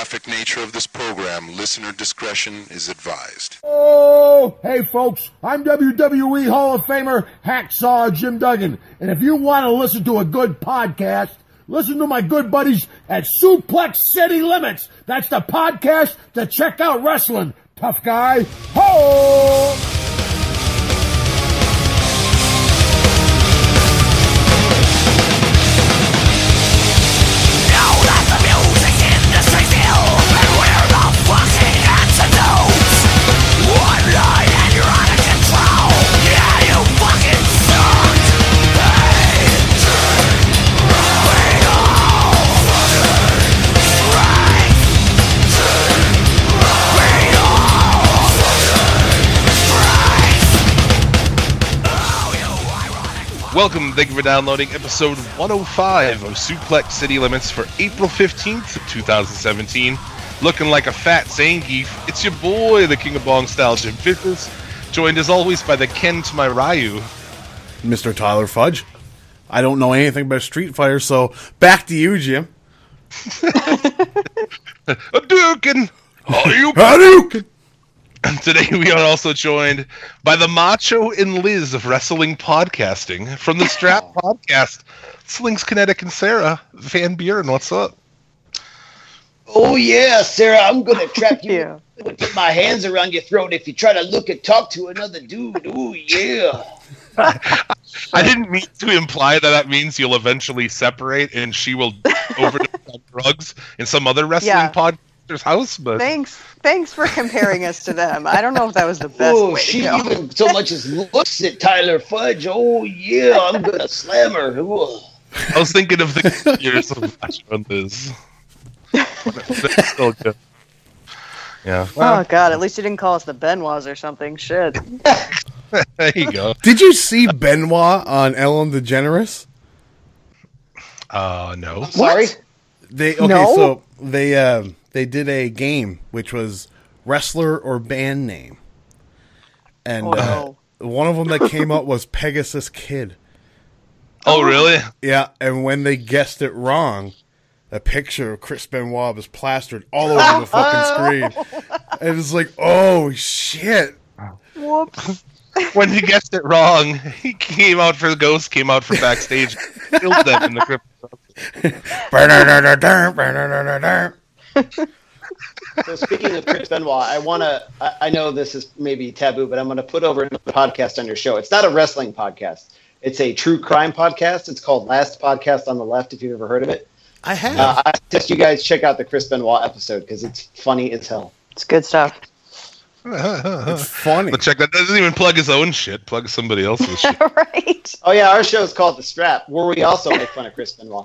graphic nature of this program, listener discretion is advised. Oh, hey folks, I'm WWE Hall of Famer Hacksaw Jim Duggan, and if you want to listen to a good podcast, listen to my good buddies at Suplex City Limits. That's the podcast to check out wrestling. Tough guy, ho! Welcome, thank you for downloading episode 105 of Suplex City Limits for April 15th, 2017. Looking like a fat Zangief, it's your boy, the King of Bong Style, Jim Fitness, joined as always by the Ken to my Ryu, Mr. Tyler Fudge. I don't know anything about Street Fighter, so back to you, Jim. Hadouken! Hadouken! Today we are also joined by the Macho and Liz of Wrestling Podcasting from the Strap Podcast. Slings Kinetic and Sarah Van Buren. What's up? Oh yeah, Sarah, I'm gonna trap you. Put my hands around your throat if you try to look and talk to another dude. Oh yeah. I didn't mean to imply that means you'll eventually separate and she will overdose on drugs in some other wrestling podcaster's house. But Thanks for comparing us to them. I don't know if that was the best way she to go. even so much as looks at Tyler Fudge. Oh yeah, I'm gonna slam her. Ooh. I was thinking of the years of Macho and Liz. That's still good. Yeah. Oh god, at least you didn't call us the Benoits or something. Shit. There you go. Did you see Benoit on Ellen DeGeneres? No. Sorry. They did a game which was wrestler or band name, and one of them that came up was Pegasus Kid. Oh, really? Yeah, and when they guessed it wrong, a picture of Chris Benoit was plastered all over the fucking screen. And it was like, oh shit! Whoops. When he guessed it wrong, he came out for backstage, killed them in the crypt. So speaking of Chris Benoit, I know this is maybe taboo, but I'm going to put over another podcast on your show. It's not a wrestling podcast. It's a true crime podcast. It's called Last Podcast on the Left, if you've ever heard of it. I have. I suggest you guys check out the Chris Benoit episode because it's funny as hell. It's good stuff. It's funny. But check that. Doesn't even plug his own shit. Plug somebody else's shit. Right. Oh yeah, our show is called The Strap, where we also make fun of Chris Benoit.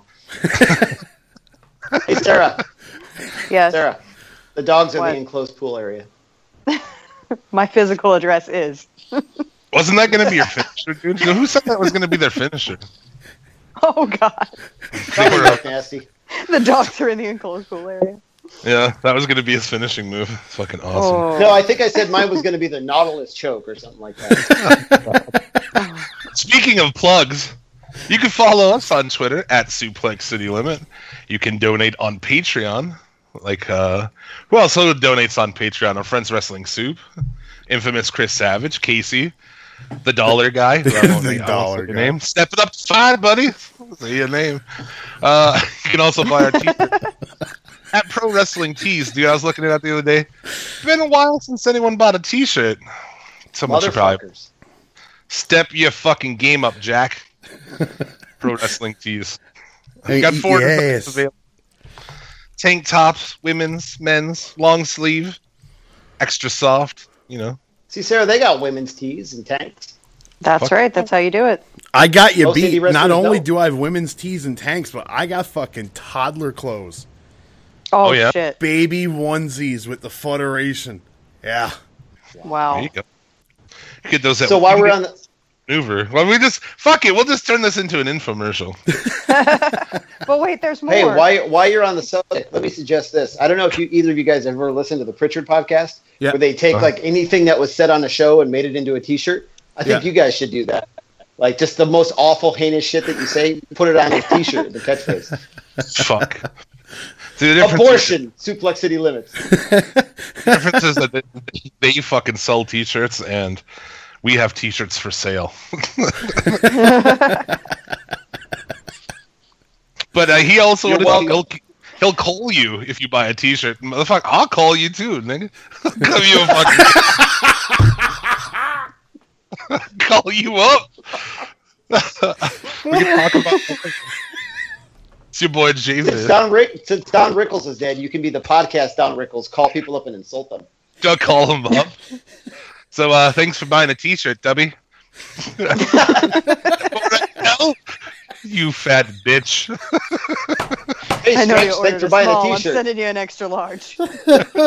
Hey Sarah. Yes. Sarah, the dogs are in the enclosed pool area. My physical address is. Wasn't that going to be your finisher, dude? Who said that was going to be their finisher? Oh god. Probably look nasty. The dogs are in the enclosed pool area. Yeah, that was going to be his finishing move. It's fucking awesome. Oh. No, I think I said mine was going to be the Nautilus choke or something like that. Speaking of plugs, you can follow us on Twitter at Suplex City Limit. You can donate on Patreon. Like, who else donates on Patreon? Our friends Wrestling Soup, infamous Chris Savage, Casey, the Dollar Guy. The Dollar Guy. Name. Step it up to 5, buddy. Say your name. You can also buy our t-shirt at Pro Wrestling Tees. Dude, I was looking at that the other day. It's been a while since anyone bought a t-shirt. Someone should probably step your fucking game up, Jack. Pro Wrestling Tees. We got 4 designs available. Tank tops, women's, men's, long sleeve, extra soft, you know. See, Sarah, they got women's tees and tanks. That's right. That's how you do it. I got you Most beat. indie wrestlers Not only don't. do I have women's tees and tanks, but I got fucking toddler clothes. Oh, yeah? shit. Baby onesies with the federation. Yeah. Wow. There you go. You get those at So while we're on the... Maneuver. Well, we'll just turn this into an infomercial. But wait, there's more. Hey, while you're on the subject, let me suggest this. I don't know if either of you guys ever listened to the Pritchard podcast, where they take like anything that was said on a show and made it into a T-shirt. I think you guys should do that. Like just the most awful, heinous shit that you say, put it on a T-shirt, the catchphrase. Fuck. See, the difference Abortion. Suplex City Limits. the difference is that they fucking sell T-shirts, and we have T-shirts for sale. But he also he'll call you if you buy a T-shirt. Motherfucker, I'll call you too, nigga. Give you a fucking call you up. We can talk about. It's your boy Jason. Since Don Rickles is dead, you can be the podcast Don Rickles. Call people up and insult them. Don't call him up. So thanks for buying a T-shirt, Dubby. What the hell? You fat bitch. Hey, I know Stretch, you thanks ordered for a buying small. a I'm T-shirt. sending you an extra large. What's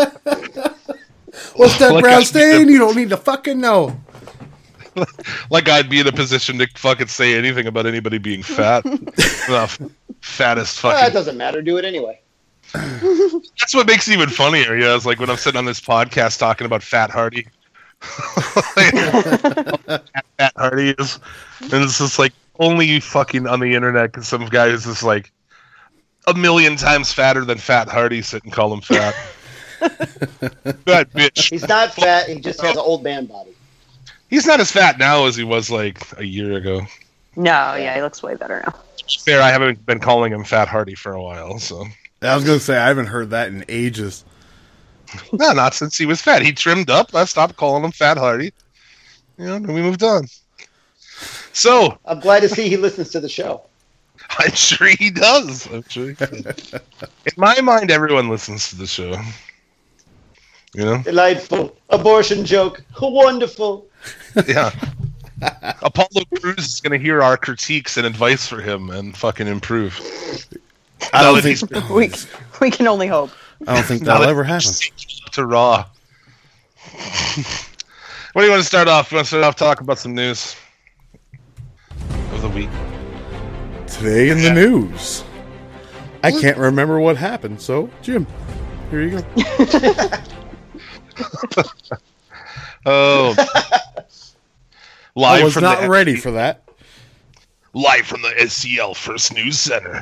that, Like brown I'd stain? You don't need to fucking know. Like I'd be in a position to fucking say anything about anybody being fat. Fattest It fucking. doesn't matter. Do it anyway. That's what makes it even funnier. Yeah, it's like when I'm sitting on this podcast talking about Fat Hardy. Fat Hardy is, and it's just like only fucking on the internet because some guy is just like 1,000,000 times fatter than Fat Hardy sit and call him fat. That bitch. He's not fat. He just has an old man body. He's not as fat now as he was like a year ago. No, yeah, he looks way better now. Fair, I haven't been calling him Fat Hardy for a while, so. I was going to say, I haven't heard that in ages. No, not since he was fat. He trimmed up. I stopped calling him Fat Hardy. You know, and we moved on. So, I'm glad to see he listens to the show. I'm sure he does. I'm sure he does. In my mind, everyone listens to the show. You know? Delightful. Abortion joke. Wonderful. Yeah. Apollo Crews is going to hear our critiques and advice for him and fucking improve. I don't think We can only hope. that'll ever happen. To Raw. What do you want to start off? You want to start off talking about some news of the week? Today in the news. I can't remember what happened, so Jim, here you go. Oh. I was not ready for that. Live from the SCL First News Center.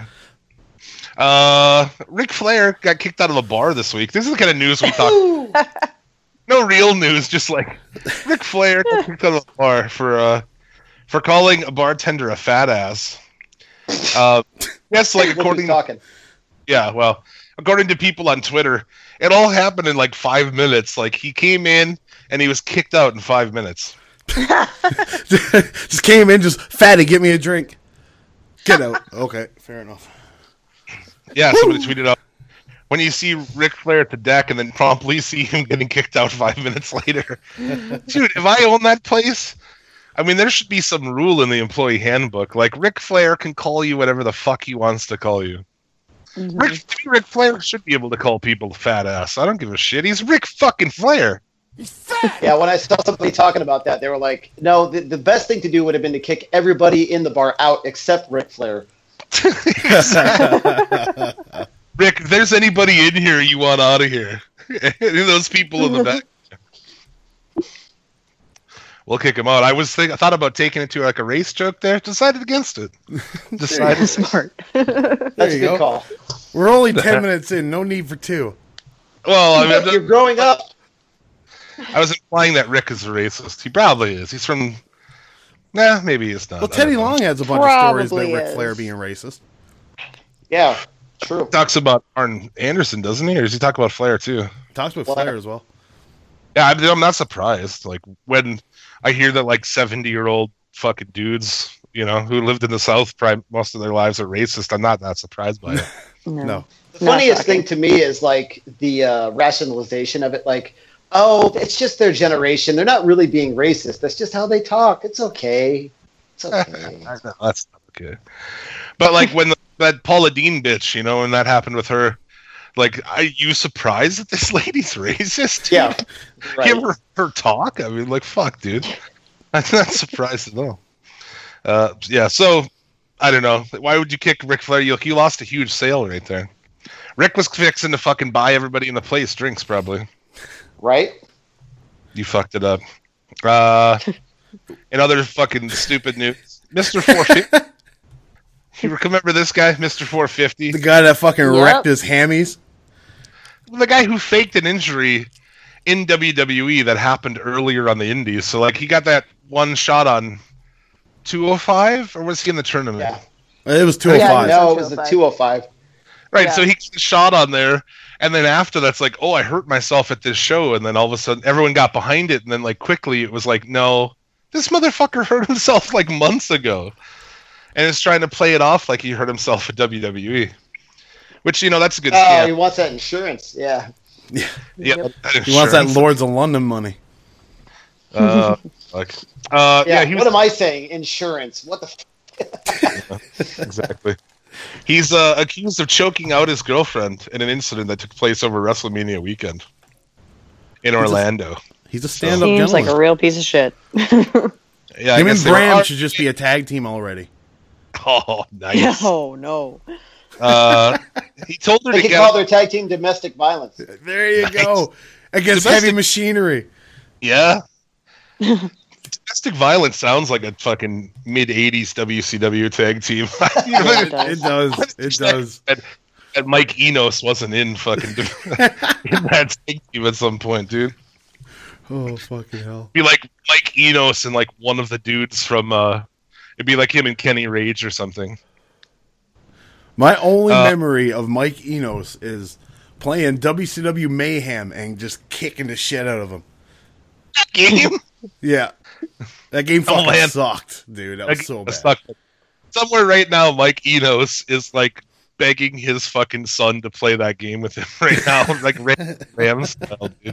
Ric Flair got kicked out of a bar this week. This is the kind of news we thought. No real news, just like Ric Flair got kicked out of a bar for calling a bartender a fat ass. Yes, like Look who's according talking. yeah, well, according to people on Twitter, it all happened in like 5 minutes. Like he came in and he was kicked out in 5 minutes. Just came in, just fatty, get me a drink. Get out. Okay, fair enough. Yeah, somebody tweeted out, when you see Ric Flair at the deck and then promptly see him getting kicked out 5 minutes later. Dude, if I own that place, I mean, there should be some rule in the employee handbook. Like, Ric Flair can call you whatever the fuck he wants to call you. Mm-hmm. Ric Flair should be able to call people fat ass. I don't give a shit. He's Ric fucking Flair. Yeah, when I saw somebody talking about that, they were like, no, the best thing to do would have been to kick everybody in the bar out except Ric Flair. Rick, if there's anybody in here you want out of here, those people in the back, we'll kick him out. I thought about taking it to like a race joke there. Decided against it. Decided Smart. That's a good call. We're only 10 minutes in. No need for two. Well, I mean, You're growing up. I was implying that Rick is a racist. He probably is. He's from. Nah, maybe he's not. Well, I Teddy don't know. Long has a bunch of stories Probably about Ric is. Flair being racist. Yeah, true. Talks about Arn Anderson, doesn't he? Or does he talk about Flair too? Talks about Flair. Flair as well. Yeah, I'm not surprised. Like when I hear that like 70-year-old fucking dudes, you know, who lived in the South most of their lives are racist, I'm not that surprised by it. No. The funniest thing to me is like the rationalization of it. Like, oh, it's just their generation. They're not really being racist. That's just how they talk. It's okay. It's okay. I know, that's not okay. But like when that Paula Deen bitch, you know, when that happened with her, like, are you surprised that this lady's racist? Yeah, right. Give her talk. I mean, like, fuck, dude. I'm not surprised at all. Yeah, so I don't know. Why would you kick Ric Flair? You lost a huge sale right there. Rick was fixing to fucking buy everybody in the place drinks, probably. Right? You fucked it up. In other fucking stupid news, Mr. 450. You remember this guy, Mr. 450? The guy that fucking Yep. wrecked his hammies. The guy who faked an injury in WWE that happened earlier on the Indies. So, like, he got that one shot on 205, or was he in the tournament? Yeah. It was Yeah, 205. no, it was a 205. Right, Yeah. so he gets the shot on there, and then after that's like, oh, I hurt myself at this show, and then all of a sudden everyone got behind it, and then like quickly it was like, no, this motherfucker hurt himself like months ago, and is trying to play it off like he hurt himself at WWE, which that's a good Oh, scam. he wants that insurance. Yeah. Yeah, He wants that insurance. Lords of London money. Like, Yeah. he What was am I saying? Insurance. What the? exactly. He's accused of choking out his girlfriend in an incident that took place over WrestleMania weekend in Orlando. He's a stand-up Seems gentleman. like a real piece of shit. Yeah, I Him and guess they were Bram should just be a tag team already. Oh, nice. Oh no. He told her They to can get call their tag team domestic violence. There you go. Against Domestic- heavy machinery. Yeah. Domestic violence sounds like a fucking mid-'80s WCW tag team. Yeah, it does. It does. It does. That Mike Enos wasn't in fucking in that tag team at some point, dude. Oh, fucking hell. Be like Mike Enos and like one of the dudes from it'd be like him and Kenny Rage or something. My only memory of Mike Enos is playing WCW Mayhem and just kicking the shit out of him. Game? Yeah. That game fucking man. sucked, dude. That was so bad. Sucked. Somewhere right now, Mike Enos is like begging his fucking son to play that game with him right now, like Rams style, dude.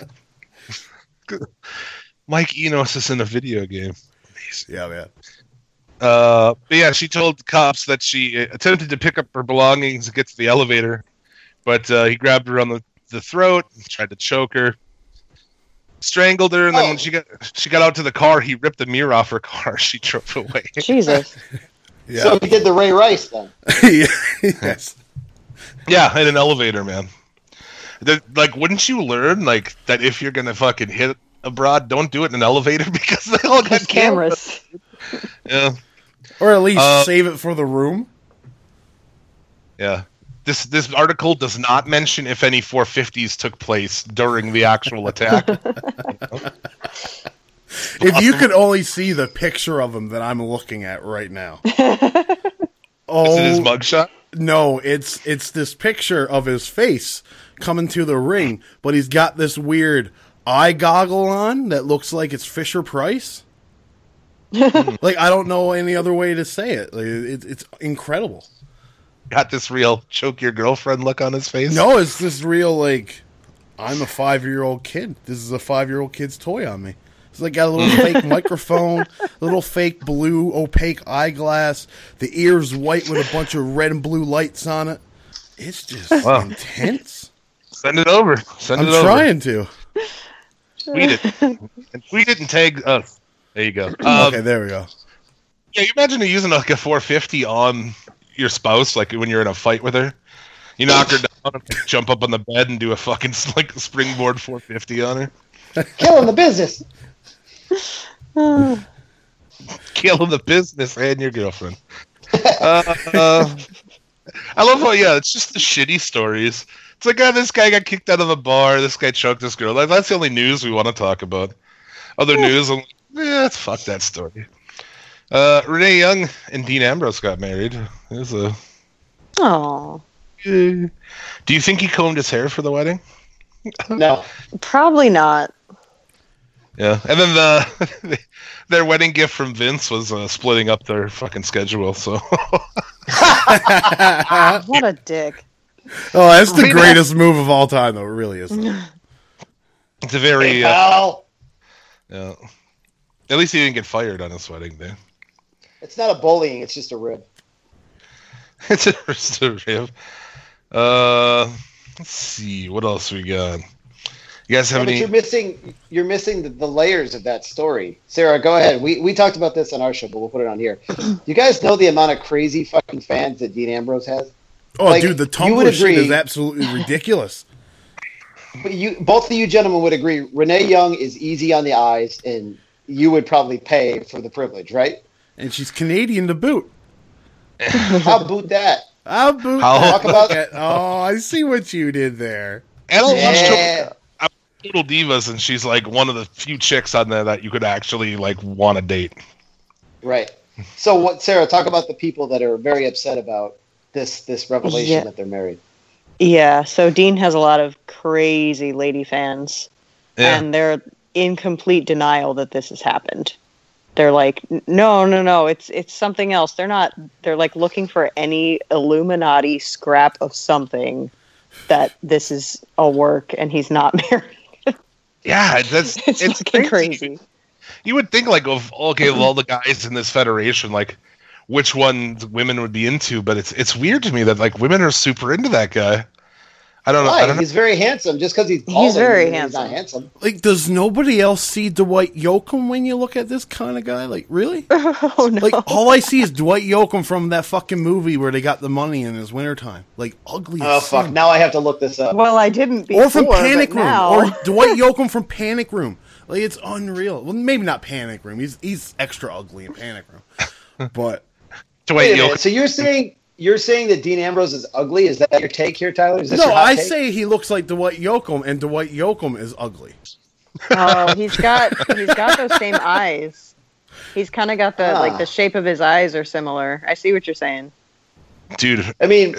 Mike Enos is in a video game. Amazing. Yeah, man. But yeah, she told cops that she attempted to pick up her belongings and get to the elevator, but he grabbed her on the throat, tried to choke her, strangled her, and then when she got out to the car, he ripped the mirror off her car. She drove away. Jesus. Yeah. So he did the Ray Rice then. Yes. Yeah, in an elevator, man. Like, wouldn't you learn like that if you're gonna fucking hit a broad, don't do it in an elevator because they all got There's cameras. Yeah, Or at least save it for the room. yeah. This article does not mention if any 450s took place during the actual attack. If you could only see the picture of him that I'm looking at right now. Is it his mugshot? No, it's this picture of his face coming to the ring, but he's got this weird eye goggle on that looks like it's Fisher Price. Like, I don't know any other way to say it. Like, it's incredible. Got this real choke your girlfriend look on his face? No, it's this real, like, I'm a 5-year-old kid. This is a 5-year-old kid's toy on me. It's like got a little fake microphone, a little fake blue opaque eyeglass, the ears white with a bunch of red and blue lights on it. It's just intense. Send it over. Send I'm it over. trying to. Tweet it. And tweet it and tag us. There you go. Okay, there we go. Yeah, you imagine using like a 450 on your spouse, like when you're in a fight with her. You knock her down and jump up on the bed and do a fucking like springboard 450 on her. Killing the business. Killing the business and your girlfriend. I love how, it's just the shitty stories. It's like, this guy got kicked out of the bar, this guy choked this girl. Like, that's the only news we want to talk about. Other news, I'm like, fuck that story. Renee Young and Dean Ambrose got married. There's a... Oh, Do you think he combed his hair for the wedding? No. probably not. Yeah, and then their wedding gift from Vince was splitting up their fucking schedule. So What a dick. Oh, that's the greatest move of all time, though. It really is. it's a very Hey, pal. yeah. At least he didn't get fired on his wedding day. It's not a bullying. It's just a rib. It's a rib. Let's see what else we got. You guys have Yeah, but any? you're missing the layers of that story. Sarah, go ahead. We talked about this on our show, but we'll put it on here. You guys know the amount of crazy fucking fans that Dean Ambrose has? Oh, Like, dude, the you would Tumblr shit agree- is absolutely ridiculous. But both of you gentlemen would agree Renee Young is easy on the eyes, and you would probably pay for the privilege, right? And she's Canadian to boot. How about that? I'll boot How- that. Talk about- Look at- oh, I see what you did there. And I watched Yeah. Total Divas, and she's like one of the few chicks on there that you could actually like want to date. Right. So what, Sarah? Talk about the people that are very upset about this revelation Yeah. that they're married. Yeah, so Dean has a lot of crazy lady fans, Yeah. and they're in complete denial that this has happened. They're like, no, it's something else. They're like looking for any Illuminati scrap of something that this is a work and he's not married. Yeah, It's fucking crazy. You would think like of all the guys in this federation, like which ones women would be into, but it's weird to me that like women are super into that guy. I don't know. Why? I don't know. He's very handsome. Just because he's bald very doesn't mean he's not handsome. handsome. Like, does nobody else see Dwight Yoakam when you look at this kind of guy? Like, really? Oh no. Like, all I see is Dwight Yoakam from that fucking movie where they got the money in his wintertime. Like, ugly Oh as fuck! sin. Now I have to look this up. Well, I didn't before, Or from Panic but Room. now. Or Dwight Yoakam from Panic Room. Like, it's unreal. Well, maybe not Panic Room. He's extra ugly in Panic Room. But, To Wait wait, a Yoke. minute. So you're saying that Dean Ambrose is ugly? Is that your take here, Tyler? Is this no, your hot I take? say he looks like Dwight Yoakam, and Dwight Yoakam is ugly. Oh, he's got those same eyes. He's kind of got the like the shape of his eyes are similar. I see what you're saying. Dude, I mean,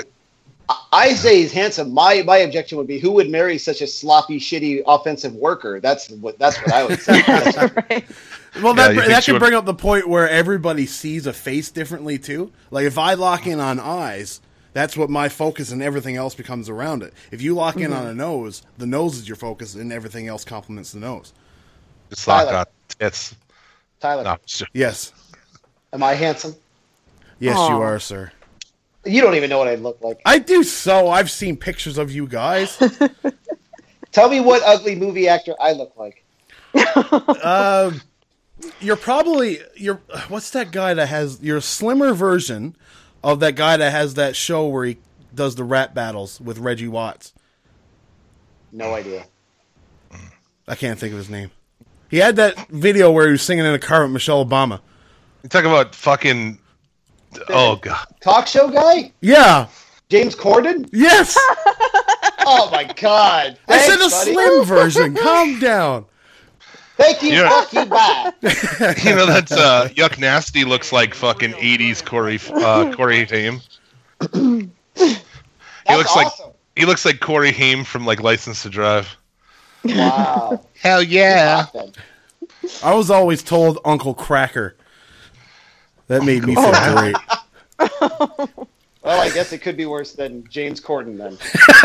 I say he's handsome. My objection would be, who would marry such a sloppy, shitty offensive worker? That's what I would say. Right. Well, Yeah, that you think that she could would- bring up the point where everybody sees a face differently, too. Like, if I lock in on eyes, that's what my focus and everything else becomes around it. If you lock in on a nose, the nose is your focus and everything else complements the nose. it's locked Tyler. on. It's Tyler, no. It's just, Yes. am I handsome? Yes, Aw. you are, sir. You don't even know what I look like. I do so. I've seen pictures of you guys. Tell me what ugly movie actor I look like. You're what's that guy that has, you're a slimmer version of that guy that has that show where he does the rap battles with Reggie Watts. No idea. I can't think of his name. He had that video where he was singing in a car with Michelle Obama. you talk about fucking. Oh god. Talk show guy? Yeah. James Corden? Yes. Oh my god. I Thanks, said a buddy. slim version. Calm down. Thank you, Yeah. fuck you, bye. You know that's Yuck Nasty looks like fucking 80s Corey Haim. That's looks like- awesome. He looks like Corey Haim from like License to Drive. Wow. Hell yeah. Then. I was always told Uncle Cracker. That made me feel great. Well, I guess it could be worse than James Corden then.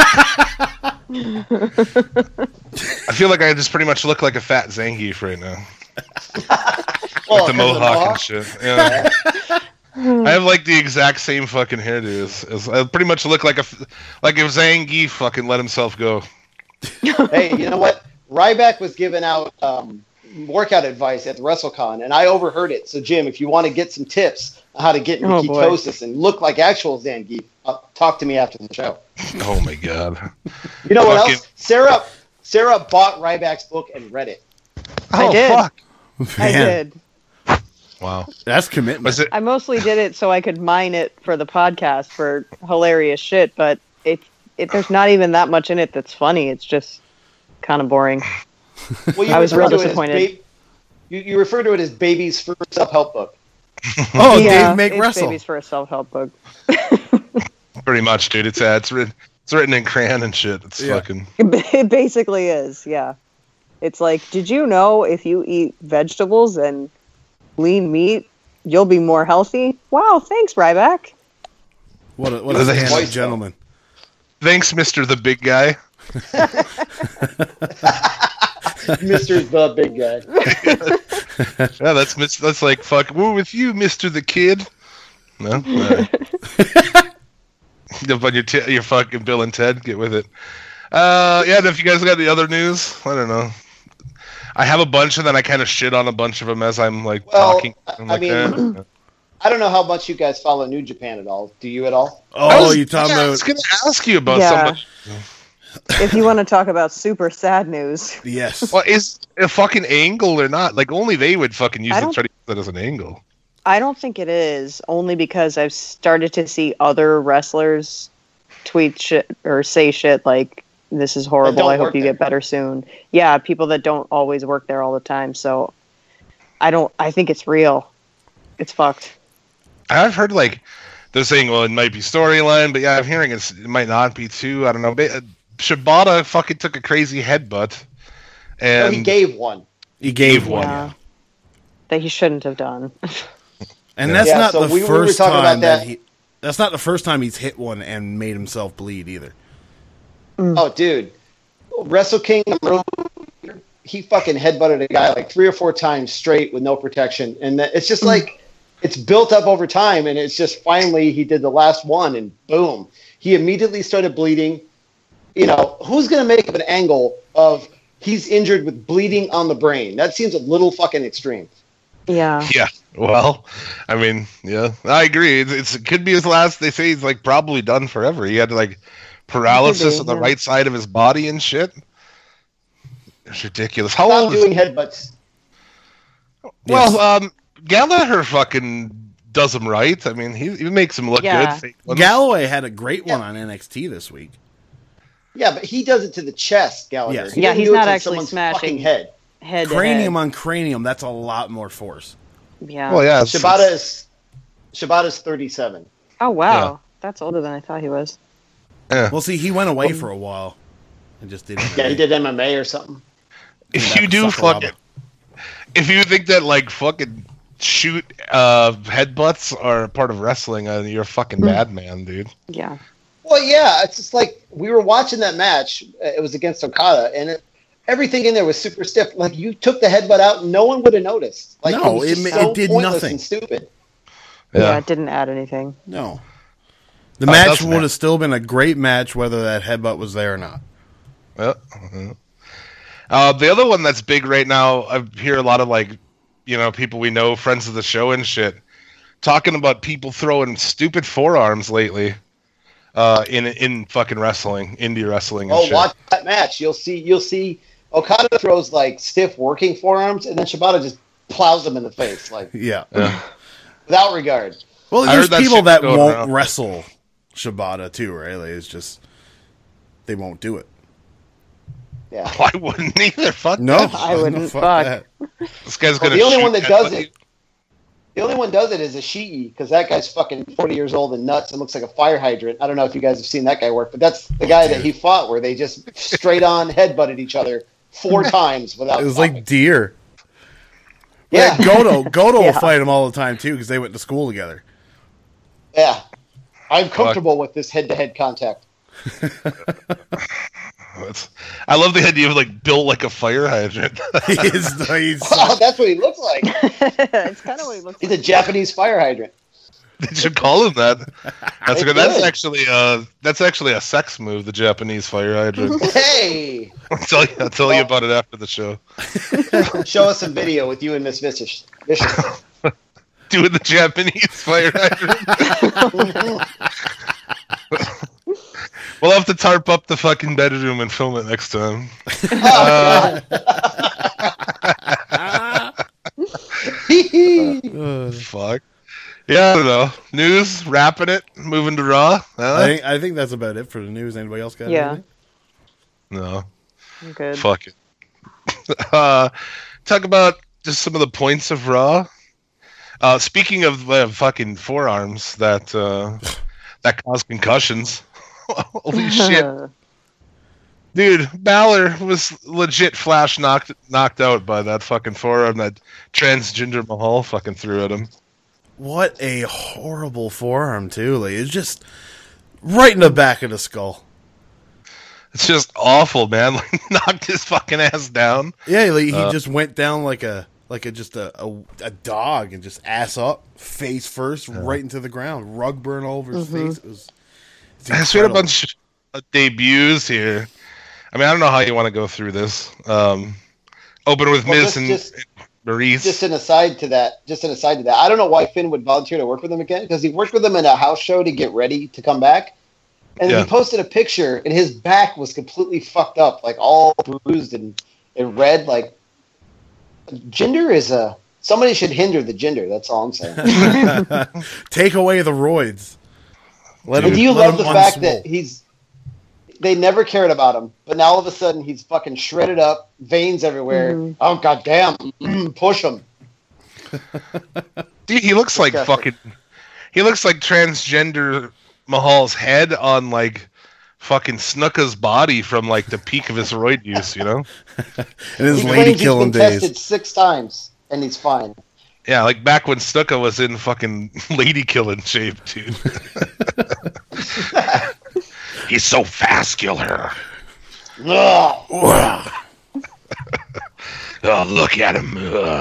I feel like I just pretty much look like a fat Zangief right now. Well, The because of mohawk and shit. Yeah. I have like the exact same fucking hairdo. I pretty much look like if Zangief fucking let himself go. Hey, you know what? Ryback was giving out workout advice at the WrestleCon, and I overheard it. So, Jim, if you want to get some tips on how to get into Oh, boy. ketosis and look like actual Zangief, talk to me after the show. Oh my god. You know what Fucking- else? Sarah bought Ryback's book and read it. I did. Fuck. I did. Wow. That's commitment. Was it? I mostly did it so I could mine it for the podcast for hilarious shit, but there's not even that much in it that's funny. It's just kind of boring. Well, you I was refer real to it as disappointed. you refer to it as baby's first self-help book. Oh, Yeah, Dave Make it's Wrestle. Babies for a self-help book. Pretty much, dude. It's written in crayon and shit. It's Yeah. fucking. It basically is, yeah. It's like, did you know if you eat vegetables and lean meat, you'll be more healthy? Wow, thanks, Ryback. What a That's handsome voice, gentleman. Thanks, Mr. the Big Guy. Mr. the Big Guy. Yeah, that's like fuck. Woo with you, Mr. the Kid. No. All right. But your fucking Bill and Ted, get with it. Yeah. And if you guys got the other news, I don't know. I have a bunch, and then I kind of shit on a bunch of them as I'm like Well, talking. I'm I like, mean- eh. I don't know how much you guys follow New Japan at all. Do you at all? Oh, you talking I was about... gonna ask you about Yeah. somebody. If you want to talk about super sad news. Yes. Well, is a fucking angle or not? Like only they would fucking use I the don't- try to use that as an angle. I don't think it is, only because I've started to see other wrestlers tweet shit or say shit like, this is horrible, don't I hope work you there. get better soon. Yeah, people that don't always work there all the time. So I think it's real. It's fucked. I've heard like they're saying, well, it might be storyline, but yeah, I'm hearing it might not be too. I don't know. Shibata fucking took a crazy headbutt, No, and he gave one. He gave one. Yeah. That he shouldn't have done. And that's Yeah, not so the we were first talking about time that that. he. That's not the first time he's hit one and made himself bleed either. Oh, dude. Wrestle King, he fucking headbutted a guy like 3 or 4 times straight with no protection. And it's just like, it's built up over time. And it's just finally, he did the last one and boom. He immediately started bleeding. You know, who's going to make up an angle of he's injured with bleeding on the brain? That seems a little fucking extreme. Yeah. yeah. Well, I mean, yeah, I agree. It could be his last. They say he's like probably done forever. He had like paralysis Could on be, the yeah. right side of his body and shit. It's ridiculous. How Stop old is? doing headbutts. Well, Gallagher fucking does him right. I mean, he makes him look Yeah. good. Fake ones. Galloway had a great one on NXT this week. Yeah, but he does it to the chest, Gallagher. Yes. He Yeah, doesn't he's do it not to actually someone's smashing. fucking head. Head to Cranium head. on cranium, that's a lot more force. Yeah. Well, yeah. Shibata's 37. Oh, wow. Yeah. That's older than I thought he was. Well, see, he went away for a while and just did. Yeah, he did MMA or something. If That you do was fucking, Sakuraba. if you think that like fucking shoot headbutts are part of wrestling, you're a fucking madman, dude. Yeah. Well, yeah, it's just like we were watching that match. It was against Okada, and everything in there was super stiff. Like you took the headbutt out, no one would have noticed. Like No, was it just ma- so it did pointless nothing. and stupid. Yeah. It didn't add anything. No. The Oh, match that's would mad. have still been a great match whether that headbutt was there or not. Yeah. The other one that's big right now, I hear a lot of like, people we know, friends of the show and shit, talking about people throwing stupid forearms lately. In fucking wrestling, indie wrestling. And Oh, shit. watch that match. You'll see. Okada throws like stiff working forearms, and then Shibata just plows him in the face, like Yeah. without regard. Well, I there's heard that people shit that going won't around. wrestle Shibata too, right? Like, it's just they won't do it. Yeah. I wouldn't either. Fuck No, that. I wouldn't. fuck Fuck. that. This guy's Well, gonna. the only shoot one that does headbutt it, the only one does it is Ishii, because that guy's fucking 40 years old and nuts and looks like a fire hydrant. I don't know if you guys have seen that guy work, but that's the guy that he fought where they just straight on headbutted each other 4 times without. It was stopping. like deer. yeah, Goto Yeah. will fight him all the time too because they went to school together. yeah. I'm comfortable with this head-to-head contact. I love the idea of like built like a fire hydrant. He's Oh, that's what he looks like. It's kind of what he looks He's like. a Japanese fire hydrant. They should call him that. That's They good. That's could. actually a sex move. The Japanese fire hydrant. Hey, I'll tell you about it after the show. show us some video with you and Miss Vicious. Doing the Japanese fire hydrant. We'll have to tarp up the fucking bedroom and film it next time. Fuck. Yeah, I don't know. News, wrapping it, moving to Raw. Huh? I think that's about it for the news. Anybody else got Yeah. anything? No. I'm good. Fuck it. Talk about just some of the points of Raw. Speaking of fucking forearms that cause concussions. Holy shit. Dude, Balor was legit flash knocked out by that fucking forearm that transgender Mahal fucking threw at him. What a horrible forearm too. Like, it's just right in the back of the skull. It's just awful, man. Like knocked his fucking ass down. Yeah, like, he just went down like a dog and just ass up, face first, right into the ground. Rug burn all over his face. It's We had a incredible. bunch of debuts here. I mean, I don't know how you want to go through this. Open with Well, Miz and Maurice. Just an aside to that. I don't know why Finn would volunteer to work with him again, because he worked with him in a house show to get ready to come back. And Yeah. he posted a picture, and his back was completely fucked up, like all bruised and red. Like, Jinder is a Somebody should hinder the gender. That's all I'm saying. Take away the roids. Let But him, do you let love the him fact unswole. that they never cared about him, but now all of a sudden he's fucking shredded up, veins everywhere. Mm-hmm. Oh, goddamn. Push him. Dude, he looks like Disgusting. he looks like transgender Mahal's head on like fucking Snuka's body from like the peak of his roid use, you know? In his He lady claims killing he's been days. tested 6 times, and he's fine. Yeah, like back when Snuka was in fucking lady killing shape, dude. He's so vascular. Ugh. Oh, look at him.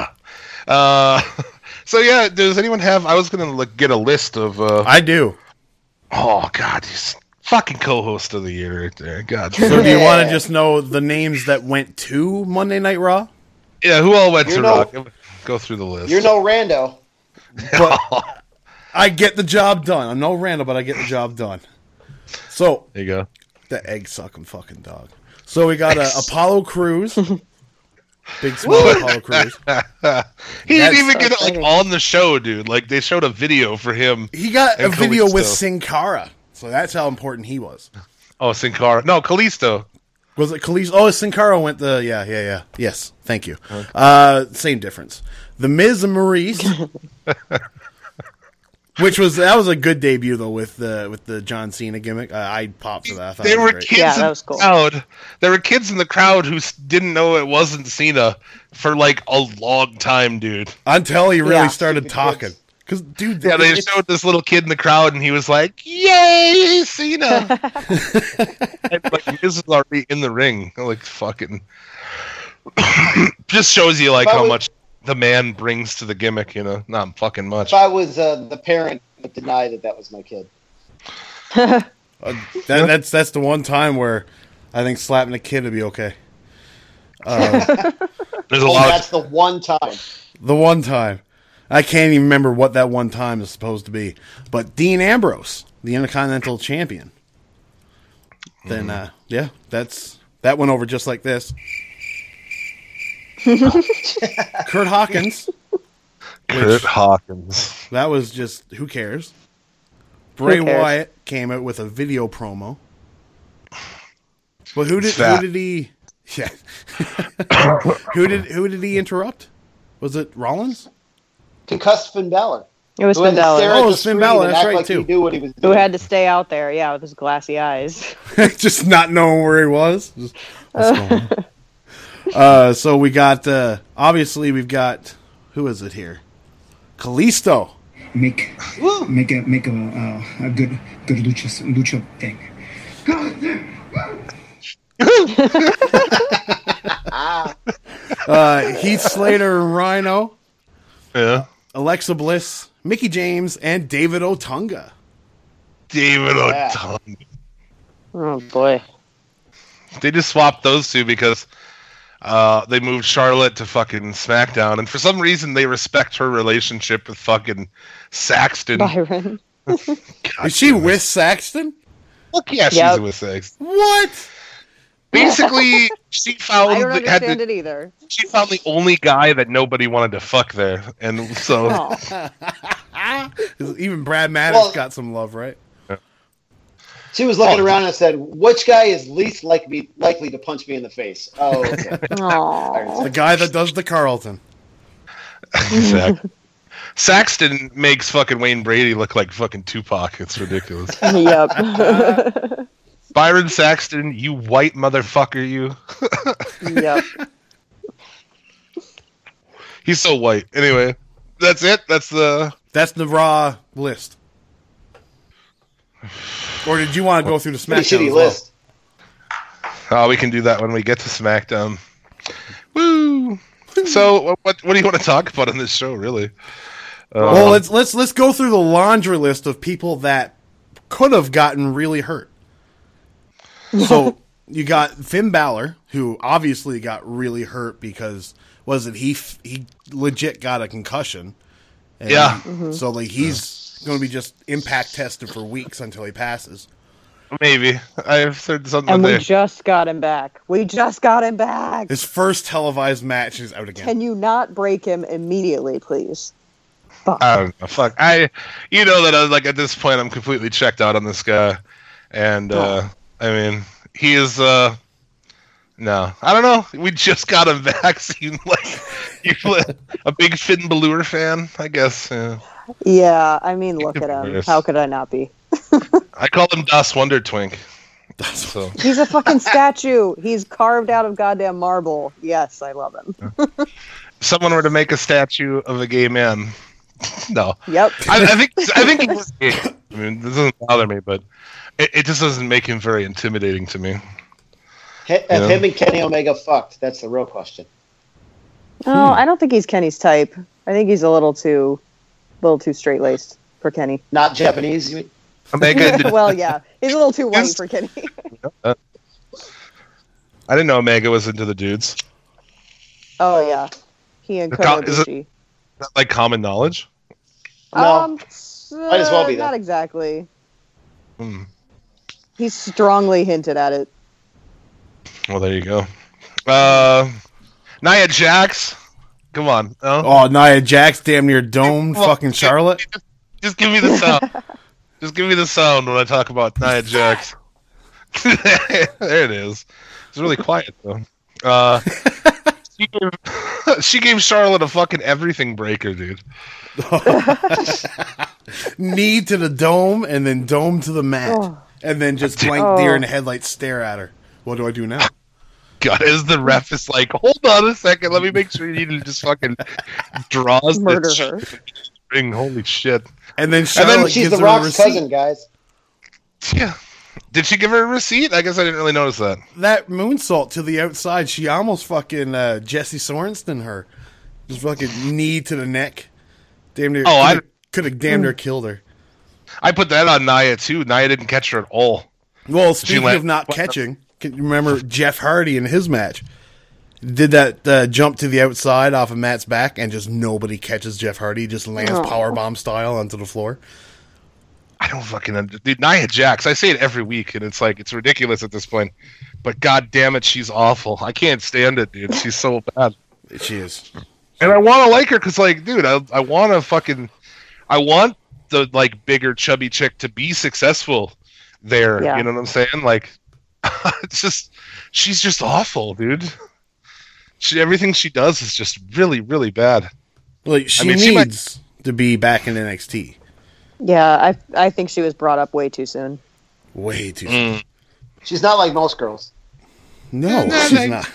So yeah, does anyone have? I was gonna get a list of. I do. Oh God, he's fucking co-host of the year right there. God. So do you want to just know the names that went to Monday Night Raw? Yeah, who all went You're to no- Rock? Go through the list. You're no rando. But I get the job done. I'm no Randall, but I get the job done. So There you go. the egg sucking fucking dog. So we got Apollo Crews. Big small Apollo Crews. He didn't That's even so get it like exciting. on the show, dude. Like they showed a video for him. He got a And video with Kalisto. Sin Cara. So that's how important he was. Oh, Sin Cara. No, Kalisto. Was it Kalisto? Oh, Sin Cara went the yeah. Yes, thank you. Same difference. The Miz and Maurice, that was a good debut though with the John Cena gimmick. I popped for that. I thought There it was were great. kids Yeah, in that the was cool. crowd. There were kids in the crowd who didn't know it wasn't Cena for like a long time, dude. Until he really Yeah. started Stupid talking. kids. Because dude, Yeah, they it's- showed this little kid in the crowd, and he was like, "Yay, Cena!" And like Miz is already in the ring. Like fucking, just shows you like If I how was- much the man brings to the gimmick. You know, not fucking much. If I was the parent, I would deny that was my kid. that's the one time where I think slapping a kid would be okay. There's a Oh, lot. that's the one time. The one time. I can't even remember what that one time is supposed to be. But Dean Ambrose, the Intercontinental Champion. Then, yeah, that went over just like this. Kurt Hawkins, Kurt Hawkins. that was just, who cares? Bray cares? Wyatt came out with a video promo. But who did he... Yeah. who did he interrupt? Was it Rollins? Concussed Finn Balor. It was Who had Finn to stare Balor, at Oh, the it's Finn screen Balor, and that's act right, like too. he knew what he was who doing. had to stay out there, yeah, with his glassy eyes. Just not knowing where he was. Just, what's going on? So we got, obviously we've got, who is it here? Kalisto. make a good lucha thing. Heath Slater and Rhino, Yeah, Alexa Bliss, Mickey James, and David Otunga. David Yeah. Otunga. Oh boy. They just swapped those two because they moved Charlotte to fucking SmackDown, and for some reason they respect her relationship with fucking Saxton. Byron. Is she with Saxton? Fuck yeah, she's Yep. with Saxton. What? Basically, she found I don't had understand the, it either. she found the only guy that nobody wanted to fuck there, and so Oh. Even Brad Maddox Well- got some love, right? She was looking Oh. around and said, "Which guy is least likely to punch me in the face?" Oh, okay. Aw. The guy that does the Carlton. exactly. Saxton makes fucking Wayne Brady look like fucking Tupac. It's ridiculous. Yep. Byron Saxton, you white motherfucker, you. Yep. He's so white. Anyway, that's it. That's the. That's the Raw list. Or did you want to go through the Pretty SmackDown shitty as well? list. Oh, we can do that when we get to SmackDown. Woo! So, what do you want to talk about on this show, really? Well, let's go through the laundry list of people that could have gotten really hurt. So you got Finn Balor, who obviously got really hurt because he legit got a concussion. And Yeah. So like he's going to be just impact tested for weeks until he passes. Maybe. I've heard something And we there. just got him back. We just got him back. His first televised match is out again. Can you not break him immediately, please? Fuck. I don't know. Fuck. You know that I was like, at this point, I'm completely checked out on this guy. And, I mean, he is, no. I don't know. We just got him back. So you're a big Finn Balor fan, I guess. Yeah. Yeah, I mean, look at him. How could I not be? I call him Das Wonder Twink. So. He's a fucking statue. He's carved out of goddamn marble. Yes, I love him. If someone were to make a statue of a gay man, no. Yep. I think he was gay. I mean, this doesn't bother me, but it just doesn't make him very intimidating to me. Have him and Kenny Omega fucked? That's the real question. Oh, I don't think he's Kenny's type. I think he's a little too straight laced for Kenny. Not Japanese, you mean? Omega. Well, yeah, he's a little too white for Kenny. I didn't know Omega was into the dudes. Oh yeah, he and Kota Is it- Ibushi. Is that like common knowledge? No. Might as well be, Not then. exactly. Hmm. He strongly hinted at it. Well, there you go. Nia Jax. Come on. No? Oh, Nia Jax damn near domed fucking Charlotte. Just give me the sound. Just give me the sound when I talk about Nia Jax. There it is. It's really quiet though. She gave Charlotte a fucking everything breaker, dude. Knee to the dome and then dome to the mat. Oh. And then just blank deer in the headlights stare at her. What do I do now? God, as the ref is like, hold on a second, let me make sure you just fucking draws Murder this her. ring. Holy shit. And then Charlotte She's gives The her a Rock's receipt. cousin, guys. Yeah. Did she give her a receipt? I guess I didn't really notice that. That moonsault to the outside, she almost fucking Jesse Sorensen her. Just fucking knee to the neck. Damn near. Oh, could have damn near killed her. I put that on Nia too. Nia didn't catch her at all. Well, speaking let- of not catching, can you remember Jeff Hardy in his match? Did that jump to the outside off of Matt's back, and just nobody catches Jeff Hardy. He just lands powerbomb style onto the floor. I don't fucking dude, Nia Jax. I say it every week, and it's like it's ridiculous at this point. But god damn it, she's awful. I can't stand it, dude. She's so bad. She is. And I want to like her because, like, dude, I want to fucking, I want the like bigger chubby chick to be successful there. Yeah. You know what I'm saying? Like, it's just, she's just awful, dude. Everything she does is just really, really bad. Like she mean, she might- needs to be back in NXT. Yeah, I think she was brought up way too soon. Way too soon. She's not like most girls. No, she's not.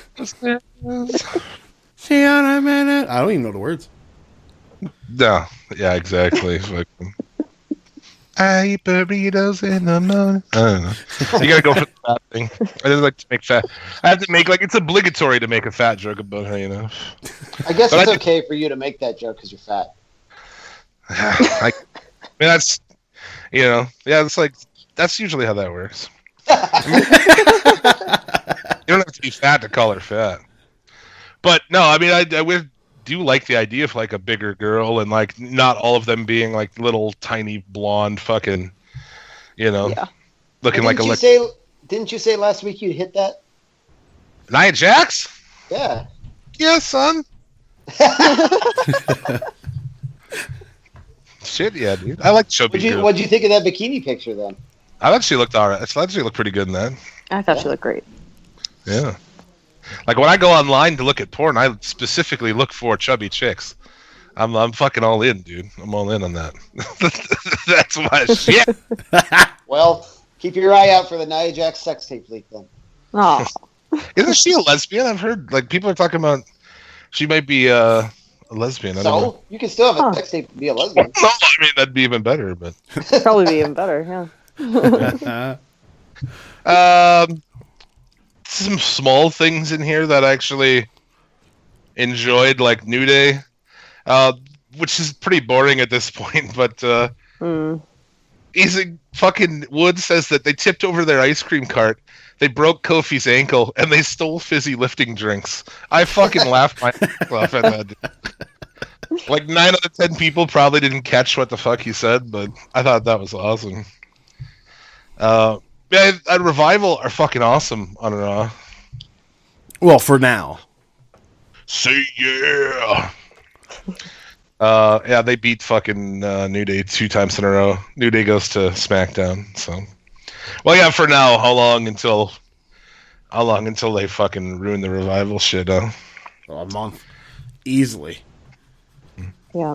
See on a minute. I don't even know the words. No, yeah, exactly. Fucking, I eat burritos in the morning. I don't know. You gotta go for the fat thing. I just like to make fat. I have to make like it's obligatory to make a fat joke about her, you know. I guess But it's I- okay for you to make that joke because you're fat. I mean, that's, you know, yeah, it's like that's usually how that works. You don't have to be fat to call her fat. But no, I mean, I would do like the idea of like a bigger girl and like not all of them being like little tiny blonde fucking, you know, Yeah. looking like a Didn't you say last week you'd hit that? Nia Jax. Yeah. Yeah, son. Shit, yeah, dude. I like chubby girls. What'd you think of that bikini picture then? I thought she looked alright. I thought she looked pretty good in that. I thought she looked great. Yeah. Like when I go online to look at porn, I specifically look for chubby chicks. I'm fucking all in, dude. I'm all in on that. That's my shit. Well, keep your eye out for the Nia Jax sex tape leak then. Oh, Isn't she a lesbian? I've heard like people are talking about she might be a lesbian. I don't know. So you can still have a sex tape and be a lesbian. No, I mean that'd be even better, but probably be even better. Yeah. some small things in here that I actually enjoyed, like New Day, which is pretty boring at this point, but Easy fucking Wood says that they tipped over their ice cream cart, they broke Kofi's ankle, and they stole fizzy lifting drinks. I fucking laughed my ass off at that. Dude. Like 9 out of 10 people probably didn't catch what the fuck he said, but I thought that was awesome. Yeah, Revival are fucking awesome on Raw. Well, for now. Say yeah. Yeah, they beat fucking New Day 2 times in a row. New Day goes to SmackDown. So, well, yeah. For now, how long until they fucking ruin the Revival shit? A month, easily. Yeah.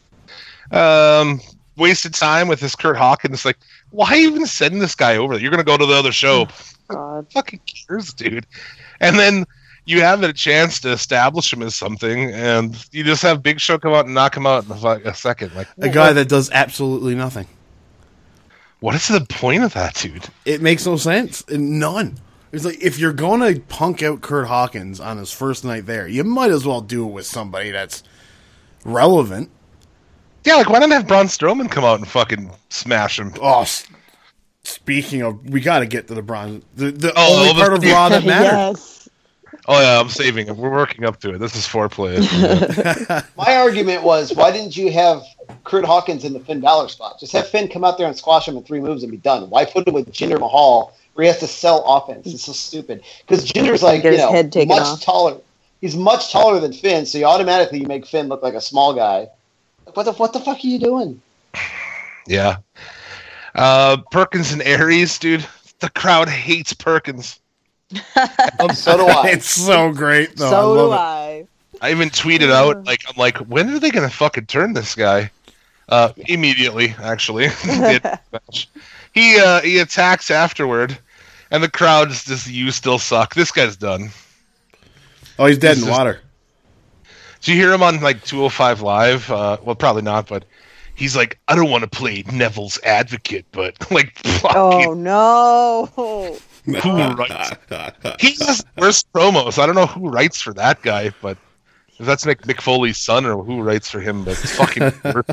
Wasted time with this Kurt Hawkins. Like, why even send this guy over there? You're gonna go to the other show. God. Fucking cares, dude. And then you have a chance to establish him as something, and you just have Big Show come out and knock him out in a second. Like A guy that does absolutely nothing. what is the point of that, dude? It makes no sense. None. It's like, if you're going to punk out Kurt Hawkins on his first night there, you might as well do it with somebody that's relevant. Yeah, like, why not have Braun Strowman come out and fucking smash him? Oh, speaking of, we got to get to the Braun. The Oh, only part of Raw that mattered. Yes. Oh, yeah, I'm saving it. We're working up to it. This is foreplay. My argument was, why didn't you have Kurt Hawkins in the Finn Balor spot? Just have Finn come out there and squash him in 3 moves and be done. Why put him with Jinder Mahal where he has to sell offense? It's so stupid. Because Jinder's like, Get his head taken much off. taller. He's much taller than Finn, so you make Finn look like a small guy. What the fuck are you doing? Yeah. Perkins and Aries, dude. The crowd hates Perkins. So do I. It's so great, though. So do love I. I even tweeted out, like, I'm like, when are they going to fucking turn this guy? Immediately, actually. He attacks afterward, and the crowd's just, you still suck. This guy's done. it. Oh, he's dead This in is- water. Did you hear him on, like, 205 Live? Well, probably not, but he's like, I don't want to play Neville's advocate, but, like, fucking, Oh no. who writes? He has the worst promos. I don't know who writes for that guy, but if that's Mick Foley's son or who writes for him, but it's fucking worst.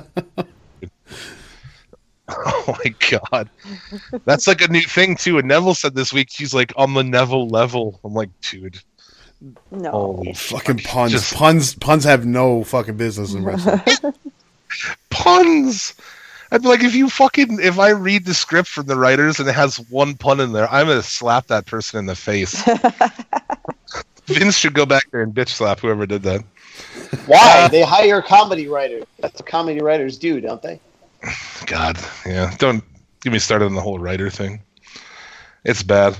Oh my god. That's like a new thing too. And Neville said this week he's like on the Neville level. I'm like, dude. No. Holy Fucking fuck. puns. Just Puns have no fucking business in wrestling. puns. I'd be like, if I read the script from the writers and it has one pun in there, I'm gonna slap that person in the face. Vince should go back there and bitch slap whoever did that. Why? They hire comedy writers. That's what comedy writers do, don't they? God, yeah. Don't get me started on the whole writer thing. It's bad.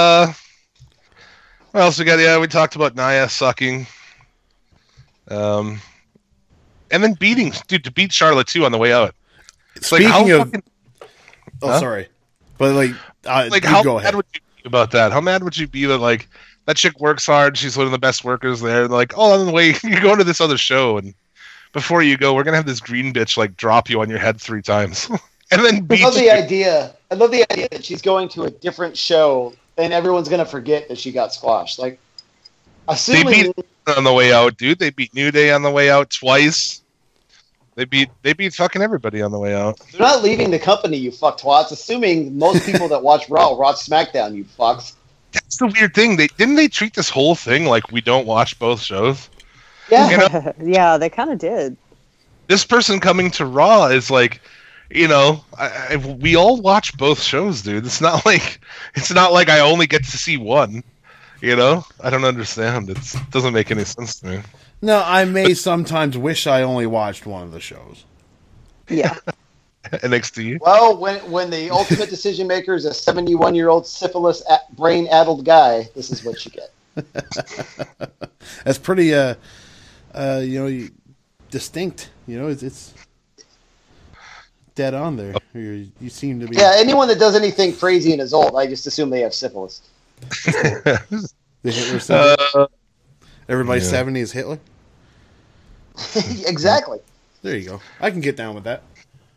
What else we got? Yeah, we talked about Nia sucking. And then to beat Charlotte too on the way out. It's like, Speaking how of, fucking, oh, sorry, but like how go mad ahead. would you be about that? How mad would you be that like that chick works hard? She's one of the best workers there. And they're like, oh, on the way you're going to this other show, and before you go, we're gonna have this green bitch like drop you on your head 3 times, and then I beat love you. the idea. I love the idea that she's going to a different show and everyone's gonna forget that she got squashed. Like, They assuming beat on the way out, dude. They beat New Day on the way out twice. They beat fucking everybody on the way out. they're not leaving the company, you fuck twats. Assuming most people that watch Raw watch SmackDown, you fucks. That's the weird thing. Didn't they treat this whole thing like we don't watch both shows? Yeah. You know, Yeah, they kind of did. this person coming to Raw is like, you know, we all watch both shows, dude. It's not like I only get to see one. You know, I don't understand. It doesn't make any sense to me. No, I may sometimes wish I only watched one of the shows. Yeah. NXT. Well, when the ultimate decision maker is a 71-year-old syphilis brain-addled guy, this is what you get. That's pretty, distinct. You know, it's dead on there. You seem to be. Yeah, anyone that does anything crazy and is old, I just assume they have syphilis. The Hitler syndrome. Everybody yeah. 70 is Hitler. Exactly. There you go. I can get down with that.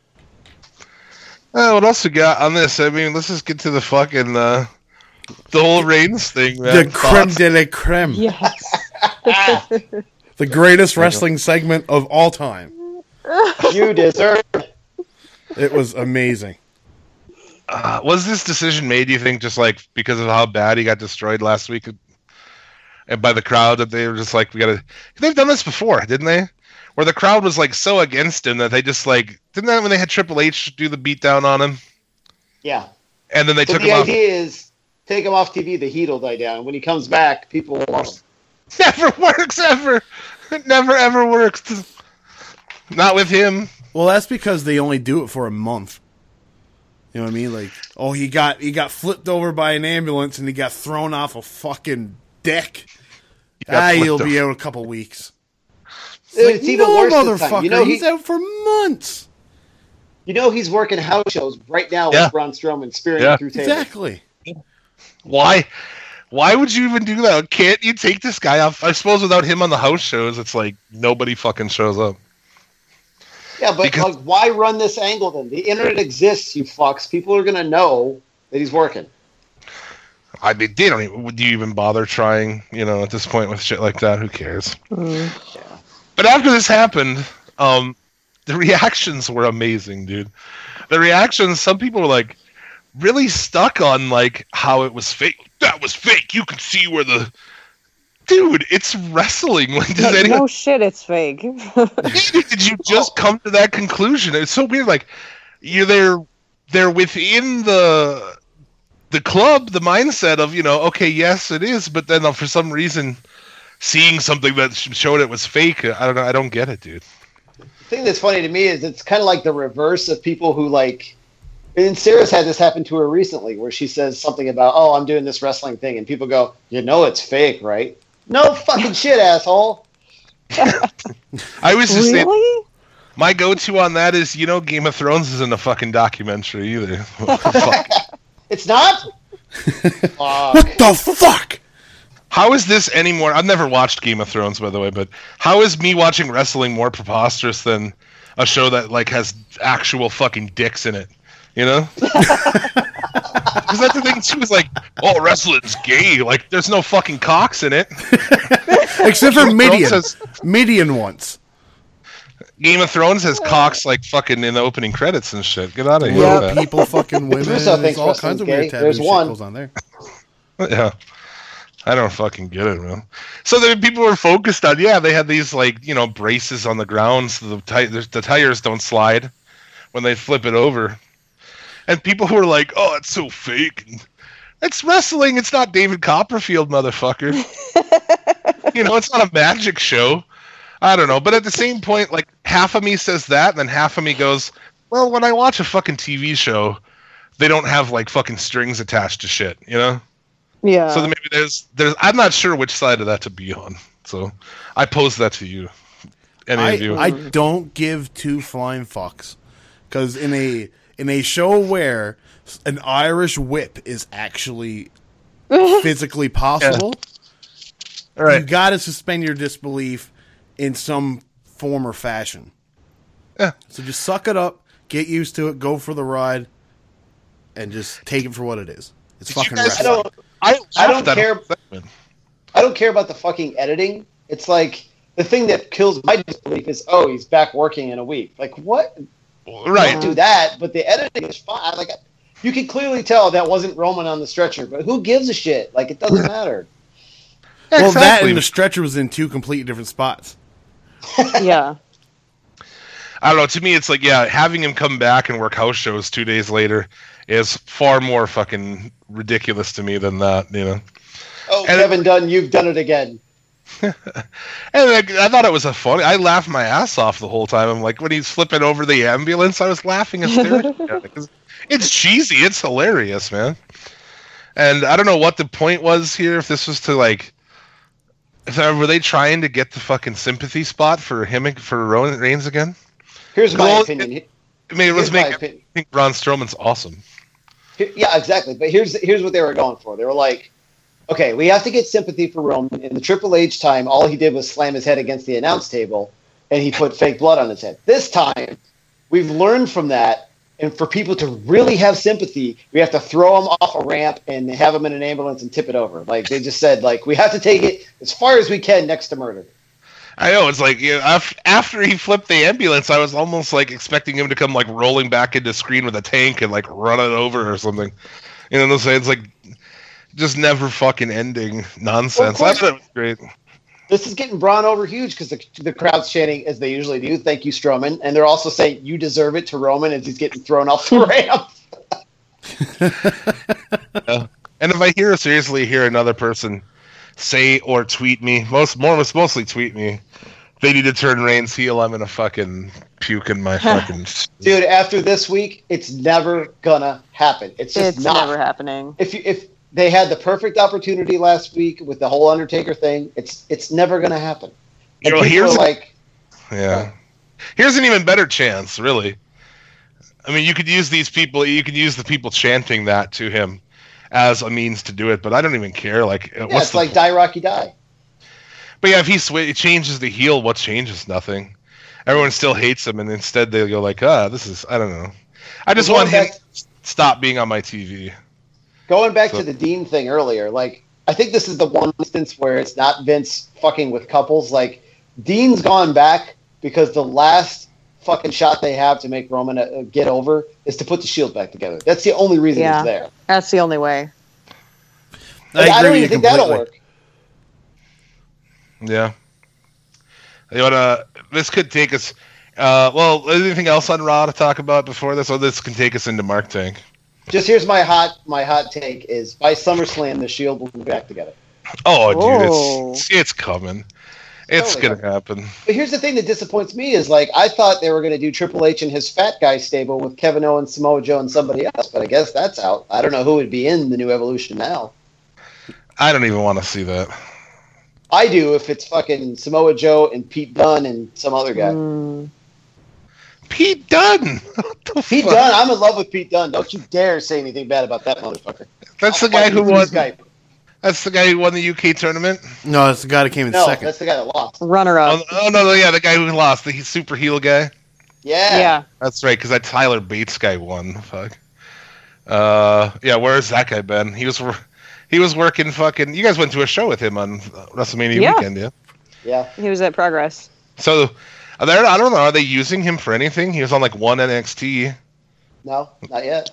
What else we got on this? I mean, let's just get to the fucking the whole Reigns thing, man. The creme Thoughts? de la creme. Yes. The greatest wrestling segment of all time. You deserve it. It was amazing. Was this decision made, do you think, just like because of how bad he got destroyed last week and by the crowd, that they were just like, they've done this before, didn't they? Where the crowd was like so against him that they just like, didn't that when they had Triple H do the beatdown on him? Yeah. And then they So took the him off. idea is take him off TV, the heat will die down. When he comes back, people will want him. Never works ever. It never ever works. Not with him. Well, that's because they only do it for a month. You know what I mean? Like, oh, he got flipped over by an ambulance and he got thrown off a fucking deck. He'll be out a couple weeks. It's even worse this time. motherfucker. You know, he's out for months. You know he's working house shows right now Yeah. with Braun Strowman spearing Yeah. him through tables. Exactly. Why? Why would you even do that? Can't you take this guy off? I suppose without him on the house shows, it's like nobody fucking shows up. Yeah, but Because- like, why run this angle then? The internet exists, you fucks. People are gonna know that he's working. I mean, they don't even. Would you even bother trying? You know, at this point with shit like that, who cares? But after this happened, the reactions were amazing, dude. The reactions. Some people were like really stuck on like how it was fake. That was fake. You can see where the dude. It's wrestling. Like, does anyone? No shit, it's fake. Did you just come to that conclusion? It's so weird. Like they're within the club, the mindset of, you know, okay, yes, it is, but then for some reason, seeing something that showed it was fake, I don't know. I don't get it, dude. The thing that's funny to me is it's kind of like the reverse of people who like. And Sarah's had this happen to her recently, where she says something about, "Oh, I'm doing this wrestling thing," and people go, "You know, it's fake, right?" No fucking shit, asshole. I was just saying, Really? my go-to on that is, you know, Game of Thrones isn't a fucking documentary either. Fuck. It's not. What the fuck? How is this any more? I've never watched Game of Thrones, by the way, but how is me watching wrestling more preposterous than a show that like has actual fucking dicks in it? You know? Because that's the thing too. Is like, oh, wrestling's gay. Like, there's no fucking cocks in it. Except for Midian. Thrones Midian once. Game of Thrones has cocks like fucking in the opening credits and shit. Get out of here. Well, with that. people, fucking women. Russo There's thinks all kinds of wrestling's weird gay. taboo There's shit one. goes on there. Yeah. I don't fucking get it, man. So the people were focused on, yeah, they had these like, you know, braces on the ground so the tires don't slide when they flip it over. And people were like, oh, it's so fake. It's wrestling. It's not David Copperfield, motherfucker. You know, it's not a magic show. I don't know. But at the same point, like, half of me says that, and then half of me goes, well, when I watch a fucking TV show, they don't have, like, fucking strings attached to shit, you know? Yeah. So maybe there's I'm not sure which side of that to be on. So I pose that to you. Any of you. I don't give two flying fucks. Because in a show where an Irish whip is actually physically possible, All right. you got to suspend your disbelief in some form or fashion. Yeah. So just suck it up, get used to it, go for the ride, and just take it for what it is. It's Did you fucking guys- wrestling. I don't laughed at care. whole segment. I don't care about the fucking editing. It's like the thing that kills my disbelief is, oh, he's back working in a week. Like, what? Right. Don't do that. But the editing is fine. Like, you can clearly tell that wasn't Roman on the stretcher. But who gives a shit? Like, it doesn't matter. Well, that Exactly. and the stretcher was in two completely different spots. Yeah. I don't know. To me, it's like, yeah, having him come back and work house shows 2 days later is far more fucking ridiculous to me than that, you know? Oh, And- Kevin Dunn, you've done it again. And I thought it was a funny. I laughed my ass off the whole time. I'm like, when he's flipping over the ambulance, I was laughing hysterically at it, 'cause it's cheesy. It's hilarious, man. And I don't know what the point was here. If this was to like, were they trying to get the fucking sympathy spot for him for Roman Reigns again? Here's my Well, opinion. I mean, let's Here's my make. I opinion. think Braun Strowman's awesome. Yeah, exactly. But here's what they were going for. They were like, okay, we have to get sympathy for Roman. In the Triple H time, all he did was slam his head against the announce table, and he put fake blood on his head. This time, we've learned from that, and for people to really have sympathy, we have to throw him off a ramp and have him in an ambulance and tip it over. Like, they just said, like, we have to take it as far as we can next to murder. I know, it's like, you know, after he flipped the ambulance, I was almost like expecting him to come like rolling back into screen with a tank and like run it over or something. You know what I'm saying? It's like just never fucking ending nonsense. Well, I of course. thought it was great. This is getting Braun over huge because the crowd's chanting, as they usually do, thank you, Strowman. And they're also saying, you deserve it to Roman as he's getting thrown off the ramp. Yeah. And if I seriously hear another person say or tweet me, mostly tweet me, they need to turn Reigns heel, I'm gonna fucking puke in my fucking. Dude, after this week, it's never gonna happen. It's just not never happening. If they had the perfect opportunity last week with the whole Undertaker thing, it's never gonna happen. And Here's yeah. Here's an even better chance, really. I mean, you could use these people. You could use the people chanting that to him as a means to do it, but I don't even care. Like, it's like die Rocky die. But yeah, if he changes the heel, what changes? Nothing. Everyone still hates him, and instead they go like, this is, I don't know. I just want him to stop being on my TV. Going back to the Dean thing earlier, like, I think this is the one instance where it's not Vince fucking with couples. Like, Dean's gone back because the last fucking shot they have to make Roman get over is to put the Shield back together. That's the only reason it's there. That's the only way. I don't even think that'll work. Yeah. This could take us. Anything else on Raw to talk about before this? Or this can take us into Mark Tank. Just here's my hot take is by SummerSlam the Shield will be back together. Oh, dude, it's coming. It's gonna happen. But here's the thing that disappoints me is, like, I thought they were gonna do Triple H and his fat guy stable with Kevin Owens, Samoa Joe, and somebody else, but I guess that's out. I don't know who would be in the new Evolution now. I don't even want to see that. I do if it's fucking Samoa Joe and Pete Dunne and some other guy. Pete Dunne. Pete Dunne. I'm in love with Pete Dunne. Don't you dare say anything bad about that motherfucker. That's the guy who won. That's the guy who won the UK tournament? No, that's the guy that came in second. No, that's the guy that lost. Runner-up. Oh, no, the guy who lost. The super heel guy? Yeah. That's right, because that Tyler Bates guy won. Fuck. Where's that guy been? He was working fucking... You guys went to a show with him on WrestleMania weekend, yeah? Yeah. He was at Progress. So, I don't know, are they using him for anything? He was on, like, one NXT. No, not yet.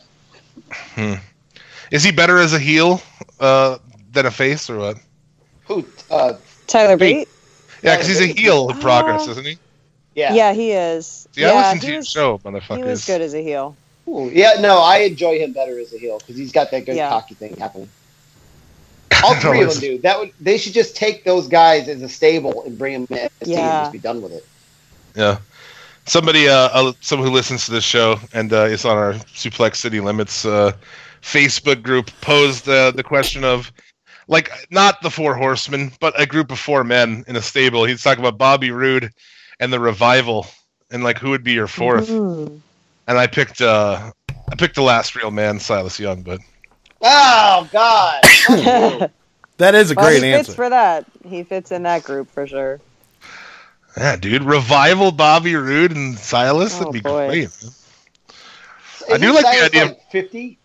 Is he better as a heel than a face, or what? Who? Tyler Bate? Yeah, because he's a heel in Progress, isn't he? Yeah. Yeah, he is. See, I listened to your show, motherfuckers. He was good as a heel. Ooh, yeah, no, I enjoy him better as a heel because he's got that good cocky thing happening. All three of them do. They should just take those guys as a stable and bring them in and just be done with it. Yeah. Somebody, someone who listens to this show and is on our Suplex City Limits Facebook group posed the question of, like, not the Four Horsemen, but a group of four men in a stable. He's talking about Bobby Roode and the Revival, and like who would be your fourth. And I picked the last real man, Silas Young. But oh God, that is a great answer. He fits for that. He fits in that group for sure. Yeah, dude, Revival, Bobby Roode, and Silas. That'd be great. I do like the idea. 50.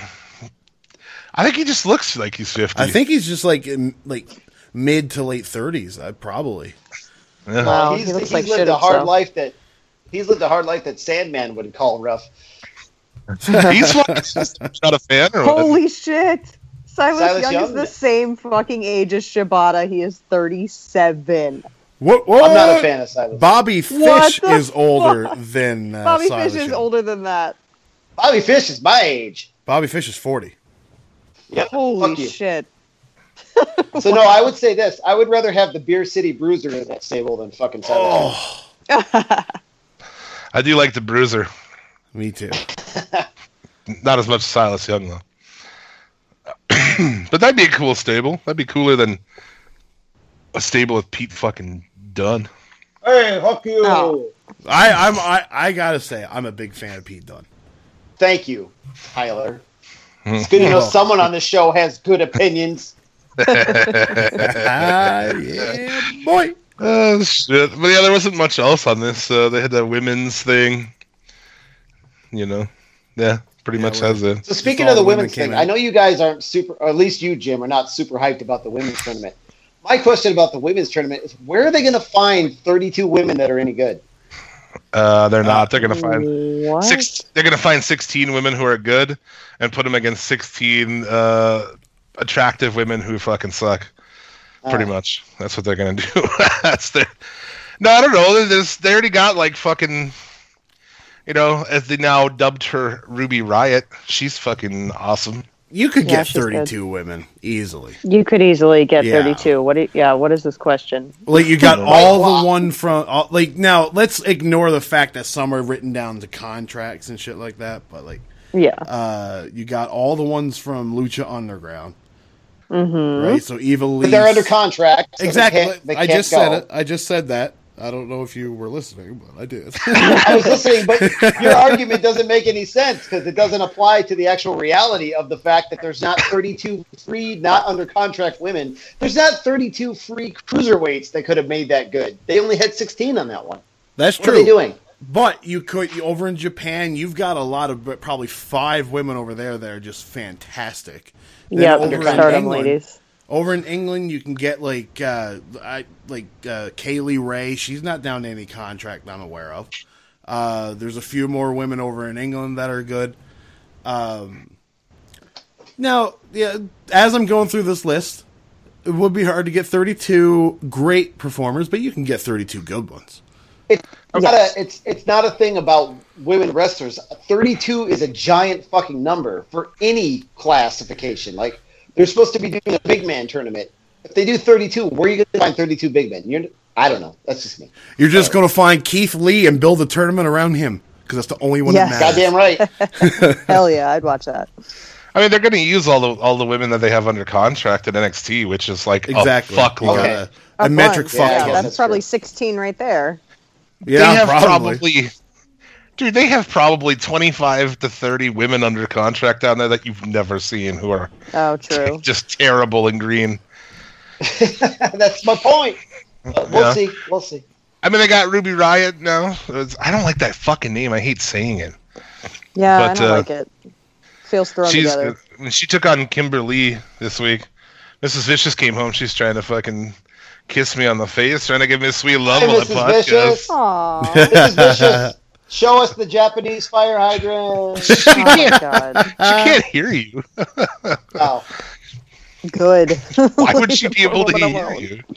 I think he just looks like he's 50. I think he's just like mid to late 30s. Probably. Yeah. Wow, he's lived a hard life that Sandman would call rough. He's not a fan, or holy what? Shit! Silas Young is the same fucking age as Shibata. He is 37. What? I'm not a fan of Silas. Bobby Fish is older than Bobby Silas Fish is Young. older than that. Bobby Fish is my age. Bobby Fish is 40. Yeah. Holy shit. So no, I would say this. I would rather have the Beer City Bruiser in that stable than fucking Silas. I do like the Bruiser. Me too. Not as much as Silas Young, though. But that'd be a cool stable. That'd be cooler than a stable with Pete fucking Dunne. Hey, fuck you. Oh. I gotta say, I'm a big fan of Pete Dunne. Thank you, Tyler. It's good to know someone on the show has good opinions. Yeah, boy. Oh, shit. But yeah, there wasn't much else on this. They had that women's thing. You know. Yeah, pretty much has it. So speaking of the women's thing, I know you guys aren't super, or at least you, Jim, are not super hyped about the women's tournament. My question about the women's tournament is, where are they going to find 32 women that are any good? They're not. They're going to find They're going to find 16 women who are good and put them against 16 attractive women who fucking suck. Pretty much. That's what they're going to do. No, I don't know. They already got like fucking... as they now dubbed her Ruby Riot. She's fucking awesome. You could Yeah, get she's 32 women easily. You could easily get Yeah. 32. What is this question? Like you got all the one from now. Let's ignore the fact that some are written down to contracts and shit like that. But Yeah. you got all the ones from Lucha Underground, right? So Evil But they're under contract. So exactly. They I can't just go. said it. I just said that. I don't know if you were listening, but I did. I was listening, but your argument doesn't make any sense because it doesn't apply to the actual reality of the fact that there's not 32 free, not under contract women. There's not 32 free cruiserweights that could have made that good. They only had 16 on that one. That's What true. are they doing? But you could over in Japan. You've got a lot of probably 5 women over there that are just fantastic. Then Yeah, over in stardom England- ladies. Over in England, you can get Kaylee Ray. She's not down to any contract I'm aware of. There's a few more women over in England that are good. Now, yeah, as I'm going through this list, it would be hard to get 32 great performers, but you can get 32 good ones. It's not a thing about women wrestlers. 32 is a giant fucking number for any classification. Like, they're supposed to be doing a big man tournament. If they do 32, where are you going to find 32 big men? I don't know. That's just me. You're just going to find Keith Lee and build a tournament around him because that's the only one Yes. that matters. Goddamn right. Hell yeah, I'd watch that. I mean, they're going to use all the women that they have under contract at NXT, which is like Exactly. a fuckload. Okay. A metric bunch. fuck Yeah, Yeah, ton. that's that's probably true. 16 right there. They Yeah, have probably. Dude, they have probably 25 to 30 women under contract down there that you've never seen who are Oh, true. just terrible and green. That's my point. We'll Yeah. see. We'll see. I mean, they got Ruby Riot now. I don't like that fucking name. I hate saying it. Yeah, But, I don't like it. Feels thrown together. When she took on Kimberly this week, Mrs. Vicious came home. She's trying to fucking kiss me on the face, trying to give me a sweet love Hey, on the Mrs. podcast. Vicious. Aww. Mrs. Vicious, show us the Japanese fire hydrant. She Oh my can't, god. she can't hear you. Oh, Good. Why would she be able to Woman hear alone. you?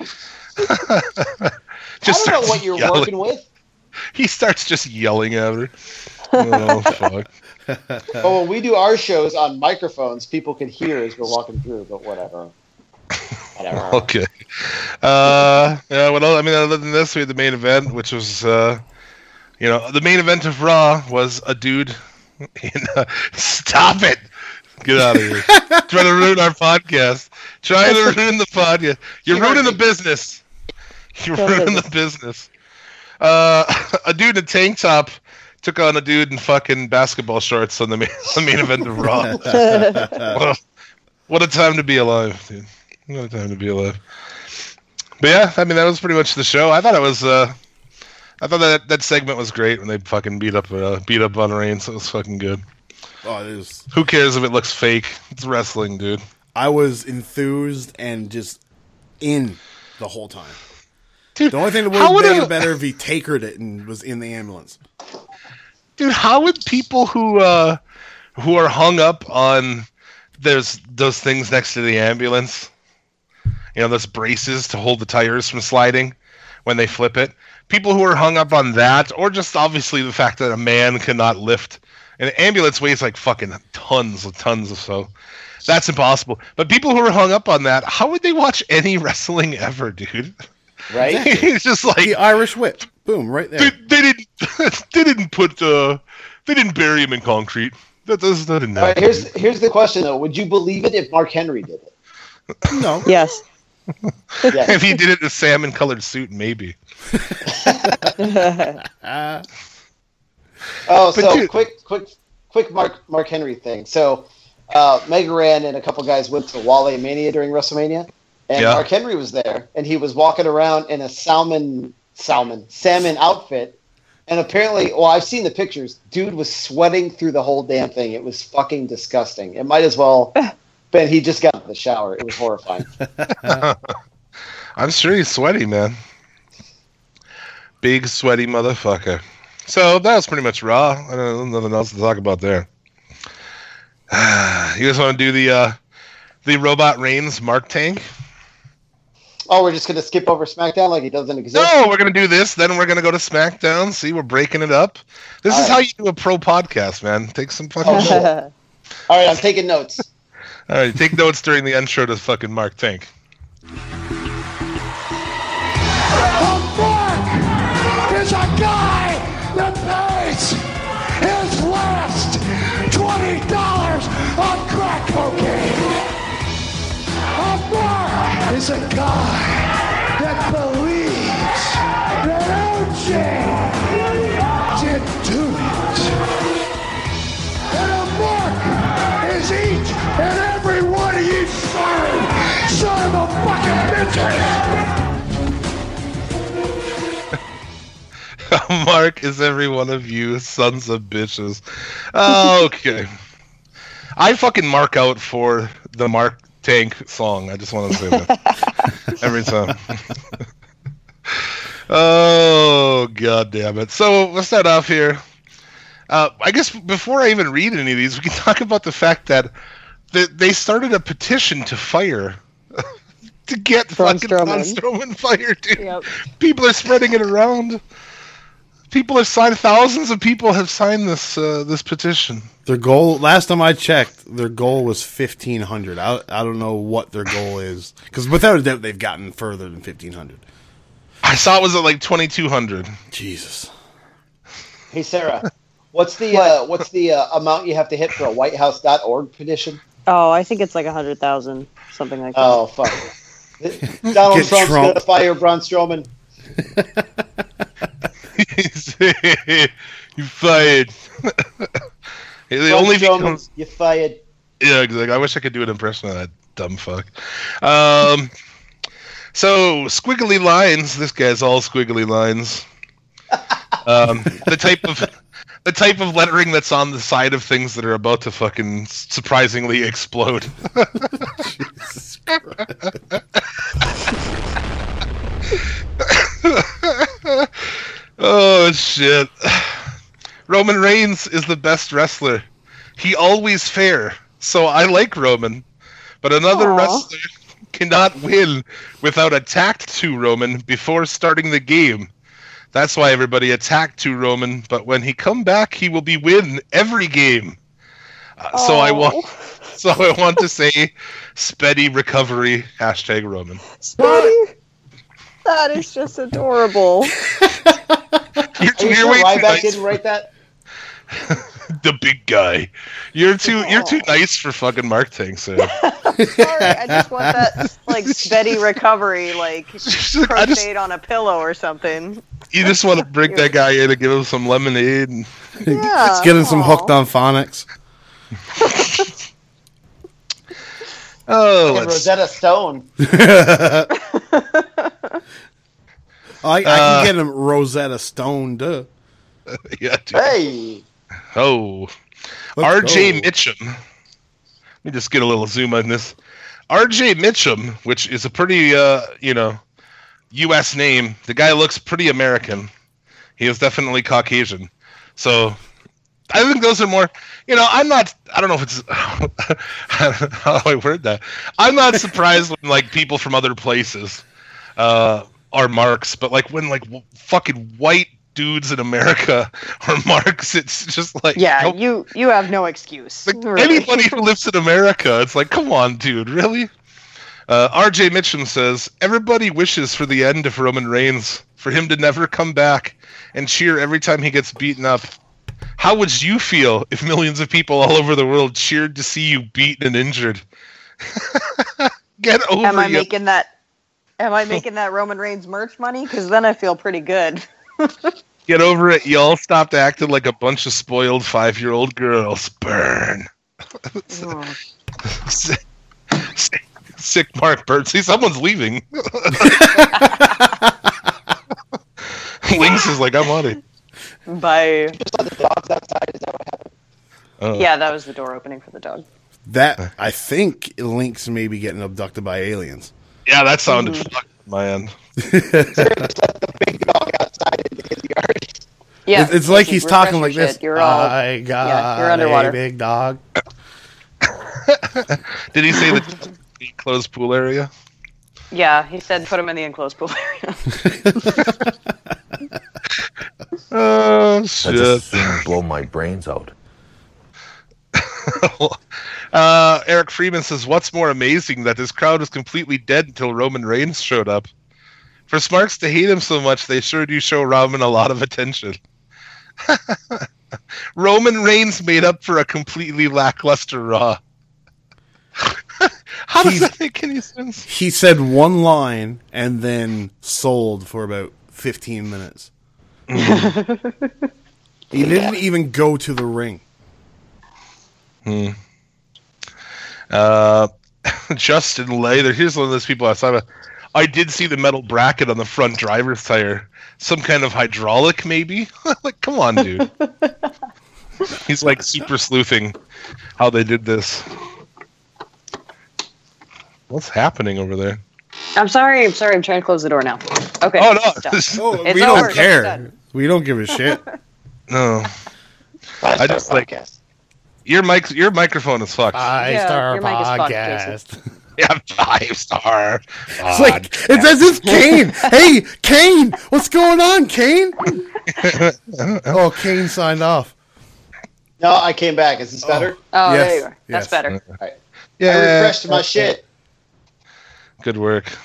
I Just don't know starts what you're yelling. working with. He starts just yelling at her. Oh fuck! Oh, when we do our shows on microphones, people can hear as we're walking through, but whatever. Whatever. Okay. Yeah. What else? I mean, other than this, we had the main event, which was, the main event of Raw was a dude. Stop it! Get out of here! Trying to ruin our podcast. Trying to ruin the podcast. You're ruining the business. You're ruining the business. A dude in a tank top took on a dude in fucking basketball shorts on the main event of Raw. What a time to be alive, dude. What a time to be alive. But yeah, I mean, that was pretty much the show. I thought it was, I thought that segment was great when they fucking beat up on Reigns. It was fucking good. Oh, it is. Who cares if it looks fake? It's wrestling, dude. I was enthused and just in the whole time. Dude, The only thing that would how have would been a- better if he takered it and was in the ambulance. Dude, how would people who are hung up on those things next to the ambulance, those braces to hold the tires from sliding when they flip it, people who are hung up on that, or just obviously the fact that a man cannot lift an ambulance weighs like fucking tons of so. That's impossible. But people who are hung up on that, how would they watch any wrestling ever, dude? Right? It's just like The Irish whip. Boom, right there. they didn't bury him in concrete. That didn't All right, happen. here's the question, though. Would you believe it if Mark Henry did it? No. Yes. Yes. If he did it in a salmon-colored suit, maybe. Oh, But so dude- quick Mark Henry thing. So Mega Ran and a couple guys went to Wale Mania during WrestleMania, and Yeah. Mark Henry was there, and he was walking around in a salmon outfit, and apparently, well, I've seen the pictures. Dude was sweating through the whole damn thing. It was fucking disgusting. It might as well been he just got out of the shower. It was horrifying. I'm sure he's sweaty, man. Big sweaty motherfucker. So that was pretty much Raw. I don't know nothing else to talk about there. You guys want to do the Robot Reigns Mark Tank? Oh, we're just gonna skip over SmackDown like it doesn't exist. No, we're gonna do this. Then we're gonna go to SmackDown. See, we're breaking it up. This is how you do a pro podcast, man. Take some fucking. Oh, cool. All right, I'm taking notes. All right, take notes during the intro to fucking Mark Tank. Is a guy that pays his last $20 on crack cocaine. A Mark is a guy that believes that OJ didn't do it. And a Mark is each and every one of you sorry son of a fucking bitches. Mark is every one of you sons of bitches. Okay. I fucking mark out for the Mark Tank song. I just want to say that. Every time. Oh, god damn it. So, let's start off here. I guess before I even read any of these, we can talk about the fact that they started a petition to fire. To get fucking Braun Strowman fired, dude. Yep. People are spreading it around. People have signed. Thousands of people have signed this this petition. Their goal, last time I checked, their goal was 1,500. I don't know what their goal is, because without a doubt, they've gotten further than 1,500. I saw it was at like 2,200. Jesus. Hey Sarah, what's the amount you have to hit for a WhiteHouse.org petition? Oh, I think it's like 100,000, something like that. Oh fuck! Donald Trump's gonna fire Braun Strowman. You fired. You fired. Yeah, exactly. I wish I could do an impression of that dumb fuck. So squiggly lines. This guy's all squiggly lines. The type of lettering that's on the side of things that are about to fucking surprisingly explode. Jesus Christ. Oh shit. Roman Reigns is the best wrestler. He always fair. So I like Roman. But another wrestler cannot win without attacked to Roman before starting the game. That's why everybody attacked to Roman, but when he come back, he will be win every game. So I want to say Speedy recovery #Roman. Speedy? That is just adorable. Are you sure Ryback didn't write that? The big guy. You're too nice for fucking Mark Tank, sir. Sorry, I just want that like Speedy recovery, like crocheted on a pillow or something. You just want to bring that guy in and give him some lemonade. And... Yeah, let's get him some Hooked on Phonics. And Rosetta Stone. I can get him Rosetta Stone, duh. Yeah, dude. Hey. Oh. RJ Mitchum. Let me just get a little zoom on this. RJ Mitchum, which is a pretty, U.S. name. The guy looks pretty American. He is definitely Caucasian. So, I think those are more, I don't know if it's, how do I word that? I'm not surprised when, like, people from other places are marks, but, like, when, like, fucking white dudes in America are marks, it's just like... Yeah, you have no excuse. Like, really. Anybody who lives in America, it's like, come on, dude, really? RJ Mitchum says, everybody wishes for the end of Roman Reigns, for him to never come back and cheer every time he gets beaten up. How would you feel if millions of people all over the world cheered to see you beaten and injured? Get over it. Am I making that Roman Reigns merch money? Because then I feel pretty good. Get over it. Y'all stopped acting like a bunch of spoiled 5-year-old girls. Burn. Oh. Sick Mark Bird. See, someone's leaving. Lynx is like, I'm on it. Bye. Just let the dogs outside. Is that what happened? Yeah, that was the door opening for the dog. That, I think Lynx may be getting abducted by aliens. Yeah, that sounded fucked on my end. The big dog outside in his yard. Yeah, it's like he's talking like this. You're all, you're underwater. A big dog. Did he say the closed pool area? Yeah, he said put him in the enclosed pool area. Oh, I shit. just blow my brains out. Eric Freeman says, what's more amazing that this crowd was completely dead until Roman Reigns showed up? For Smarks to hate him so much, they sure do show Roman a lot of attention. Roman Reigns made up for a completely lackluster Raw. How does that make any sense? He said one line and then sold for about 15 minutes. He didn't even go to the ring. Justin Lather, here's one of those people I saw. I did see the metal bracket on the front driver's tire. Some kind of hydraulic, maybe? Like, come on, dude. He's like super sleuthing how they did this. What's happening over there? I'm sorry. I'm trying to close the door now. Okay. Oh, no. It's Oh, It's we over. don't It's care. done. We don't give a shit. No. I just like your microphone is fucked. Your mic is fucked, Jason. Yeah, 5-star. It's like it's as if Kane. Hey, Kane, what's going on, Kane? Oh, Kane signed off. No, I came back. Is this better? Oh, Yes, there you are. That's yes. better. Yeah, I refreshed my shit. Good work.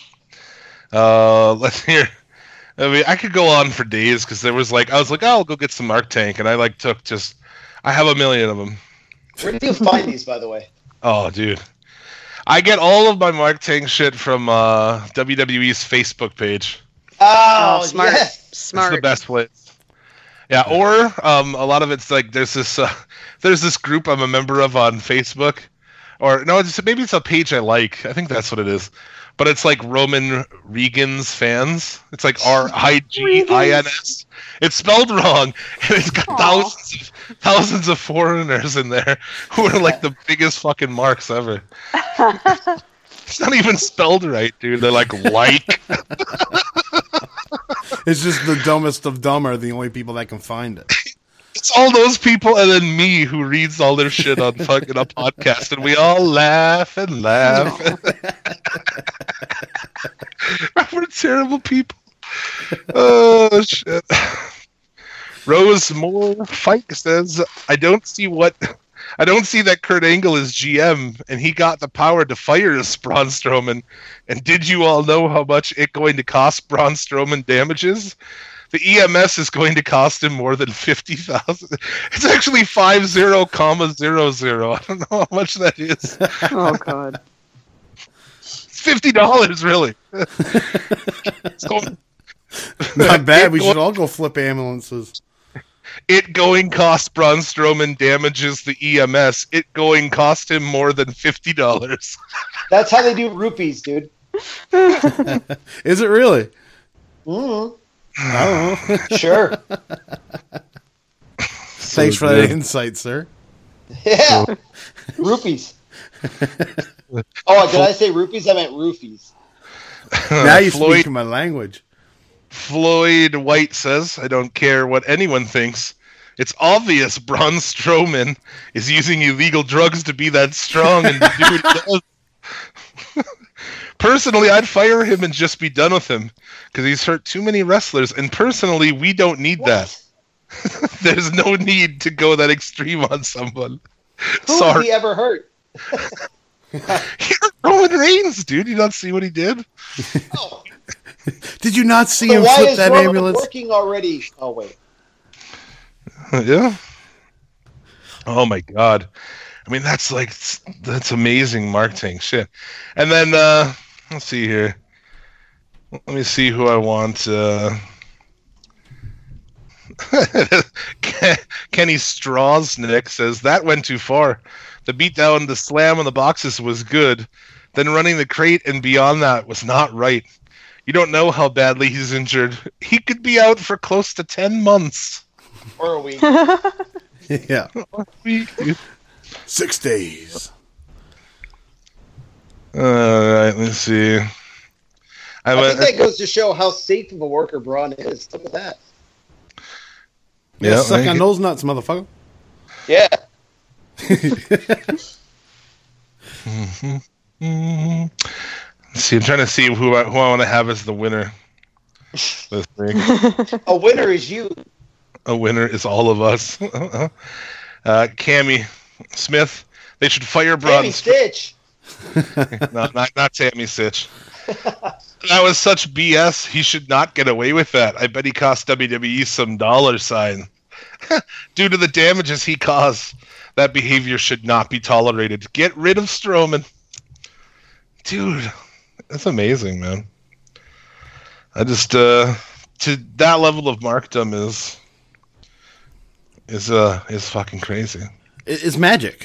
Let's hear. I mean, I could go on for days because I was like, oh, I'll go get some Mark Tank, and I I have 1 million of them. Where do you find these, by the way? Oh, dude. I get all of my Mark Tank shit from WWE's Facebook page. Oh, smart. yes. Smart. It's the best place. Yeah, or a lot of it's like there's this group I'm a member of on Facebook, or no, maybe it's a page I like. I think that's what it is. But it's like Roman Reigns fans. It's like RIGINS. It's spelled wrong, and it's got thousands of foreigners in there who are like the biggest fucking marks ever. It's not even spelled right, dude. They're like. It's just the dumbest of dumb are the only people that can find it. It's all those people and then me who reads all their shit on fucking a podcast, and we all laugh and laugh. We're terrible people. Oh shit. Rose Moore Fike says, I don't see that Kurt Angle is GM and he got the power to fire Braun Strowman. And did you all know how much it's going to cost Braun Strowman damages? The EMS is going to cost him more than $50,000. It's actually 50,000. I don't know how much that is. Oh God. It's $50, really. Not bad. We should all go flip ambulances. It going cost Braun Strowman damages the EMS. It going cost him more than $50. That's how they do rupees, dude. Is it really? Mm-hmm. I don't know. Sure. Thanks for that insight, sir. Yeah. Rupees. Oh, did I say rupees? I meant roofies. Now you're Floyd- speaking my language. Floyd White says, I don't care what anyone thinks. It's obvious Braun Strowman is using illegal drugs to be that strong and to do what he does. Personally, I'd fire him and just be done with him because he's hurt too many wrestlers. And personally, we don't need that. There's no need to go that extreme on someone. Who Sorry. has he ever hurt? Roman Reigns, dude. You not see what he did? Oh. Did you not see So him why flip is that Roman ambulance? working already? Oh, wait. Yeah. Oh my god. I mean, that's amazing marketing shit. And then let's see here. Let me see who I want. Kenny Strasnick says that went too far. The beatdown, the slam on the boxes was good. Then running the crate and beyond that was not right. You don't know how badly he's injured. He could be out for close to 10 months. Or a week. Yeah. 6 days. All right, let's see. I think that goes to show how safe of a worker Braun is. Look at that. Yeah, suck on those nuts, motherfucker. Yeah. Let's See, I'm trying to see who I want to have as the winner this week. A winner is you. A winner is all of us. Cammy Smith. They should fire Braun. Tammy Stitch. No, not Tammy Stitch. That was such BS. He should not get away with that. I bet he cost WWE some $. Due to the damages he caused, that behavior should not be tolerated. Get rid of Strowman. Dude, that's amazing, man. I just to that level of markdom is fucking crazy. It's magic.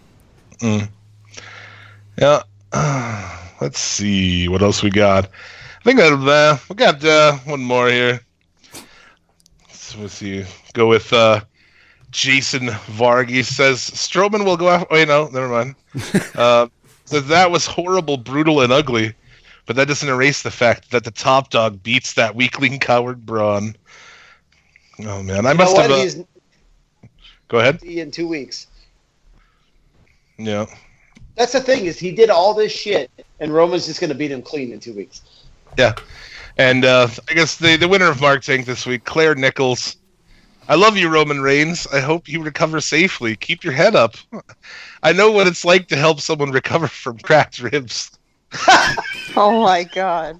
Yeah. Let's see what else we got. I think we got one more here. Let's see. Go with Jason Varghese says Strowman will go after. Wait, no, never mind. Says that was horrible, brutal, and ugly, but that doesn't erase the fact that the top dog beats that weakling coward Braun. Oh man, I must have. Go ahead. In 2 weeks. Yeah. That's the thing is he did all this shit, and Roman's just going to beat him clean in 2 weeks. Yeah. And I guess the winner of Mark Tank this week, Claire Nichols. I love you, Roman Reigns. I hope you recover safely. Keep your head up. I know what it's like to help someone recover from cracked ribs. Oh my god.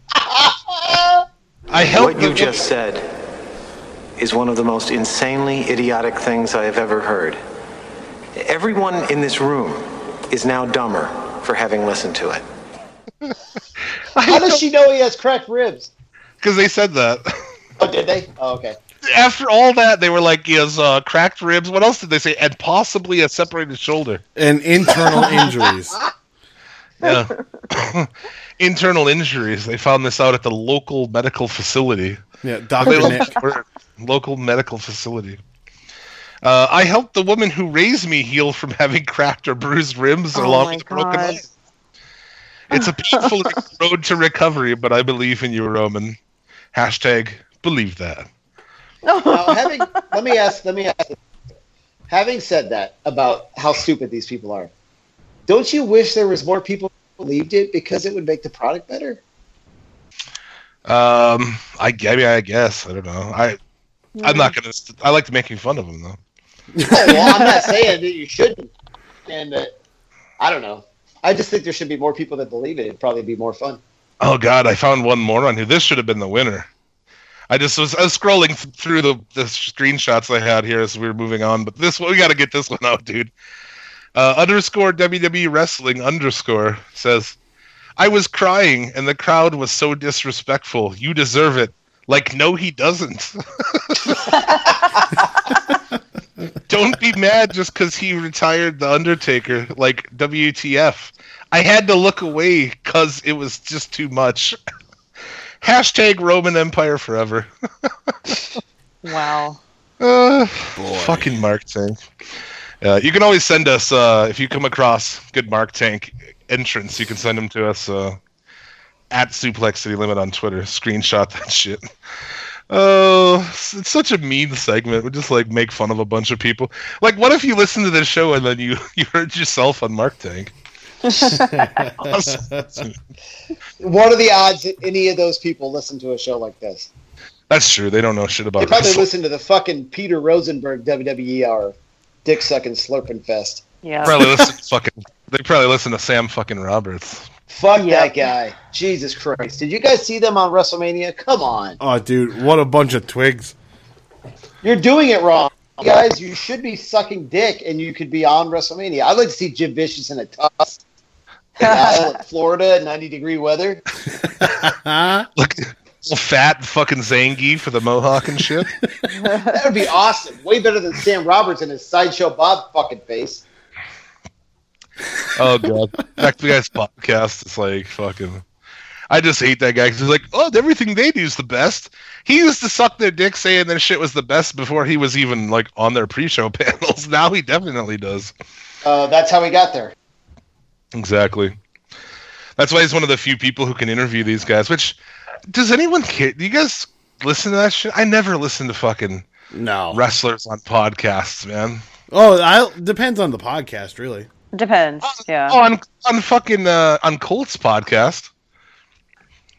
What you just said is one of the most insanely idiotic things I have ever heard. Everyone in this room is now dumber for having listened to it. How does she know he has cracked ribs? Because they said that. Oh, did they? Oh, okay. After all that, they were like, he has cracked ribs. What else did they say? And possibly a separated shoulder. And internal injuries. Yeah. Internal injuries. They found this out at the local medical facility. Yeah, Dr. Nick. Local medical facility. I helped the woman who raised me heal from having cracked or bruised ribs along with broken legs. It's a painful road to recovery, but I believe in you, Roman. Hashtag believe that. Now, let me ask. Having said that about how stupid these people are, don't you wish there was more people who believed it because it would make the product better? I guess I don't know. I'm not gonna. I like making fun of them though. Oh, well, I'm not saying that you shouldn't, and I don't know. I just think there should be more people that believe it. It'd probably be more fun. Oh God, I found one more on here. This should have been the winner. I was scrolling through the screenshots I had here as we were moving on, but this one, we got to get this one out, dude. Underscore WWE Wrestling underscore says, I was crying and the crowd was so disrespectful. You deserve it. Like, no, he doesn't. Don't be mad just because he retired The Undertaker. Like, WTF. I had to look away because it was just too much. Hashtag Roman Empire forever. Wow. Fucking Mark Tank. You can always send us, if you come across good Mark Tank entrants, you can send them to us at Suplex City Limit on Twitter. Screenshot that shit. It's such a mean segment. We just like make fun of a bunch of people. Like, what if you listen to this show and then you heard yourself on Mark Tank? Awesome. What are the odds that any of those people listen to a show like this? That's true. They don't know shit about They probably wrestling. listen to the fucking Peter Rosenberg WWE Hour, dick sucking slurping fest. Yeah. They probably listen to Sam fucking Roberts. Fuck that guy. Jesus Christ. Did you guys see them on WrestleMania? Come on. Oh, dude, what a bunch of twigs. You're doing it wrong. Guys, you should be sucking dick and you could be on WrestleMania. I'd like to see Jim Vicious in a tux in Florida at 90-degree weather. Look, fat fucking Zangief for the mohawk and shit. That would be awesome. Way better than Sam Roberts and his Sideshow Bob fucking face. Oh god, back to the guy's podcast. It's like fucking. I just hate that guy because he's like, oh, everything they do is the best. He used to suck their dick saying their shit was the best before he was even like on their pre-show panels. Now he definitely does. That's how he got there. Exactly. That's why he's one of the few people who can interview these guys. Which, does anyone care? Do you guys listen to that shit? I never listen to fucking wrestlers on podcasts, man. Oh, depends on the podcast, really. Depends. Yeah. Oh, on fucking on Colt's podcast.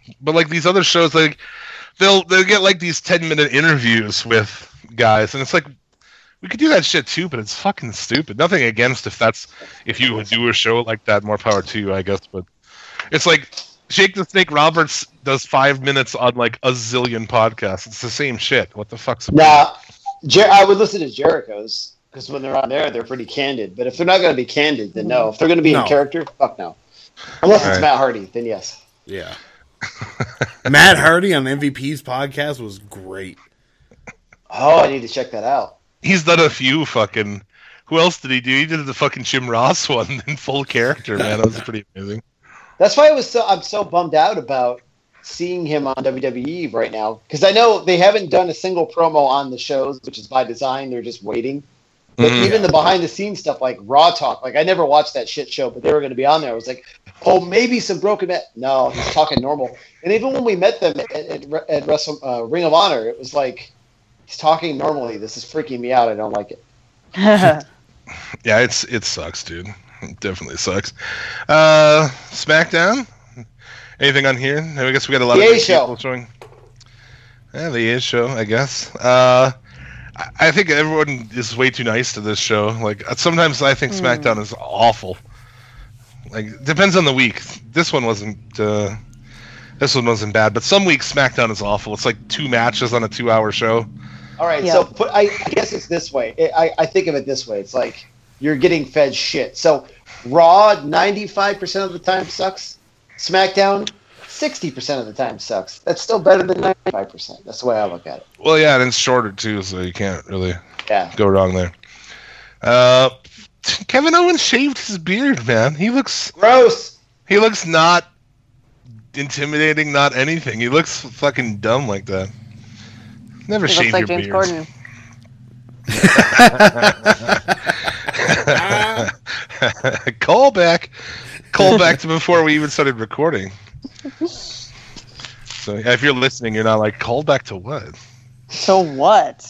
But like these other shows, like they'll get like these 10-minute interviews with guys, and it's like we could do that shit too, but it's fucking stupid. Nothing against if you would do a show like that, more power to you, I guess. But it's like Jake the Snake Roberts does 5 minutes on like a zillion podcasts. It's the same shit. What the fuck's the Nah, I would listen to Jericho's because when they're on there, they're pretty candid. But if they're not going to be candid, then no. If they're going to be in character, fuck no. Unless it's Matt Hardy, then yes. Yeah. Matt Hardy on MVP's podcast was great. Oh, I need to check that out. He's done a few fucking. Who else did he do? He did the fucking Jim Ross one in full character, man. That was pretty amazing. That's why I'm so bummed out about seeing him on WWE right now, because I know they haven't done a single promo on the shows, which is by design. They're just waiting. But even the behind-the-scenes stuff, like Raw Talk, like I never watched that shit show, but they were going to be on there. I was like, oh, maybe some broken man. No, he's talking normal. And even when we met them at Ring of Honor, it was like he's talking normally. This is freaking me out. I don't like it. Yeah, it sucks, dude. It definitely sucks. SmackDown? Anything on here? I guess we got a lot of people showing. Yeah, the A show, I guess. I think everyone is way too nice to this show. Like sometimes I think SmackDown is awful. Like depends on the week. This one wasn't bad, but some weeks SmackDown is awful. It's like 2 matches on a 2-hour show. All right, so I guess it's this way. I think of it this way. It's like you're getting fed shit. So Raw 95% of the time sucks. SmackDown 60% of the time sucks. That's still better than 95%. That's the way I look at it. Well, yeah, and it's shorter too, so you can't really go wrong there. Kevin Owens shaved his beard, man. He looks gross. He looks not intimidating, not anything. He looks fucking dumb like that. Never shave your beard. He looks like James Corden. Call back to before we even started recording. So yeah, if you're listening, you're not like, call back to what? So what?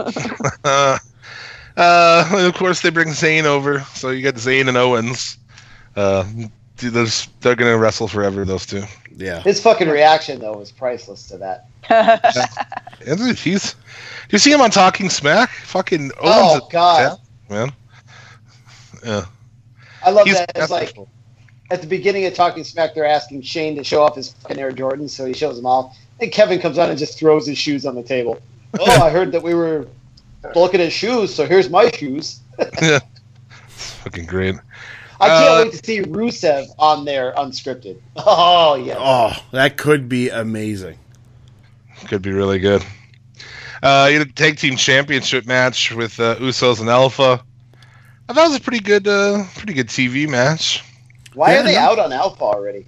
Of course, they bring Zayn over, so you got Zayn and Owens. They're gonna wrestle forever, those two. Yeah. His fucking reaction though was priceless to that. Do you see him on Talking Smack? Fucking Owens. Oh God, man. Yeah. I love that. It's like at the beginning of Talking Smack, they're asking Shane to show off his fucking Air Jordans, so he shows them off. And Kevin comes on and just throws his shoes on the table. Oh, I heard that we were looking at shoes, so here's my shoes. Yeah. It's fucking great. I can't wait to see Rusev on there unscripted. Oh, yeah. Oh, that could be amazing. Could be really good. You had a tag team championship match with Usos and Alpha. I thought it was a pretty good TV match. Why are they out on Alpha already?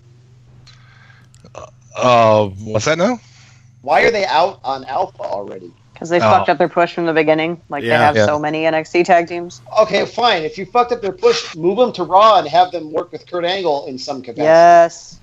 What's that now? Why are they out on Alpha already? Because they fucked up their push from the beginning. Like they have so many NXT tag teams. Okay, fine. If you fucked up their push, move them to Raw and have them work with Kurt Angle in some capacity. Yes.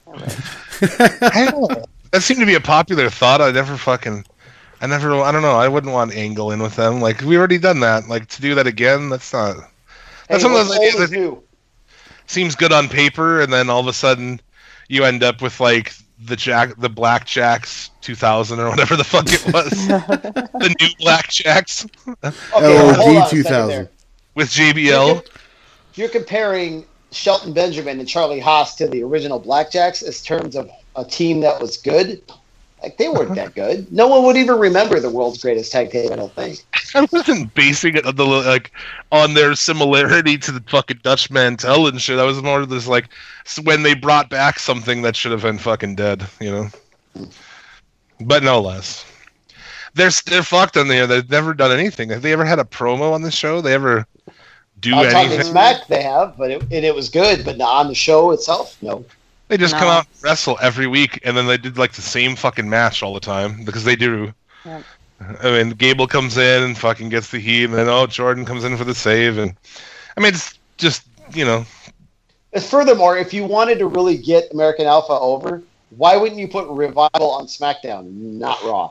I don't know. That seemed to be a popular thought. I don't know. I wouldn't want Angle in with them. Like we already done that. Like to do that again, that's not. That's one of those ideas that seems good on paper, and then all of a sudden you end up with like the Blackjacks 2000 or whatever the fuck it was. The new Blackjacks. LOD 2000 with JBL. You're comparing Shelton Benjamin and Charlie Haas to the original Blackjacks as terms of a team that was good. Like they weren't that good. No one would even remember the world's greatest tag team, I don't think. I wasn't basing it on their similarity to the fucking Dutch Mantel and shit. I was more of this like when they brought back something that should have been fucking dead, you know. But no less, they're fucked on there. They've never done anything. Have they ever had a promo on the show? They ever do anything? Talking Smack, they have, but it was good. But on the show itself, no. They just come out and wrestle every week, and then they did like the same fucking match all the time because they do. Yeah. I mean, Gable comes in and fucking gets the heat, and then Jordan comes in for the save, and I mean, it's just Furthermore, if you wanted to really get American Alpha over, why wouldn't you put Revival on SmackDown, not Raw?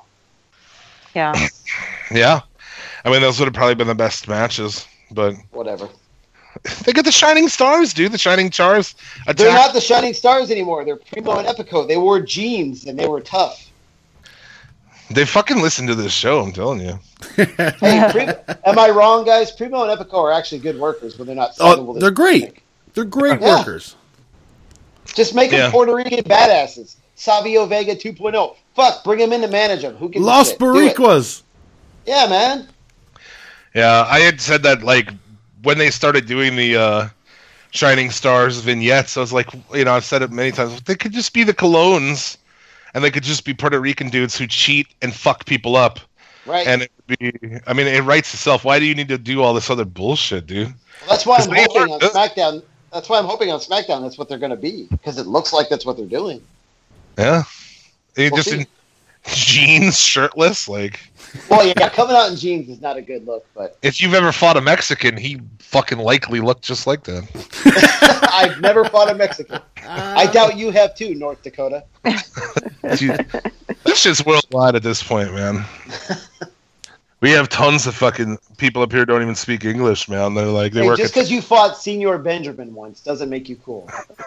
Yeah. Yeah. I mean, those would have probably been the best matches, but whatever. They got the Shining Stars, dude. The Shining Stars. They're not the Shining Stars anymore. They're Primo and Epico. They wore jeans and they were tough. They fucking listen to this show, I'm telling you. Hey, am I wrong, guys? Primo and Epico are actually good workers, but they're not. Oh, they're great. They're great workers. Just make them Puerto Rican badasses. Savio Vega 2.0. Fuck, bring him in to manage them. Who can Los Boricuas. Yeah, man. Yeah, I had said that, like, when they started doing the Shining Stars vignettes, I was like, you know, I've said it many times, they could just be the Colognes, and they could just be Puerto Rican dudes who cheat and fuck people up. Right. And it would be, I mean, it writes itself. Why do you need to do all this other bullshit, dude? Well, that's why I'm hoping on SmackDown. That's why I'm hoping on SmackDown that's what they're going to be, because it looks like that's what they're doing. Yeah. They just in jeans, shirtless, like. Well, yeah, coming out in jeans is not a good look, but if you've ever fought a Mexican, he fucking likely looked just like that. I've never fought a Mexican. I doubt you have too, North Dakota. Dude, this shit's worldwide at this point, man. We have tons of fucking people up here who don't even speak English, man. They're like, they work. Just because you fought Senor Benjamin once doesn't make you cool.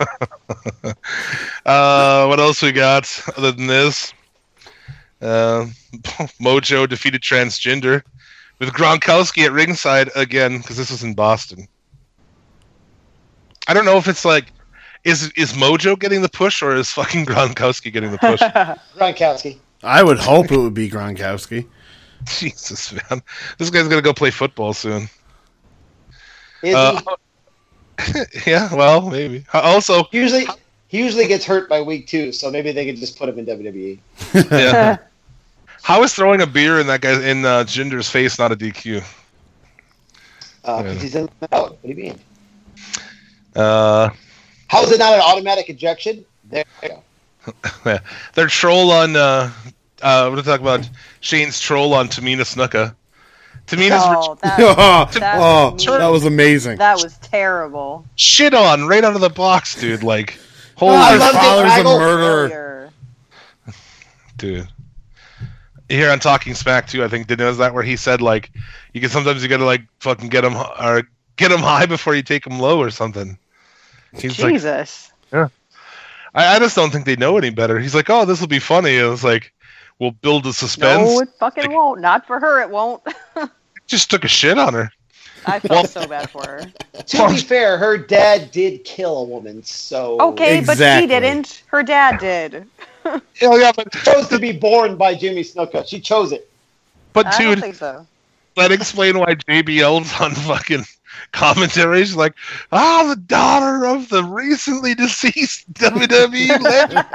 What else we got other than this? Mojo defeated Transgender with Gronkowski at ringside again, because this was in Boston. I don't know if it's like, is Mojo getting the push or is fucking Gronkowski getting the push? Gronkowski. I would hope it would be Gronkowski. Jesus, man. This guy's going to go play football soon. Is he? Yeah, well, maybe. Also, he usually gets hurt by week 2, so maybe they could just put him in WWE. Yeah. How is throwing a beer in that guy in Jinder's face not a DQ? Because he's in the out. What do you mean? How is it not an automatic ejection? There you go. Yeah. Their troll on we're gonna talk about Shane's troll on Tamina Snuka. Tamina's that was amazing. That was terrible. Shit on right out of the box, dude. Like, holy father's a murderer. Dude. Here on Talking Smack too, I think is that where he said like you can sometimes you gotta like fucking get him high before you take him low or something. He's Jesus. Like, yeah. I just don't think they know any better. He's like, oh, this will be funny. And it's like, we'll build the suspense. No, it fucking won't. Not for her, it won't. Just took a shit on her. I felt so bad for her. To be fair, her dad did kill a woman, so... Okay, but she didn't. Her dad did. Yeah, but chose to be born by Jimmy Snuka. She chose it. But I dude, don't think so. That explain why JBL's on fucking commentary. She's like, the daughter of the recently deceased WWE legend.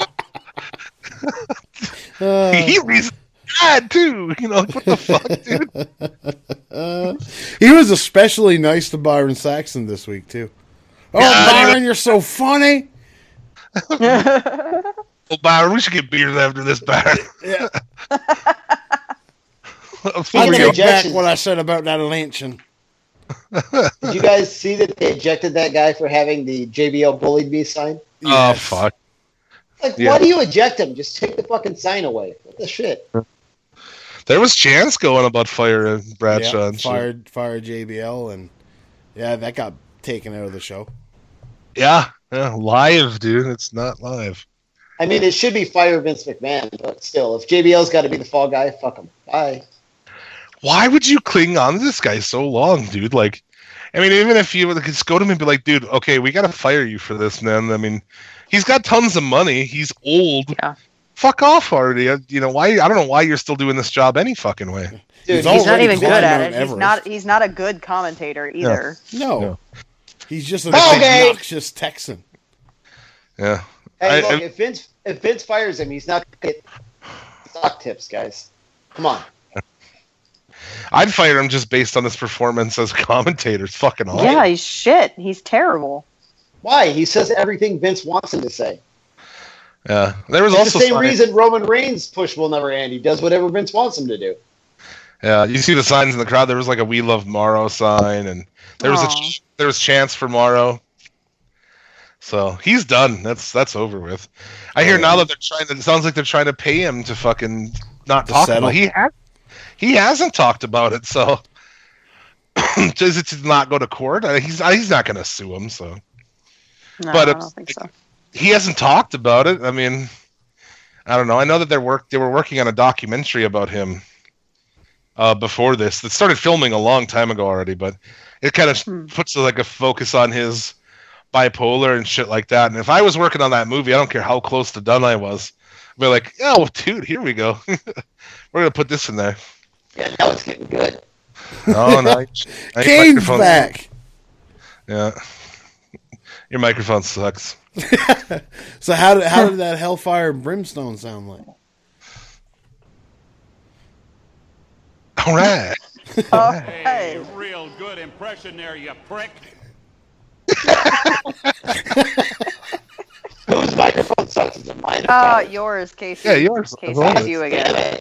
He recently died too. You know, like, what the fuck, dude? He was especially nice to Byron Saxton this week too. Oh, Byron, you're so funny. Well, Byron, we should get beers after this, Byron. Yeah. I'll take back what I said about that lynching. Did you guys see that they ejected that guy for having the JBL bullied me sign? Yes. Oh, fuck. Like, why do you eject him? Just take the fucking sign away. What the shit? There was chants going about fire Bradshaw. Yeah, fired JBL, and that got taken out of the show. Yeah, live, dude. It's not live. I mean, it should be fire Vince McMahon, but still, if JBL's got to be the fall guy, fuck him. Bye. Why would you cling on to this guy so long, dude? Like, I mean, even if you would just go to him and be like, dude, okay, we got to fire you for this, man. I mean, he's got tons of money. He's old. Yeah. Fuck off already. You know why? I don't know why you're still doing this job any fucking way. Dude, he's not even good at it. He's not a good commentator either. No. He's just an obnoxious Texan. Yeah. Hey, look, if Vince fires him, he's not going to get stock tips, guys. Come on. I'd fire him just based on his performance as a commentator. It's fucking awful. Yeah, he's shit. He's terrible. Why? He says everything Vince wants him to say. Yeah. There was it's also the same reason Roman Reigns' push will never end. He does whatever Vince wants him to do. Yeah, you see the signs in the crowd. There was like a "We Love Morrow" sign, and there was chants for Morrow. So he's done. That's over with. I hear now that they're trying to. It sounds like they're trying to pay him to fucking not talk about it. He hasn't talked about it. So does it to not go to court? He's not going to sue him. So, No, but I don't think so. he hasn't talked about it. I mean, I don't know. I know that they were working on a documentary about him before this. That started filming a long time ago already, but it kind of puts like a focus on his bipolar and shit like that. And if I was working on that movie, I don't care how close to done I was, I'd be like, oh, dude, here we go. We're gonna put this in there. Yeah, now it's getting good. Oh no, Kane's back. Yeah, your microphone sucks. So how did that Hellfire and Brimstone sound like? All right. Oh, Hey, real good impression there, you prick. Whose microphone sucks is mine? Yours, Casey. Yeah, yours. Casey, it's you again.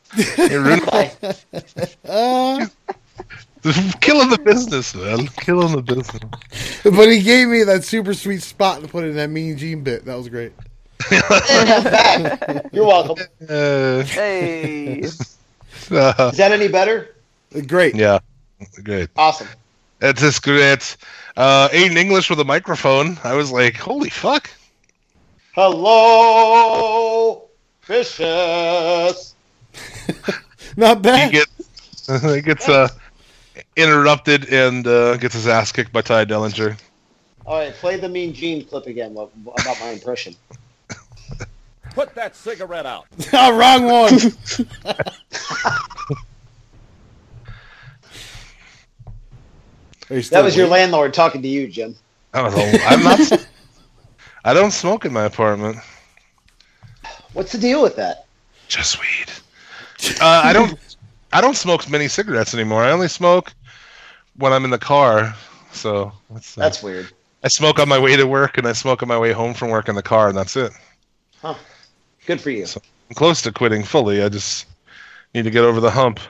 Killing the business, man. Killing the business. But he gave me that super sweet spot to put in that Mean Gene bit. That was great. You're welcome. Hey. Is that any better? Great. Yeah. Great. Awesome. It's just great. Aiden English with a microphone. I was like, holy fuck. Hello, Vicious. Not bad. He gets interrupted and gets his ass kicked by Ty Dellinger. All right, play the Mean Gene clip again about my impression. Put that cigarette out. Oh, wrong one. That was your landlord talking to you, Jim. I'm not. I don't smoke in my apartment. What's the deal with that? Just weed. I don't smoke many cigarettes anymore. I only smoke when I'm in the car. So that's weird. I smoke on my way to work and I smoke on my way home from work in the car, and that's it. Huh. Good for you. So I'm close to quitting fully. I just need to get over the hump.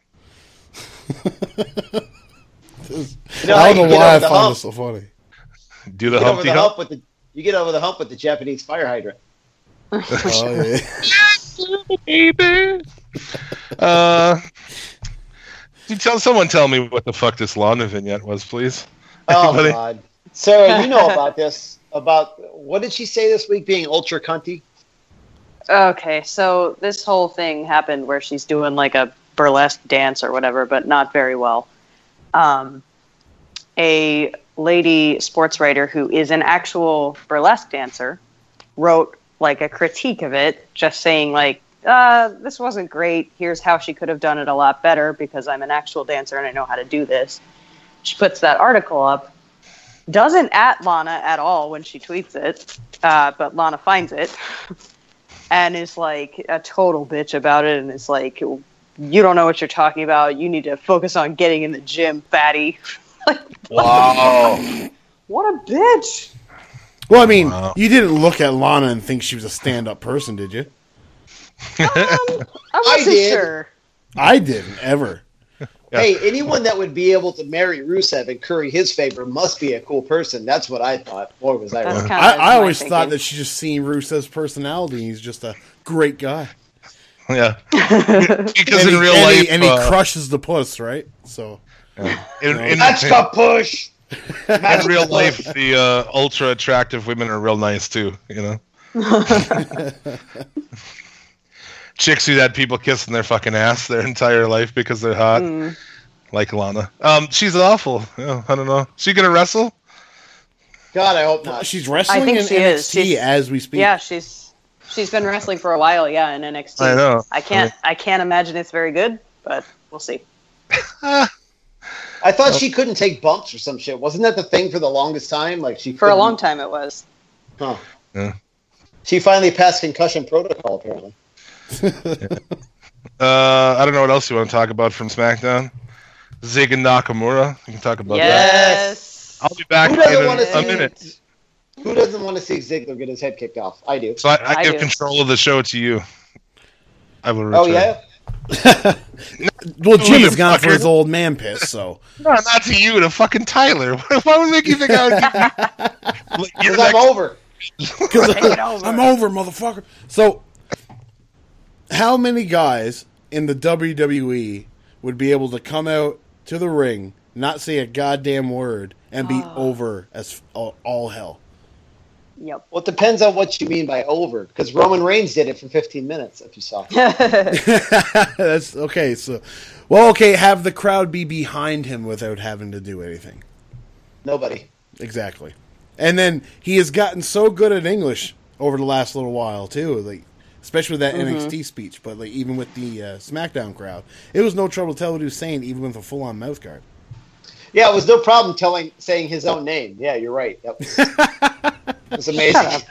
I don't know why I find this so funny. Do the Humpty Hump? You get over the hump with the Japanese fire hydrant. Oh, yeah. Baby. Someone tell me what the fuck this Lana vignette was, please. Oh, Anybody? God. Sarah, you know about this. About, what did she say this week, being ultra cunty? Okay, so this whole thing happened where she's doing like a burlesque dance or whatever, but not very well. A lady sports writer who is an actual burlesque dancer wrote like a critique of it, just saying like, this wasn't great. Here's how she could have done it a lot better because I'm an actual dancer and I know how to do this. She puts that article up, doesn't at Lana at all when she tweets it, but Lana finds it and is like a total bitch about it and is like, you don't know what you're talking about. You need to focus on getting in the gym, fatty. Wow. What a bitch. Well, I mean, you didn't look at Lana and think she was a stand-up person, did you? I wasn't sure. I didn't, ever. Hey, anyone that would be able to marry Rusev and curry his favor must be a cool person. That's what I thought. Boy, was I wrong. I always thought that she just seen Rusev's personality and he's just a great guy. Yeah. Because in real life... And he crushes the puss, right? So... That's the push! In real life, the ultra attractive women are real nice too, you know? Chicks who had people kissing their fucking ass their entire life because they're hot. Like Lana. She's awful. Yeah, I don't know. She gonna wrestle? God, I hope not. She's wrestling in NXT as we speak. Yeah, she's been wrestling for a while, in NXT. I know. I can't imagine it's very good, but we'll see. I thought she couldn't take bumps or some shit. Wasn't that the thing for the longest time? Like she for a long time it was. Huh. Yeah. She finally passed concussion protocol, apparently. I don't know what else you want to talk about from SmackDown. Zig and Nakamura. You can talk about that. Yes. I'll be back in a minute. Who doesn't want to see Ziggler get his head kicked off? I do. So I give control of the show to you. I will return. Oh, yeah? Well, Jim is gone for his old man piss, so. No, not to you, to fucking Tyler. Why would make you think I would Because I'm over. I'm over, motherfucker. So, how many guys in the WWE would be able to come out to the ring not say a goddamn word, and be over as all hell. Yep. Well, it depends on what you mean by over, because Roman Reigns did it for 15 minutes, if you saw. That's okay. So, okay, have the crowd be behind him without having to do anything. Nobody. Exactly. And then he has gotten so good at English over the last little while too, like especially with that NXT speech. But like even with the SmackDown crowd, it was no trouble to tell what he was saying, even with a full-on mouth guard. Yeah, it was no problem saying his own name. Yeah, you're right. That was amazing.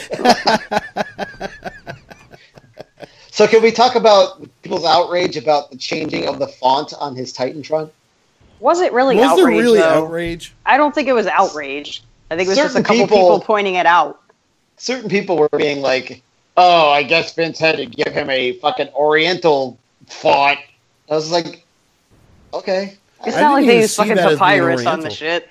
So can we talk about people's outrage about the changing of the font on his Titantron? Was it really Was outrage, there really though? outrage? I don't think it was outrage. I think it was just a Certain couple people pointing it out. Certain people were being like, oh, I guess Vince had to give him a fucking Oriental font. I was like, okay. It's not like they use fucking papyrus on the shit.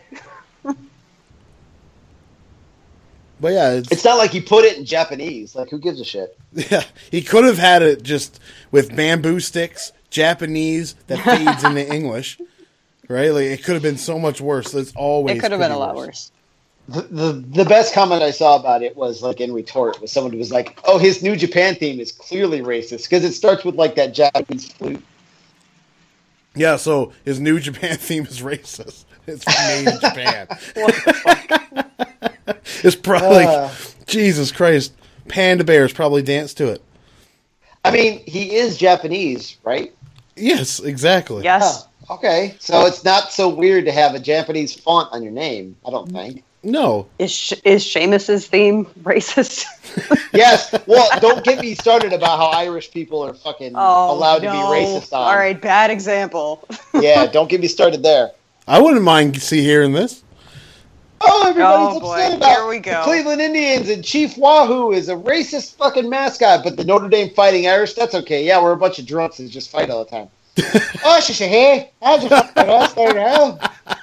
But yeah, it's not like he put it in Japanese. Like, who gives a shit? Yeah, he could have had it just with bamboo sticks, Japanese that fades into English, right? Like it could have been so much worse. It's always it could have been a lot worse. The best comment I saw about it was like in retort was someone who was like, "Oh, his New Japan theme is clearly racist because it starts with like that Japanese flute." Yeah, so his New Japan theme is racist. It's made in Japan. What the fuck? It's probably Jesus Christ. Panda bears probably dance to it. I mean, he is Japanese, right? Yes, exactly. Yes. Okay, so it's not so weird to have a Japanese font on your name. I don't think. No. Is Sheamus's theme racist? Yes. Well, don't get me started about how Irish people are fucking allowed to be racist on. All right, bad example. Yeah, don't get me started there. I wouldn't mind hearing this. Oh, everybody's upset about Here we go. the Cleveland Indians and Chief Wahoo is a racist fucking mascot, but the Notre Dame Fighting Irish, that's okay. Yeah, we're a bunch of drunks that just fight all the time. Oh, hey, how'd you fucking wrestler now?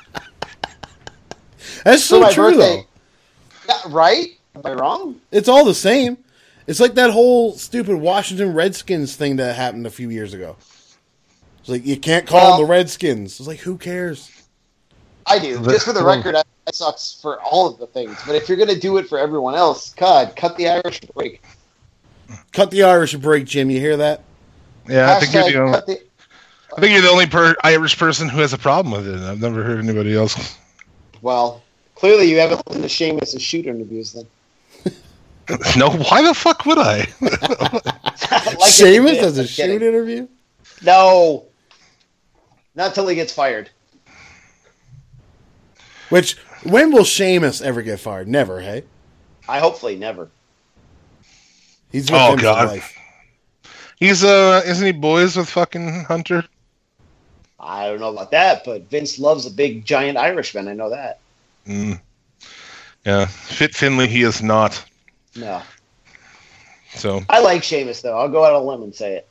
That's so true, though. Yeah, right? Am I wrong? It's all the same. It's like that whole stupid Washington Redskins thing that happened a few years ago. It's like, you can't call them the Redskins. It's like, who cares? I do. Just for the record, I sucks for all of the things. But if you're going to do it for everyone else, God, cut the Irish a break. Cut the Irish a break, Jim. You hear that? Yeah, I think you're the only Irish person who has a problem with it. I've never heard anybody else. Well, clearly you haven't listened to Sheamus' shoot interviews then. No, why the fuck would I? Like Sheamus has a shoot interview? No. Not until he gets fired. Which, when will Sheamus ever get fired? Never, hey? I hopefully never. He's with him for God. life. He's, isn't he boys with fucking Hunter? I don't know about that, but Vince loves a big, giant Irishman. I know that. Yeah. Fit Finley, he is not. No. So I like Sheamus, though. I'll go out on a limb and say it.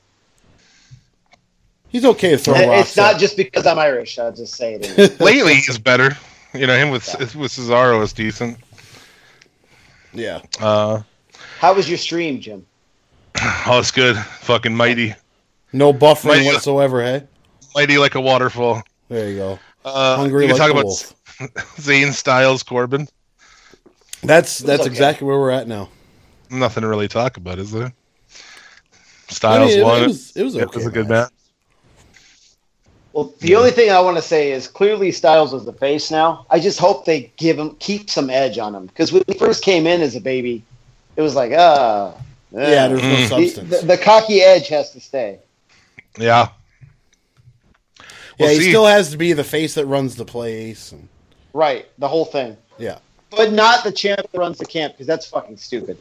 He's okay to throw rocks. It's not just because I'm Irish. I'll just say it. lately, he's better. You know, him with Cesaro is decent. Yeah. How was your stream, Jim? Oh, it's good. Fucking mighty. No buffering whatsoever, hey? Mighty like a waterfall. There you go. Hungry you like talk a about wolf. Zayn, Styles, Corbin. That's okay. exactly where we're at now. Nothing to really talk about, is there? Styles won. It was okay. It was a good match. Well, the only thing I want to say is clearly Styles was the face now. I just hope they keep some edge on him. Because when he first came in as a baby, it was like, yeah, there's no substance. The cocky edge has to stay. Yeah. Yeah, he still has to be the face that runs the place. And... Right, the whole thing. Yeah. But not the champ that runs the camp, because that's fucking stupid.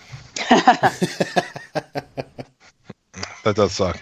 That does suck.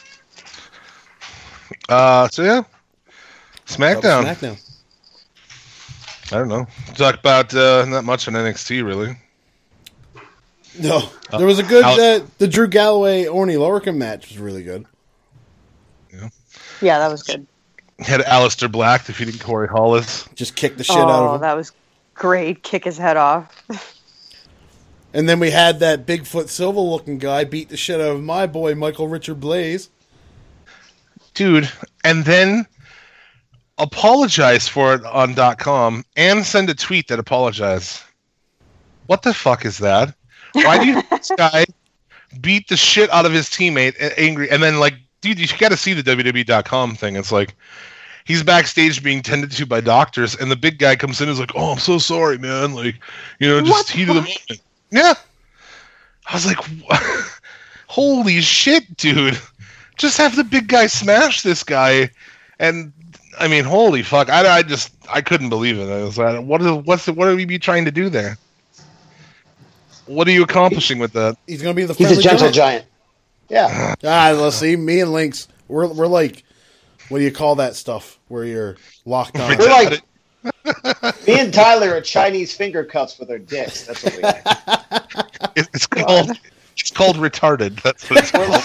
So yeah, SmackDown. I don't know. Talk about not much on NXT really. No, there was a good the Drew Galloway Orny Lorcan match was really good. Yeah, that was good. Had Aleister Black defeating Corey Hollis. Just kicked the shit out of him. That was great. Kick his head off. And then we had that Bigfoot Silva looking guy beat the shit out of my boy Michael Richard Blaze. Dude, and then apologize for it on .com and send a tweet that apologizes. What the fuck is that? Why do you think this guy beat the shit out of his teammate angry? And then, like, dude, you got to see the WWE.com thing. It's like, he's backstage being tended to by doctors, and the big guy comes in and is like, "Oh, I'm so sorry, man. Like, just heat of the moment." Yeah. I was like, holy shit, dude. Just have the big guy smash this guy. And, I mean, holy fuck. I couldn't believe it. I was like, what are we trying to do there? What are you accomplishing with that? He's going to be the He's a gentle giant. Yeah. Let's see. Me and Lynx, we're like, what do you call that stuff where you're locked on? We're like, me and Tyler are Chinese finger cuffs with our dicks. That's what we are. It's called retarded. That's what it's called.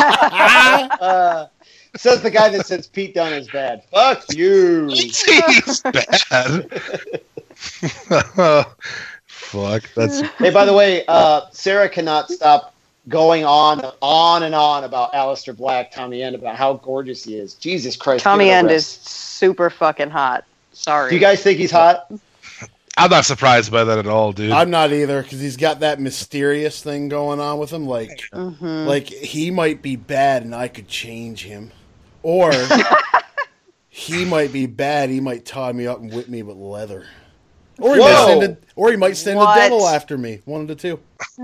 Says the guy that says Pete Dunne is bad. Fuck you. He's bad. Fuck. That's. Hey, by the way, Sarah cannot stop going on and on about Aleister Black, Tommy End, about how gorgeous he is. Jesus Christ. Tommy End is super fucking hot. Sorry. Do you guys think he's hot? I'm not surprised by that at all, dude. I'm not either, because he's got that mysterious thing going on with him. Like, like he might be bad and I could change him. Or he might be bad, he might tie me up and whip me with leather. Or he might send the devil after me. One of the two.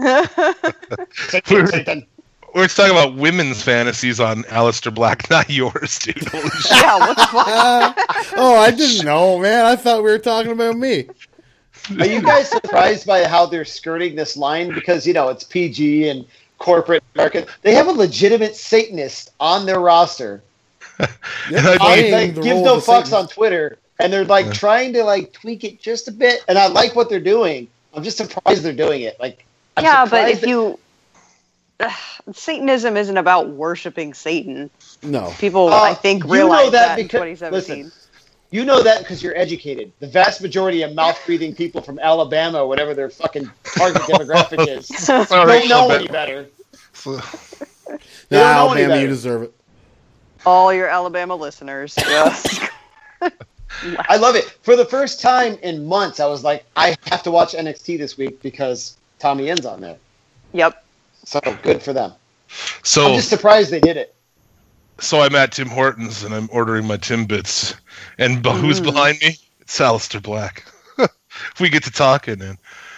We're talking about women's fantasies on Aleister Black, not yours, dude. Holy shit. Yeah, what the fuck? Oh, I didn't know, man. I thought we were talking about me. Are you guys surprised by how they're skirting this line? Because, it's PG and corporate American. They have a legitimate Satanist on their roster. They give no fucks on Twitter, and they're like trying to like tweak it just a bit. And I like what they're doing. I'm just surprised they're doing it. Like, but if you Satanism isn't about worshiping Satan. No, people I think realize that in because, 2017. Listen, you know that because you're educated. The vast majority of mouth-breathing people from Alabama, or whatever their fucking target demographic is, don't know any better. Alabama, you deserve it. All your Alabama listeners. Just I love it. For the first time in months, I was like, I have to watch NXT this week because Tommy End's on there. Yep. So good for them. So I'm just surprised they did it. So I'm at Tim Hortons and I'm ordering my Timbits. And who's behind me? It's Aleister Black. We get to talking, man.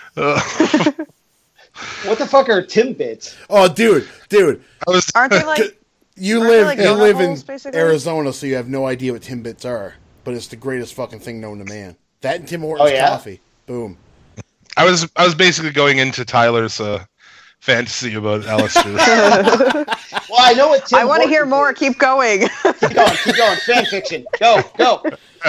What the fuck are Timbits? Oh, dude. Aren't they like... You live in holes, basically? Arizona, so you have no idea what Timbits are. But it's the greatest fucking thing known to man. That and Tim Hortons coffee. Boom. I was basically going into Tyler's fantasy about Aleister. Well, I know what Tim I want to hear more. Keep going. Keep going. Fan fiction. Go.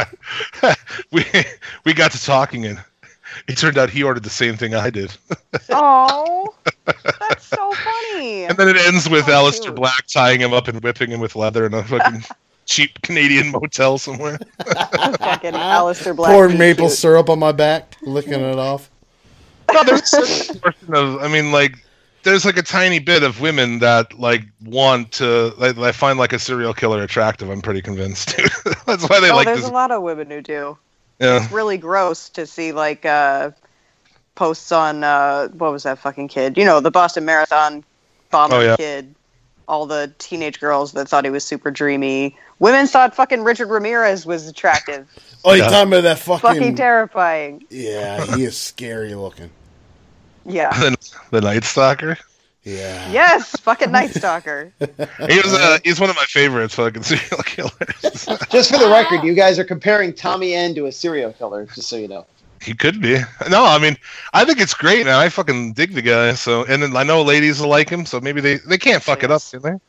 We got to talking, and it turned out he ordered the same thing I did. Oh, that's so funny. And then it ends with Aleister cute. Black tying him up and whipping him with leather in a fucking cheap Canadian motel somewhere. Fucking Aleister Black. Pouring maple syrup on my back, licking it off. No, there's a certain portion of, there's like a tiny bit of women that like want to, I find like a serial killer attractive. I'm pretty convinced. That's why they like there's this. a lot of women who do. Yeah. It's really gross to see like posts on what was that fucking kid? The Boston Marathon bomber kid. All the teenage girls that thought he was super dreamy. Women thought fucking Richard Ramirez was attractive. Oh, you're talking about that fucking terrifying. Yeah, he is scary looking. Yeah. The Night Stalker. Yeah. Yes, fucking Night Stalker. He's one of my favorites fucking serial killers. Just for the record, you guys are comparing Tommy End to a serial killer, just so you know. He could be. No, I think it's great, man. I fucking dig the guy. So, and then I know ladies will like him, so maybe they can't fuck it up, can they?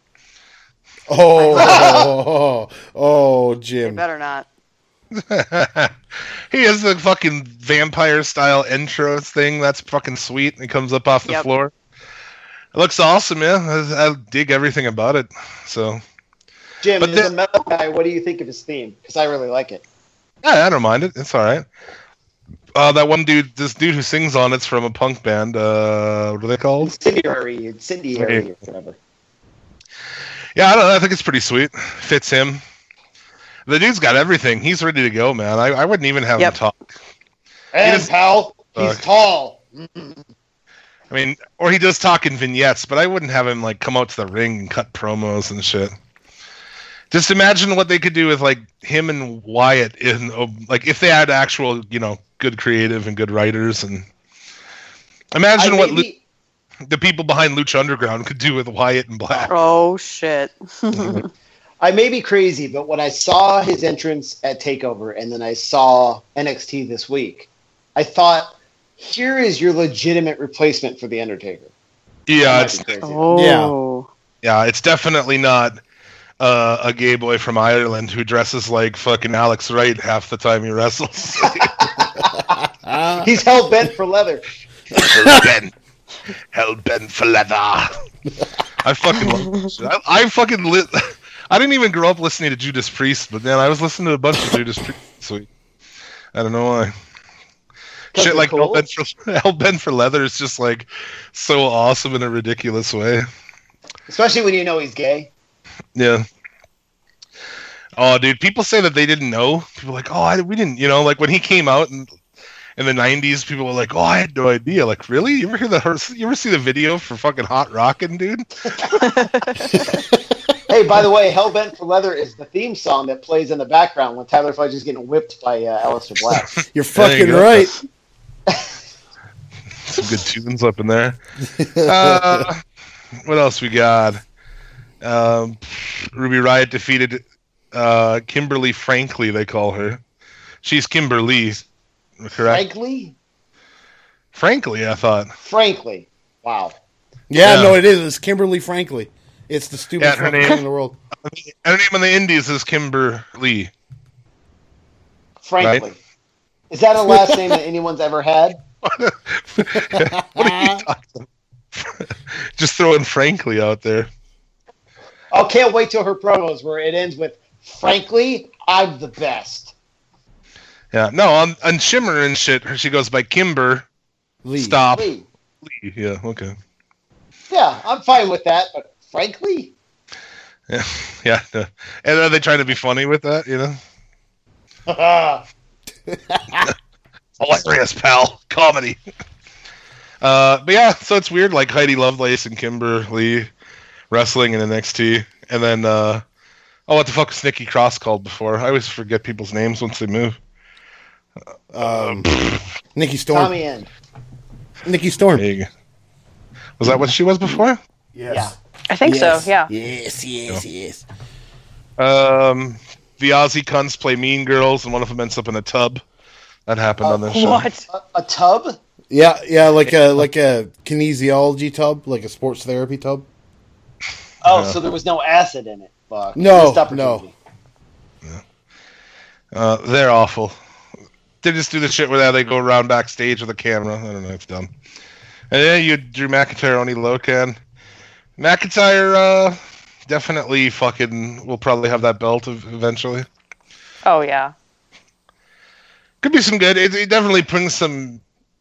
Oh, Jim. They better not. He has the fucking vampire style intro thing. That's fucking sweet. He comes up off the floor. It looks awesome, man. I dig everything about it. So, Jim, as a metal guy, what do you think of his theme? Because I really like it. Yeah, I don't mind it. It's all right. That one dude, this dude who sings on it's from a punk band. What are they called? Incendiary or whatever. Yeah, I don't know. I think it's pretty sweet. Fits him. The dude's got everything. He's ready to go, man. I wouldn't even have him talk. And pal, he's tall. I mean, or he does talk in vignettes, but I wouldn't have him like come out to the ring and cut promos and shit. Just imagine what they could do with like him and Wyatt in like if they had actual, good creative and good writers, and imagine what the people behind Lucha Underground could do with Wyatt and Black. Oh shit. I may be crazy, but when I saw his entrance at TakeOver and then I saw NXT this week, I thought, here is your legitimate replacement for The Undertaker. Yeah, it's it's definitely not a gay boy from Ireland who dresses like fucking Alex Wright half the time he wrestles. He's hell bent for leather. Hell bent for leather. I fucking love this shit. I didn't even grow up listening to Judas Priest, but man, I was listening to a bunch of Judas Priest this week. I don't know why. Shit like cool. Hell bent for leather is just like so awesome in a ridiculous way. Especially when you know he's gay. Yeah. Oh, dude, people say that they didn't know. People are like, we didn't, like when he came out in the 90s, people were like, I had no idea. Like, really? You ever see the video for fucking Hot Rockin', dude? Hey, by the way, Hellbent for Leather is the theme song that plays in the background when Tyler Fudge is getting whipped by Aleister Black. You're fucking right. Some good tunes up in there. What else we got? Ruby Riott defeated Kimberly Frankly, they call her. She's Kimberly, correct? Frankly, I thought. Frankly. Wow. Yeah, no, it is. It's Kimberly Frankly. It's the stupidest her name thing in the world. Her name in the Indies is Kimberly. Frankly. Right? Is that a last name that anyone's ever had? What are you talking about? Just throwing Frankly out there. I can't wait till her promos where it ends with, frankly, I'm the best. Yeah, no, on Shimmer and shit, she goes by Kimber. Lee. Stop. Lee. Yeah, okay. Yeah, I'm fine with that, but frankly? Yeah. And are they trying to be funny with that, Hilarious, pal. Comedy. But yeah, so it's weird, like Heidi Lovelace and Kimberly wrestling in NXT. And then, what the fuck was Nikki Cross called before? I always forget people's names once they move. Nikki Storm. Tommy End. Nikki Storm. Was that what she was before? Yes. Yeah. I think so, yeah. Yes. The Aussie cunts play Mean Girls, and one of them ends up in a tub. That happened on this show. What? A tub? Yeah, like a kinesiology tub, like a sports therapy tub. Oh, so there was no acid in it. Fuck. No. Yeah. They're awful. They just do the shit where they go around backstage with a camera. I don't know, it's dumb. And then you Drew McIntyre, Oni Locan. McIntyre definitely will probably have that belt eventually. Oh, yeah. Could be some good. It definitely brings some,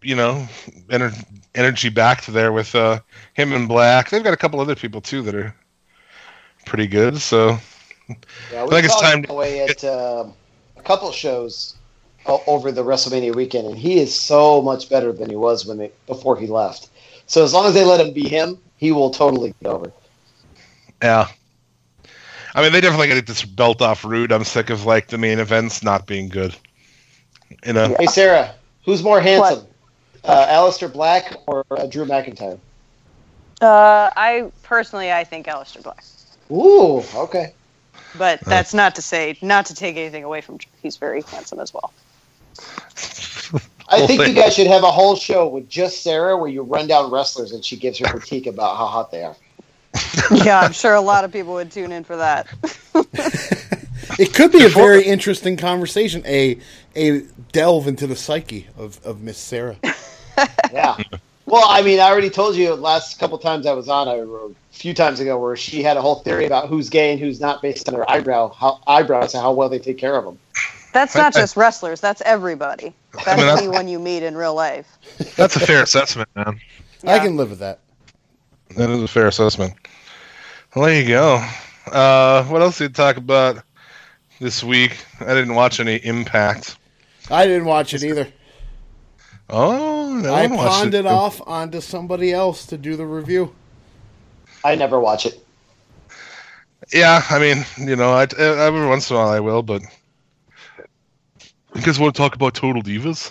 energy back to there with him and Black. They've got a couple other people too that are pretty good. So yeah, I think it's time away at a couple shows over the WrestleMania weekend, and he is so much better than he was before he left. So as long as they let him be him, he will totally get over. Yeah. I mean, they definitely got to get this belt off Rude. I'm sick of the main events not being good. Hey, Sarah, who's more handsome, Aleister Black or Drew McIntyre? I think Aleister Black. Ooh, okay. But that's not to take anything away from Drew. He's very handsome as well. I think you guys should have a whole show with just Sarah where you run down wrestlers and she gives her critique about how hot they are. Yeah, I'm sure a lot of people would tune in for that. It could be a very interesting conversation, a delve into the psyche of Miss Sarah. Yeah. Well, I mean, I already told you the last couple times I was on, a few times ago, where she had a whole theory about who's gay and who's not based on their eyebrows and how well they take care of them. That's not just wrestlers. That's everybody. That's anyone you meet in real life. That's a fair assessment, man. Yeah. I can live with that. That is a fair assessment. Well, there you go. What else did you talk about? this week. I didn't watch any Impact. I didn't watch it either. Oh, no I one watched pawned it off onto somebody else to do the review. I never watch it. Yeah, I mean, you know, every once in a while I will, but because we'll talk about Total Divas.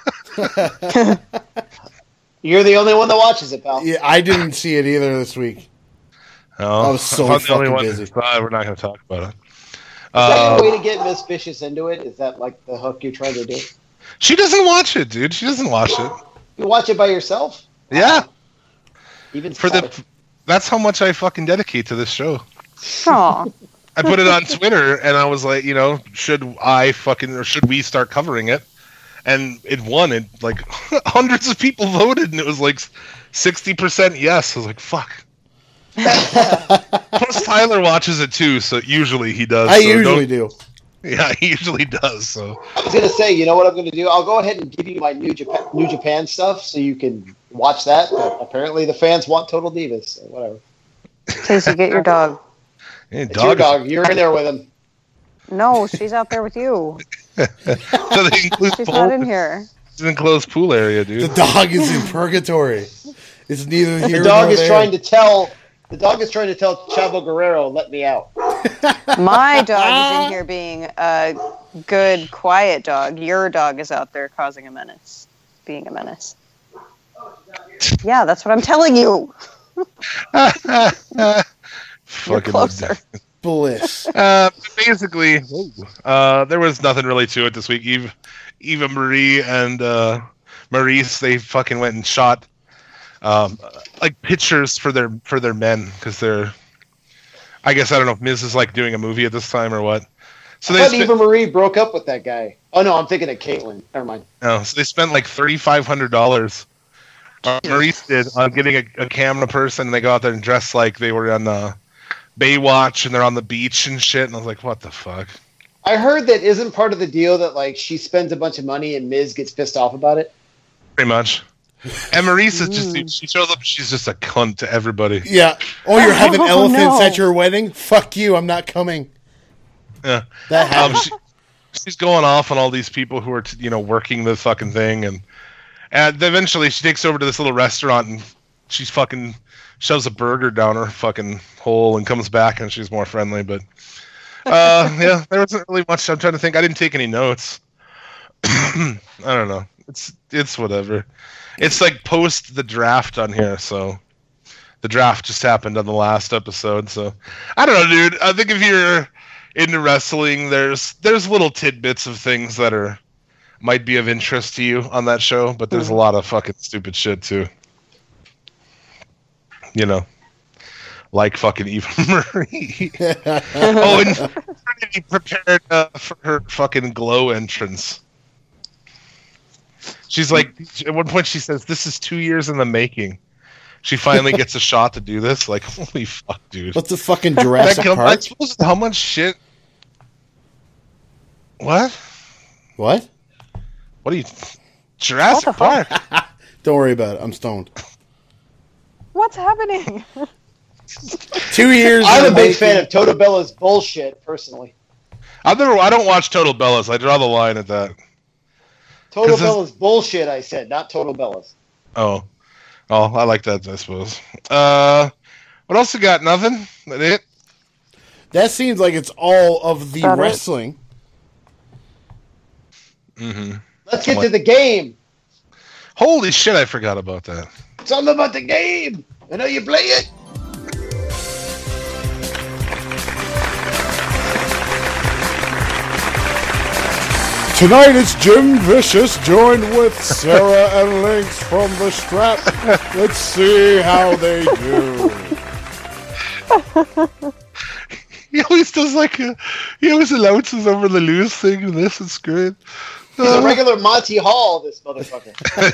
You're the only one that watches it, pal. Yeah, I didn't see it either this week. Oh, I was so I'm the only fucking one busy. who thought we're not going to talk about it. Is that your way to get Miss Vicious into it? Is that like the hook you're trying to do? She doesn't watch it, dude. She doesn't watch it. You watch it by yourself? Yeah. Even For that's how much I fucking dedicate to this show. Aw. I put it on Twitter, and I was like, you know, should we start covering it? And it won. It like hundreds of people voted, and it was like 60% yes. I was like, fuck. Plus, Tyler watches it too, so usually he does. I usually do. Yeah, he usually does. So I was gonna say, you know what I'm gonna do? I'll go ahead and give you my New Japan stuff, so you can watch that. But apparently, the fans want Total Divas, so whatever. Casey, get your dog. Hey, It's your dog. You're in there with him. No, she's out there with you. So they include She's not in here. It's an enclosed pool area, dude. The dog is in purgatory. It's neither here The dog nor is there. trying to tell. The dog is trying to tell Chavo Guerrero, "Let me out." My dog is in here being a good, quiet dog. Your dog is out there causing a menace, being a menace. Yeah, that's what I'm telling you. You're closer. Bliss. Basically, there was nothing really to it this week. Eva Marie and Maurice, they fucking went and shot like pictures for their men because they're. I guess I don't know if Miz is like doing a movie at this time or what. So I thought Eva Marie broke up with that guy. Oh no, I'm thinking of Caitlyn. Never mind. No, so they spent like $3,500. Maurice did on getting a camera person, and they go out there and dress like they were on Baywatch, and they're on the beach and shit. And I was like, what the fuck? I heard that isn't part of the deal that like she spends a bunch of money and Miz gets pissed off about it. Pretty much. And Maurice is just, she shows up, she's just a cunt to everybody. Yeah. Oh, you're having elephants at your wedding? Fuck you, I'm not coming. Yeah. That happens. She's going off on all these people who are, working the fucking thing. And eventually she takes over to this little restaurant and she's fucking shoves a burger down her fucking hole and comes back and she's more friendly. But, yeah, there wasn't really much. I'm trying to think. I didn't take any notes. I don't know. It's whatever. It's like post the draft on here, so the draft just happened on the last episode. So I don't know, dude. I think if you're into wrestling, there's little tidbits of things that might be of interest to you on that show, but there's a lot of fucking stupid shit too. Like fucking Eva Marie. Oh, and Trinity prepared for her fucking glow entrance. She's like, at one point she says, "This is 2 years in the making." She finally gets a shot to do this. Like, holy fuck, dude! What's the fucking Jurassic Park? I suppose how much shit? What? What? What are you? Jurassic Park? Don't worry about it. I'm stoned. What's happening? 2 years. I'm a big fan of Toto Bella's bullshit, personally. I don't watch Total Bellas. I draw the line at that. Toto Bella's bullshit, I said, not Toto Bella's. Oh, I like that, I suppose. What else you got? Nothing? That it? That seems like it's all of the wrestling. Mm-hmm. Let's get to the game. Holy shit, I forgot about that. It's all about the game. I know you play it. Tonight it's Jim Vicious joined with Sarah and Lynx from the Strap. Let's see how they do. He always does he always announces over the lose thing and this is great. He's a regular Monty Hall, this motherfucker.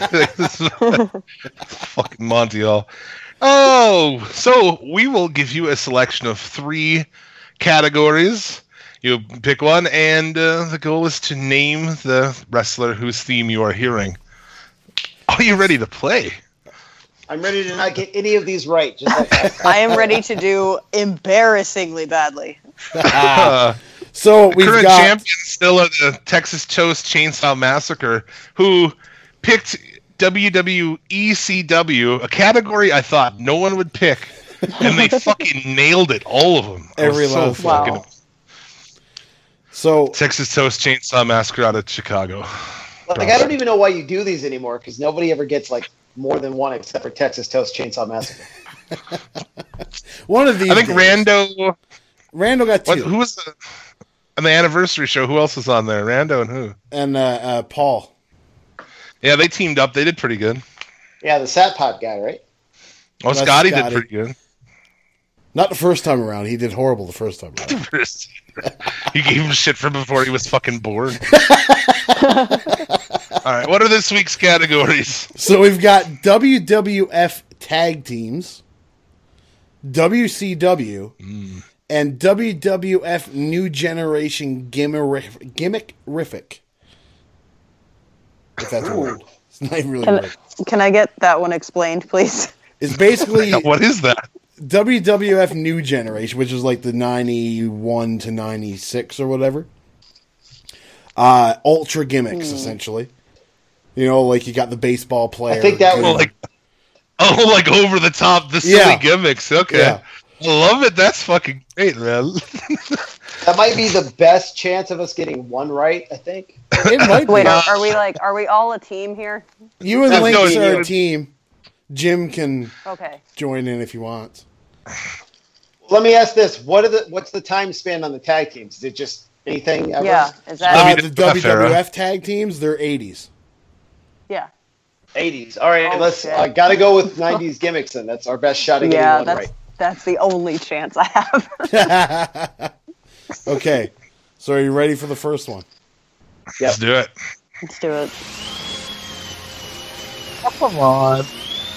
Fucking Monty Hall. Oh, so we will give you a selection of 3 categories. You pick one, and the goal is to name the wrestler whose theme you are hearing. Are you ready to play? I'm ready to not get any of these right. Just like that. I am ready to do embarrassingly badly. So The we've current got champions still are the Texas Toast Chainsaw Massacre, who picked WWECW, a category I thought no one would pick, and they fucking nailed it, all of them. Every last one. Wow. So Texas Toast Chainsaw Massacre out of Chicago. Like, I don't even know why you do these anymore, because nobody ever gets like more than one except for Texas Toast Chainsaw Massacre. one of these. I think days- Rando. Rando got two. Who was on the anniversary show? Who else was on there? Rando and who? And Paul. Yeah, they teamed up. They did pretty good. Yeah, the Sat Pod guy, right? Oh, That's Scotty did Scotty. pretty good. Not the first time around. He did horrible the first time around. You gave him shit from before he was fucking bored. All right, what are this week's categories? So we've got WWF Tag Teams, WCW, and WWF New Generation Gimmick-rific. If that's a word. It's not even really a word. Can I get that one explained, please? It's basically What is that? WWF New Generation, which is like the 91 to 96 or whatever. Ultra gimmicks, essentially. You know, like you got the baseball player. I think that Well, was like over the top, the silly Yeah. gimmicks. Okay. Yeah. I love it. That's fucking great, man. that might be the best chance of us getting one right. I think. It might Wait, be. are we all a team here? You and No, Lynx are no. a team. Jim can Okay. join in if he wants. Let me ask this: what's the time span on the tag teams? Is it just anything ever? Yeah. Is that? The WWF era. WWF tag teams, they're 80s. Yeah. 80s. All right, Oh, let's. shit. I gotta go with 90s gimmicks, then. That's our best shot at getting Yeah. one That's right. that's the only chance I have. Okay. So are you ready for the first one? Let's do it. Let's do it. Come on.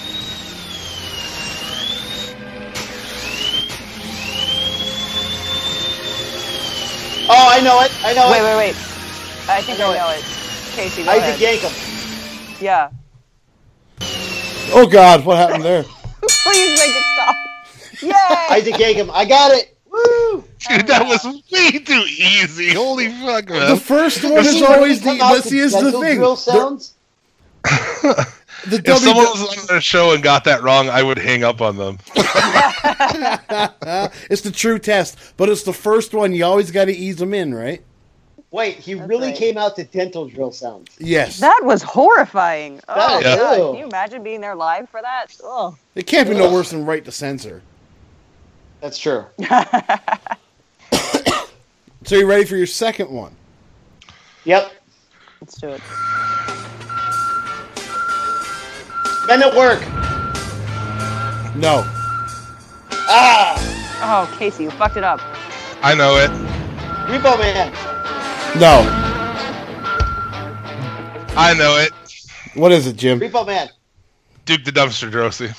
Oh, I know it. I know Wait, it. wait, wait. I think know I know it. Casey, go Isaac ahead. Yankem. Yeah. Oh, God. What happened there? Please make it stop. Yay! Isaac Yankem. I got it. Woo! Dude, that was way too easy. Holy fuck, The man. first one is Does he always really the. come out But to see, here's the dental thing. drill sounds? The If someone was on their show and got that wrong, I would hang up on them. It's the true test, but it's the first one. You always got to ease them in, right? Wait, he really right. came out to dental drill sounds. Yes. That was horrifying. Oh, That- God. Ew. Can you imagine being there live for that? Oh. It can't be no worse than Right to Censor. That's true. So you ready for your second one? Yep. Let's do it. Men at work. No. Oh, Casey, you fucked it up. I know it. Repo Man. No. I know it. What is it, Jim? Repo Man. Duke the Dumpster Drosy.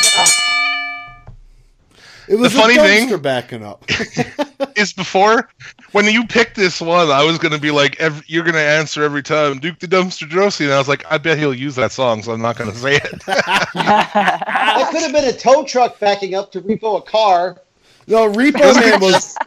It was The funny a thing- dumpster backing up. Is before, when you picked this one, I was going to be like, you're going to answer every time, Duke the Dumpster Drosy. And I was like, I bet he'll use that song, so I'm not going to say it. That could have been a tow truck backing up to repo a car. No, Repo Man was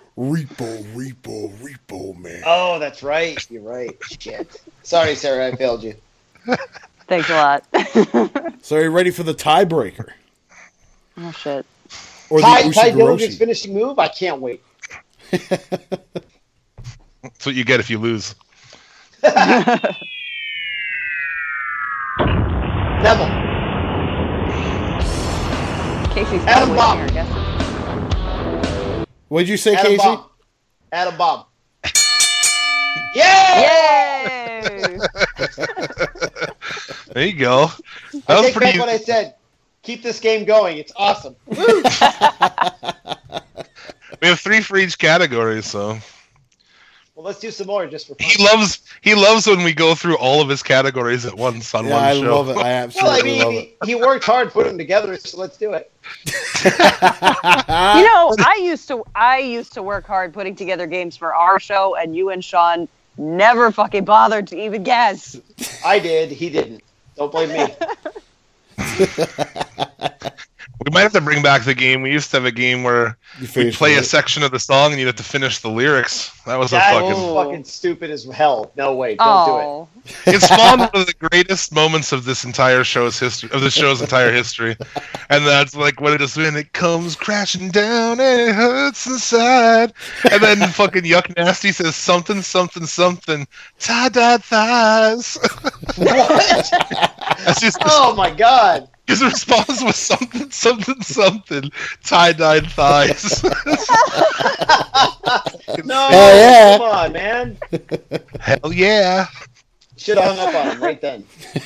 Repo Man. Oh, that's right. You're right. Shit. Sorry, Sarah, I failed you. Thanks a lot. So are you ready for the tiebreaker? Oh, shit. Or Ty the Dillinger's Ushigoroshi? finishing move? I can't wait. That's what you get if you lose. Neville. Casey's Adam probably Bomb. here, I guess. What'd you say, Adam Casey? Bomb. Adam Bomb. Yeah! Yay! There you go. That I was take pretty back what I said. Keep this game going. It's awesome. We have 3 for each category, so Well, let's do some more just for fun. he loves when we go through all of his categories at once on Yeah, one I show. love it. I Well, I absolutely love mean, it. he worked hard putting them together, so let's do it. You know, I used to work hard putting together games for our show, and you and Sean never fucking bothered to even guess. I did. He didn't. Don't blame me. We might have to bring back the game. We used to have a game where we'd play a section of the song and you'd have to finish the lyrics. That was fucking stupid as hell. No way, don't do it. It spawned one of the greatest moments of this entire show's history, of the show's entire history, and that's like when it comes crashing down and it hurts inside, and then fucking Yuck Nasty says something tie-dye thighs. What? Oh my god. His response was something tie-dyed thighs. No, hell yeah. Come on, man. Hell yeah. Should have hung up on him right then.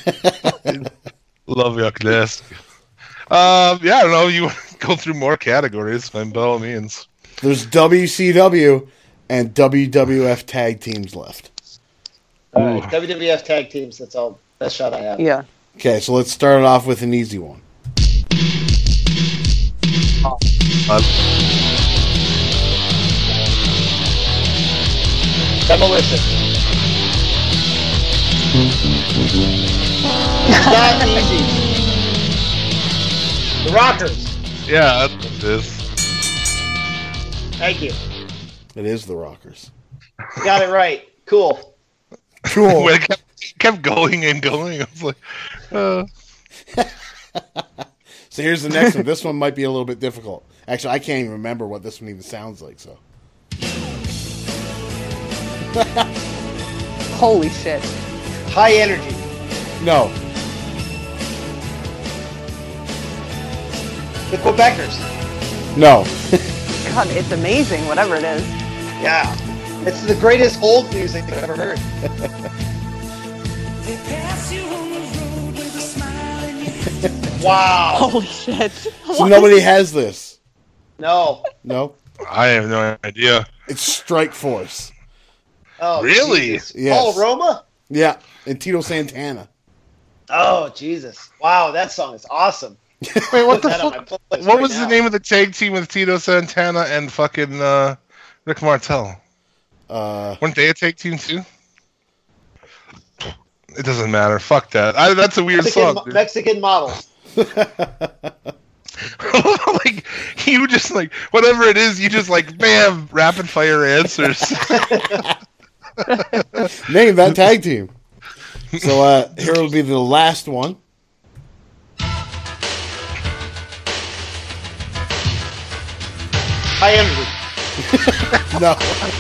Love Yuck Nasty. I don't know. You want to go through more categories, by all means. There's WCW and WWF tag teams left. All right, WWF tag teams. That's all. Best shot I have. Yeah. Okay, so let's start it off with an easy one. Demolition. It's not easy. The Rockers. Yeah, that's what it is. Thank you. It is the Rockers. Got it right. Cool. Cool. When it kept going and going, I was like, So here's the next one. This one might be a little bit difficult. Actually, I can't even remember what this one even sounds like. So. Holy shit. High energy. No. The Quebecers. No. God, it's amazing, whatever it is. Yeah. It's the greatest old music I've ever heard. Wow. Holy shit. So nobody has this. No. No? I have no idea. It's Strike Force. Oh, really? Jesus. Yes. Paul Roma? Yeah, and Tito Santana. Oh, Jesus. Wow, that song is awesome. Wait, what the Put that on fuck? my playlist What right was now. the name of the tag team with Tito Santana and fucking Rick Martel? Weren't they a tag team too? It doesn't matter. Fuck that. That's a weird song. Dude. Mexican models. Like you just like whatever it is, you just like bam, rapid fire answers. Name that tag team. So here will be the last one. High energy. No.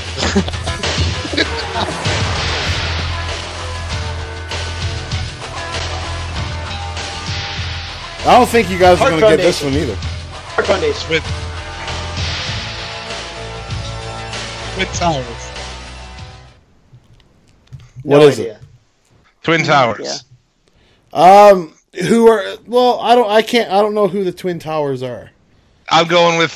I don't think you guys are Heart going to get this Foundation. one either. Heart Foundation. Twin Towers. What No is idea. Twin Towers. it? Who are? Well, I don't know who the Twin Towers are. I'm going with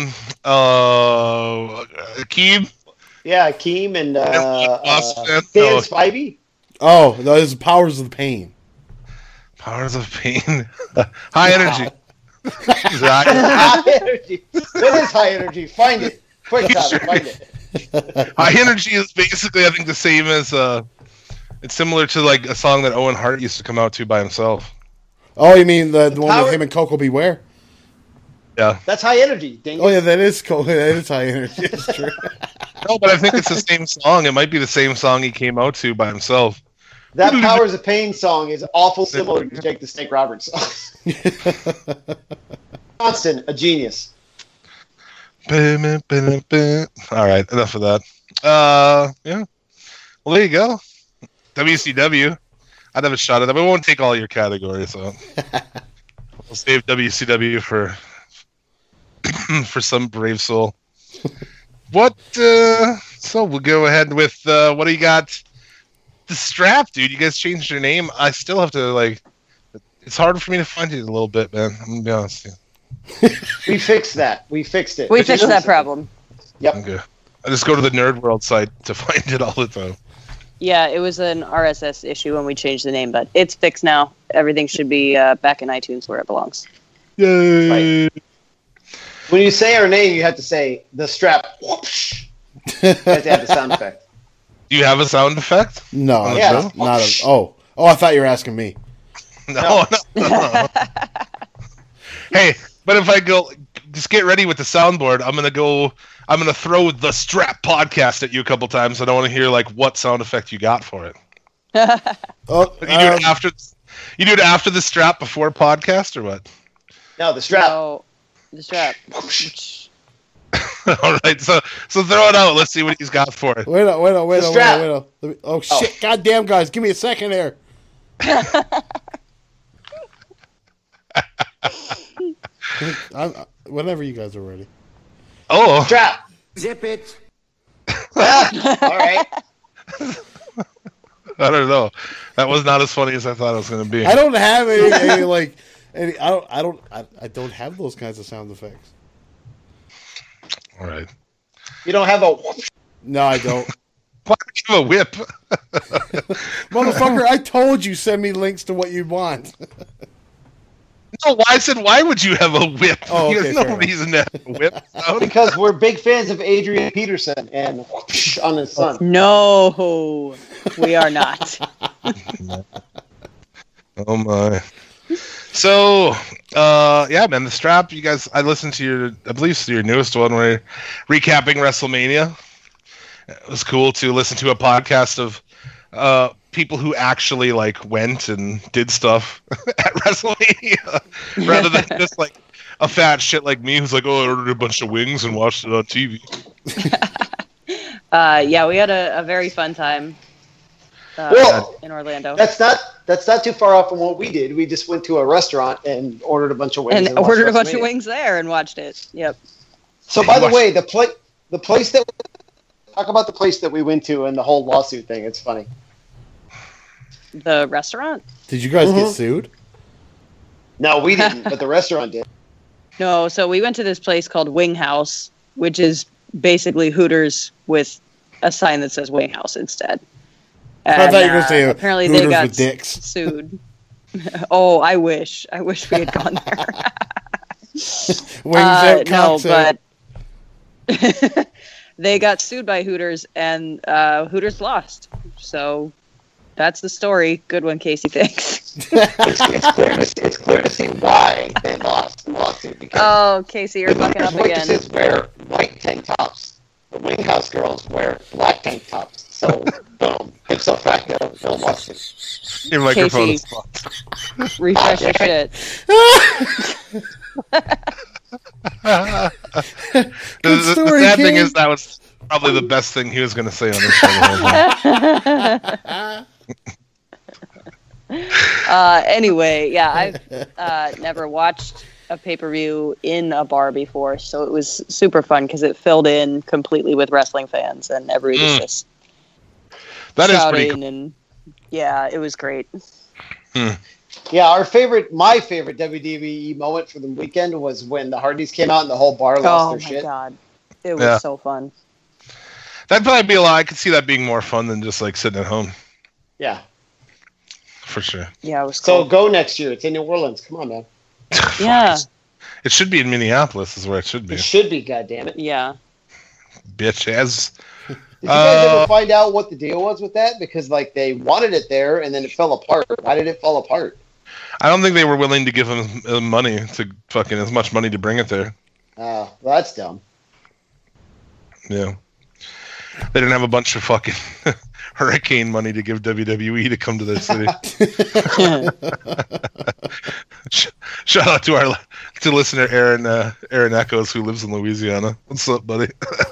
Keem. Yeah, Keem and Austin. Dan No. Spivey. Oh, those Powers of Pain. Powers of Pain. High energy. High energy. What is high energy? Find it. Quick, Tyler, find it. High energy is basically, I think, the same as it's similar to like a song that Owen Hart used to come out to by himself. Oh, you mean the one Power- with him and Coco Beware? Yeah. That's high energy. Dang it. Oh yeah, that is cool. That is high energy. That's true. No, but I think it's the same song. It might be the same song he came out to by himself. That Powers of Pain song is awful similar to Jake the Snake Roberts song. Constant, a genius. All right, enough of that. Yeah. Well, there you go. WCW. I'd have a shot at that. We won't take all your categories, so we'll save WCW for some brave soul. What? So we'll go ahead with what do you got? The strap, dude. You guys changed your name. I still have to like. It's hard for me to find it a little bit, man. I'm gonna be honest with you. We fixed that. We fixed it. We fixed that problem. Yep. Okay. I just go to the Nerd World site to find it all the time. Yeah, it was an RSS issue when we changed the name, but it's fixed now. Everything should be back in iTunes where it belongs. Yay! Right. When you say our name, you have to say the strap. Whoosh. You have to have the sound effect. Do you have a sound effect? No, Yeah. not a, oh, I thought you were asking me. No. Hey, But if I go, just get ready with the soundboard. I'm gonna throw the Strap podcast at you a couple times. And I want to hear like what sound effect you got for it. Oh, You do it after. You do it after the Strap, before podcast, or what? No, the strap. No, the strap. All right, so throw it out. Let's see what he's got for it. Wait The strap. on. Oh shit! Goddamn, guys, give me a second there. Whenever you guys are ready. Oh, Strap. Zip it. All right. I don't know. That was not as funny as I thought it was going to be. I don't have any like. I don't have those kinds of sound effects. All right. You don't have a. No, I don't. Why do you have a whip? Motherfucker, I told you send me links to what you want. No, I said, why would you have a whip? Oh, okay, There's no fair reason to have a whip sound. Because we're big fans of Adrian Peterson and whoosh on his son. No, we are not. Oh my. So, yeah, man, the Strap, you guys, I listened to I believe it's your newest one where you're recapping WrestleMania. It was cool to listen to a podcast of people who actually like went and did stuff at WrestleMania rather than just like a fat shit like me who's like, oh, I ordered a bunch of wings and watched it on TV. Yeah, we had a very fun time Well, in Orlando. That's not too far off from what we did. We just went to a restaurant and ordered a bunch of wings. And watched ordered a bunch of WrestleMania. wings there and watched it. Yep. So, by the way, the place that talk about the place that we went to and the whole lawsuit thing. It's funny. The restaurant? Did you guys get sued? No, we didn't, but the restaurant did. No, so we went to this place called Wing House, which is basically Hooters with a sign that says Wing House instead. I thought you were going to say apparently Hooters they got with dicks. sued. Oh, I wish we had gone there. Wings out, cocks out. But they got sued by Hooters, and Hooters lost. So that's the story. Good one, Casey. Thanks. It's clear to see why they lost the lawsuit. Oh, Casey, you're fucking up again. Waitresses wear white tank tops. The Wing House girls wear black tank tops. So, boom. It's a fact that they'll lose it. Your microphone Casey, is fucked. refresh your shit. The sad thing is that was probably the best thing he was going to say on this show. Anyway, yeah, I've never watched a pay-per-view in a bar before, so it was super fun because it filled in completely with wrestling fans, and everybody was just That is shouting, pretty cool. and yeah, it was great. Yeah, my favorite WWE moment for the weekend was when the Hardys came out and the whole bar lost Oh their my shit. god, it was Yeah. so fun. That'd probably be a lot. I could see that being more fun than just like sitting at home, Yeah. for sure. Yeah, it was So cool. go next year. It's in New Orleans. Come on, man. Yeah, It should be in Minneapolis, is where it should be. It should be, goddammit. yeah. Bitch ass. Did you guys ever find out what the deal was with that? Because like they wanted it there and then it fell apart. Why did it fall apart? I don't think they were willing to give him money to fucking as much money to bring it there. Well, that's dumb. Yeah. They didn't have a bunch of fucking hurricane money to give WWE to come to their city. Shout out to our listener Aaron Echoes, who lives in Louisiana. What's up, buddy?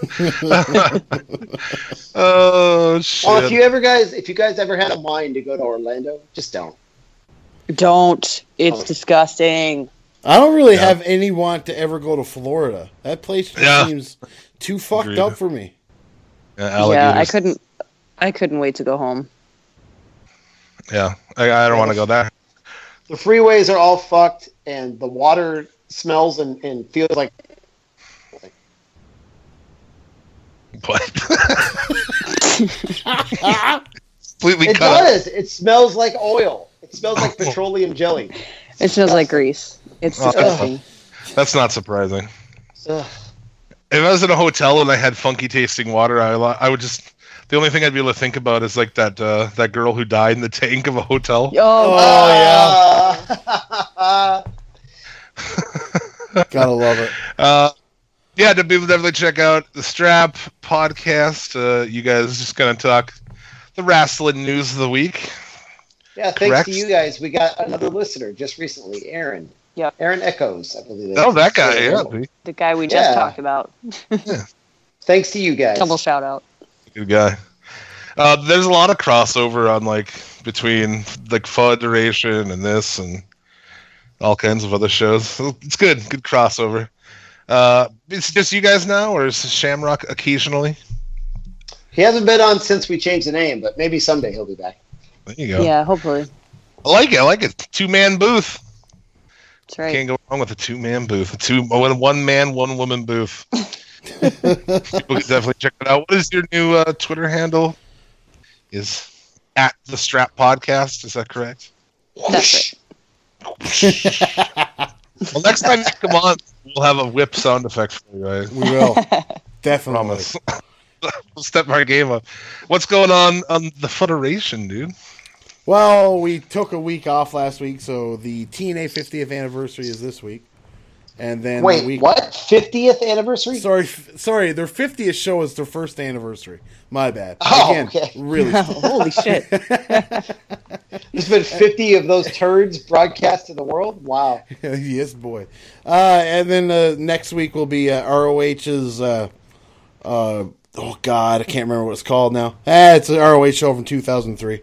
Oh shit! Well, if you guys ever had a mind to go to Orlando, just don't. Don't. It's disgusting. I don't really have any want to ever go to Florida. That place just seems too fucked Agreed. up for me. Yeah, I couldn't wait to go home. Yeah, I don't want to go there. The freeways are all fucked, and the water smells and feels like. What? Completely It cut does. It smells like oil. It smells like petroleum jelly. It smells like grease. It's disgusting. That's not surprising. Ugh. If I was in a hotel and I had funky tasting water, I would just. The only thing I'd be able to think about is like that girl who died in the tank of a hotel. Oh, yeah. Gotta love it. Yeah, definitely check out the Strap podcast. You guys just gonna talk the wrestling news of the week. Yeah, thanks to you guys, we got another listener just recently, Aaron. Yeah, Aaron Echoes, I believe. Oh, that guy, yeah. The guy we just talked about. Thanks to you guys. Double shout out. Good guy. There's a lot of crossover on between Federation and this and all kinds of other shows. It's good crossover. It's just you guys now, or is Shamrock occasionally? He hasn't been on since we changed the name, but maybe someday he'll be back. There you go. Yeah, hopefully. I like it. 2-man booth. That's right. Can't go wrong with a 2-man booth. A 1 man, 1 woman booth. People can definitely check it out. What is your new Twitter handle? Is at the Strap Podcast? Is that correct? That's right. Well, next time you come on, we'll have a whip sound effect for you, right? We will. Definitely. Promise. We'll step our game up. What's going on the Federation, dude? Well, we took a week off last week, so the TNA 50th anniversary is this week. And then Wait, what? 50th anniversary? Sorry, their 50th show is their first anniversry. My bad. Oh, again, okay. Really. Holy shit. There's been 50 of those turds broadcast to the world? Wow. Yes, boy. And then next week will be ROH's, oh God, I can't remember what it's called now. It's an ROH show from 2003.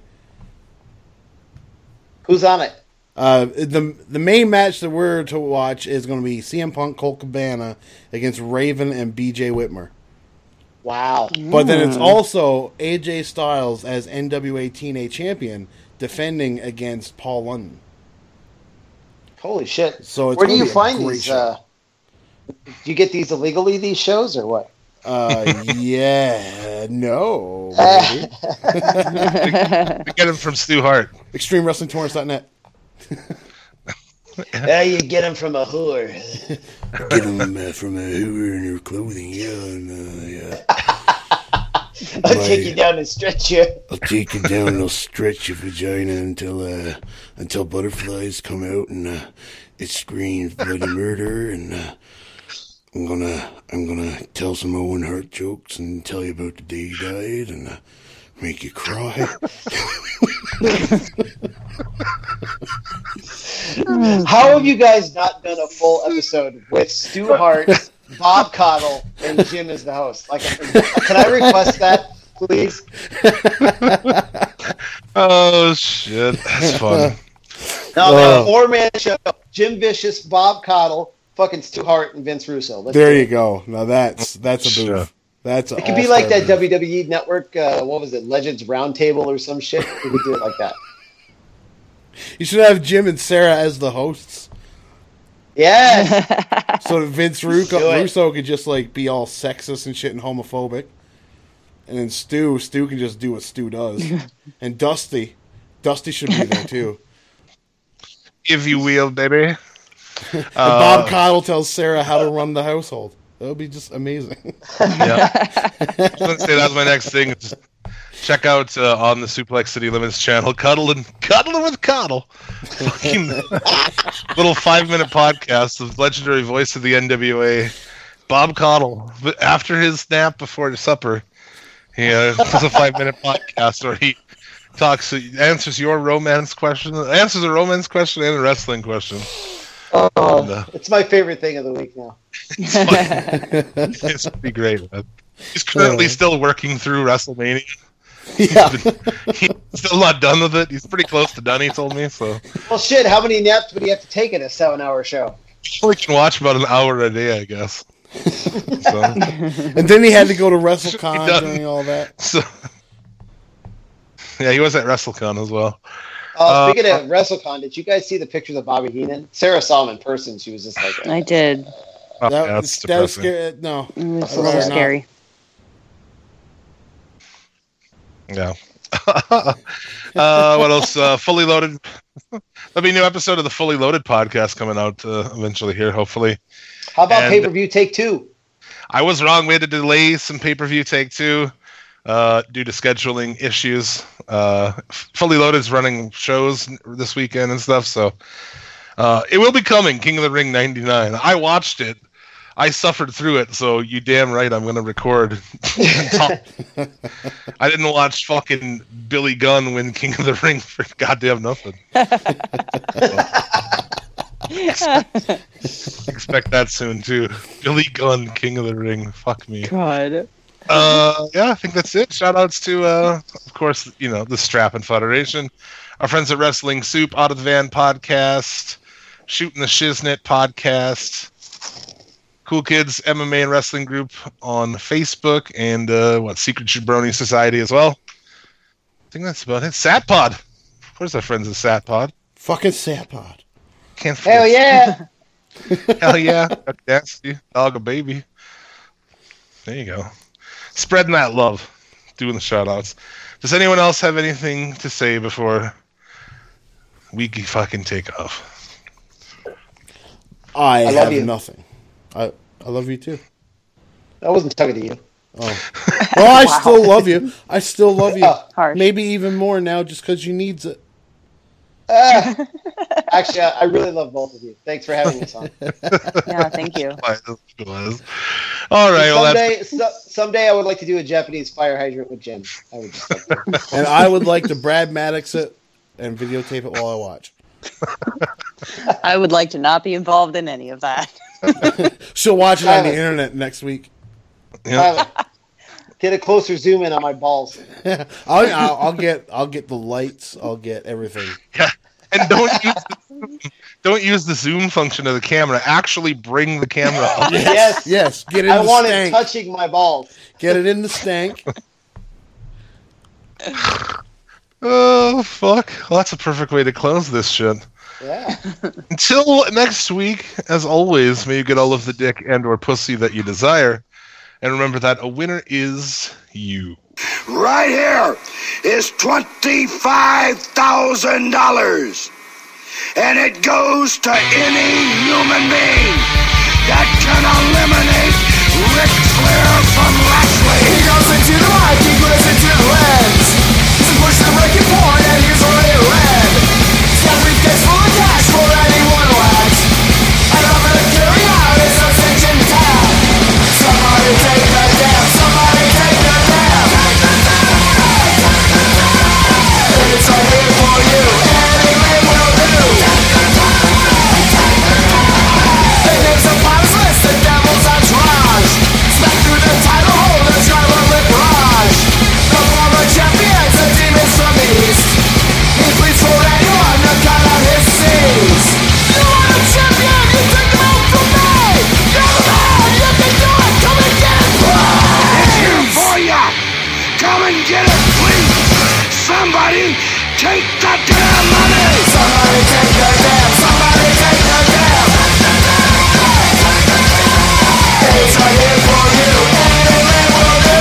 Who's on it? The main match that we're to watch is going to be CM Punk, Colt Cabana against Raven and BJ Whitmer. Wow. But then it's also AJ Styles as NWA TNA champion defending against Paul London. Holy shit. So it's where do gonna you be a find great these? show. Do you get these illegally, these shows, or what? Yeah, no. We get them from Stu Hart. ExtremeWrestlingTorrents.net. Yeah, you get them from a whore. Get them from a whore in her clothing, yeah. I'll take you down and stretch you. I'll take you down and I'll stretch your vagina until butterflies come out and it screams bloody murder, and I'm gonna tell some Owen Hart jokes and tell you about the day he died and make you cry. How have you guys not done a full episode with Stu Hart, Bob Caudle, and Jim as the host? Can I request that, please? Oh shit, that's fun. No, a 4-man show. Jim Vicious, Bob Caudle, fucking Stu Hart, and Vince Russo. There you go. Now that's a booth. That's it could be like that WWE Network. What was it? Legends Roundtable or some shit. We could do it like that. You should have Jim and Sarah as the hosts. Yes. So that Vince Russo could just be all sexist and shit and homophobic, and then Stu can just do what Stu does, and Dusty should be there too. If you will, baby. And Bob Caudle tells Sarah how to run the household. That would be just amazing. Yeah. I was going to say that's my next thing. Just check out on the Suplex City Limits channel, Cuddling with Caudle. Fucking little 5-minute podcast of legendary voice of the NWA, Bob Caudle. But after his nap before supper, he does a 5-minute podcast where he answers a romance question and a wrestling question. It's my favorite thing of the week now. It's pretty great, man. He's currently still working through WrestleMania. Yeah. He's still not done with it. He's pretty close to done, he told me. So. Well, shit, how many naps would he have to take in a 7-hour show? He only can watch about an hour a day, I guess. So. And then he had to go to WrestleCon during all that. So. Yeah, he was at WrestleCon as well. Speaking of WrestleCon, did you guys see the pictures of Bobby Heenan? Sarah saw him in person. She was just like... I did. That was scary. No. It was a little scary. Yeah. What else? Fully Loaded. There'll be a new episode of the Fully Loaded podcast coming out eventually here, hopefully. How about pay-per-view Take 2? I was wrong. We had to delay some pay-per-view Take 2 due to scheduling issues. Fully Loaded's running shows this weekend and stuff, so It will be coming, King of the Ring 99. I watched it. I suffered through it, so you damn right I'm going to record. I didn't watch fucking Billy Gunn win King of the Ring for goddamn nothing. Expect that soon, too. Billy Gunn, King of the Ring. Fuck me. God. Yeah, I think that's it. Shout-outs to, of course, the Strappin' Federation, our friends at Wrestling Soup, Out of the Van podcast, Shooting the Shiznit podcast, Cool Kids MMA and Wrestling Group on Facebook, and Secret Jabroni Society as well. I think that's about it. Satpod. Of course, our friends at Satpod. Fucking Satpod. Can't Hell forget. yeah! Hell yeah! Nasty dog a baby. There you go. Spreading that love. Doing the shout-outs. Does anyone else have anything to say before we fucking take off? I love have you. nothing. I love you too. I wasn't talking to you. Oh. Well, I still love you. I still love you. Harsh. Maybe even more now just because you needs it. Actually, I really love both of you. Thanks for having us on. Yeah, thank you. All right. Someday I would like to do a Japanese fire hydrant with Jim. I would just like to. And I would like to Brad Maddox it and videotape it while I watch. I would like to not be involved in any of that. She'll watch it on the internet next week. Tyler, get a closer zoom in on my balls. I'll get the lights. I'll get everything. Yeah, and don't use the zoom function of the camera. Actually, bring the camera up. Yes. Get it. I in the want stank. it touching my balls. Get it in the stank. Oh fuck! Well, that's a perfect way to close this shit. Yeah. Until next week, as always, may you get all of the dick and/or pussy that you desire, and remember that a winner is you. Right here is $25,000. And it goes to any human being that can eliminate Ric Flair from wrestling. He goes into the mic, he goes into the lens. He's a push the breaking point and he's already red. He's got a briefcase full of cash for anyone left. And I'm gonna carry out his ascension tab. Somebody take the damn, somebody take the damn. It's a hit for you, any man will do. It makes a pirate's list, the devil's entourage. Smack through the title holder, driver lip barrage. The former champions, the demons from the east. He pleads for anyone to cut out his seams. You want a champion, you take them out from me. You're the man, you can do it, come and get it, please. It's here for ya. Come and get it, please. Somebody take the damn money. Somebody take the damn, somebody take the damn. It's right here for you, any man will do.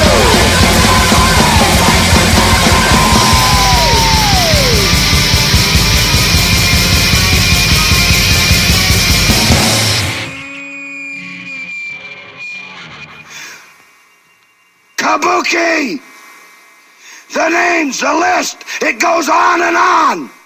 Kabuki! The name's a list. It goes on and on.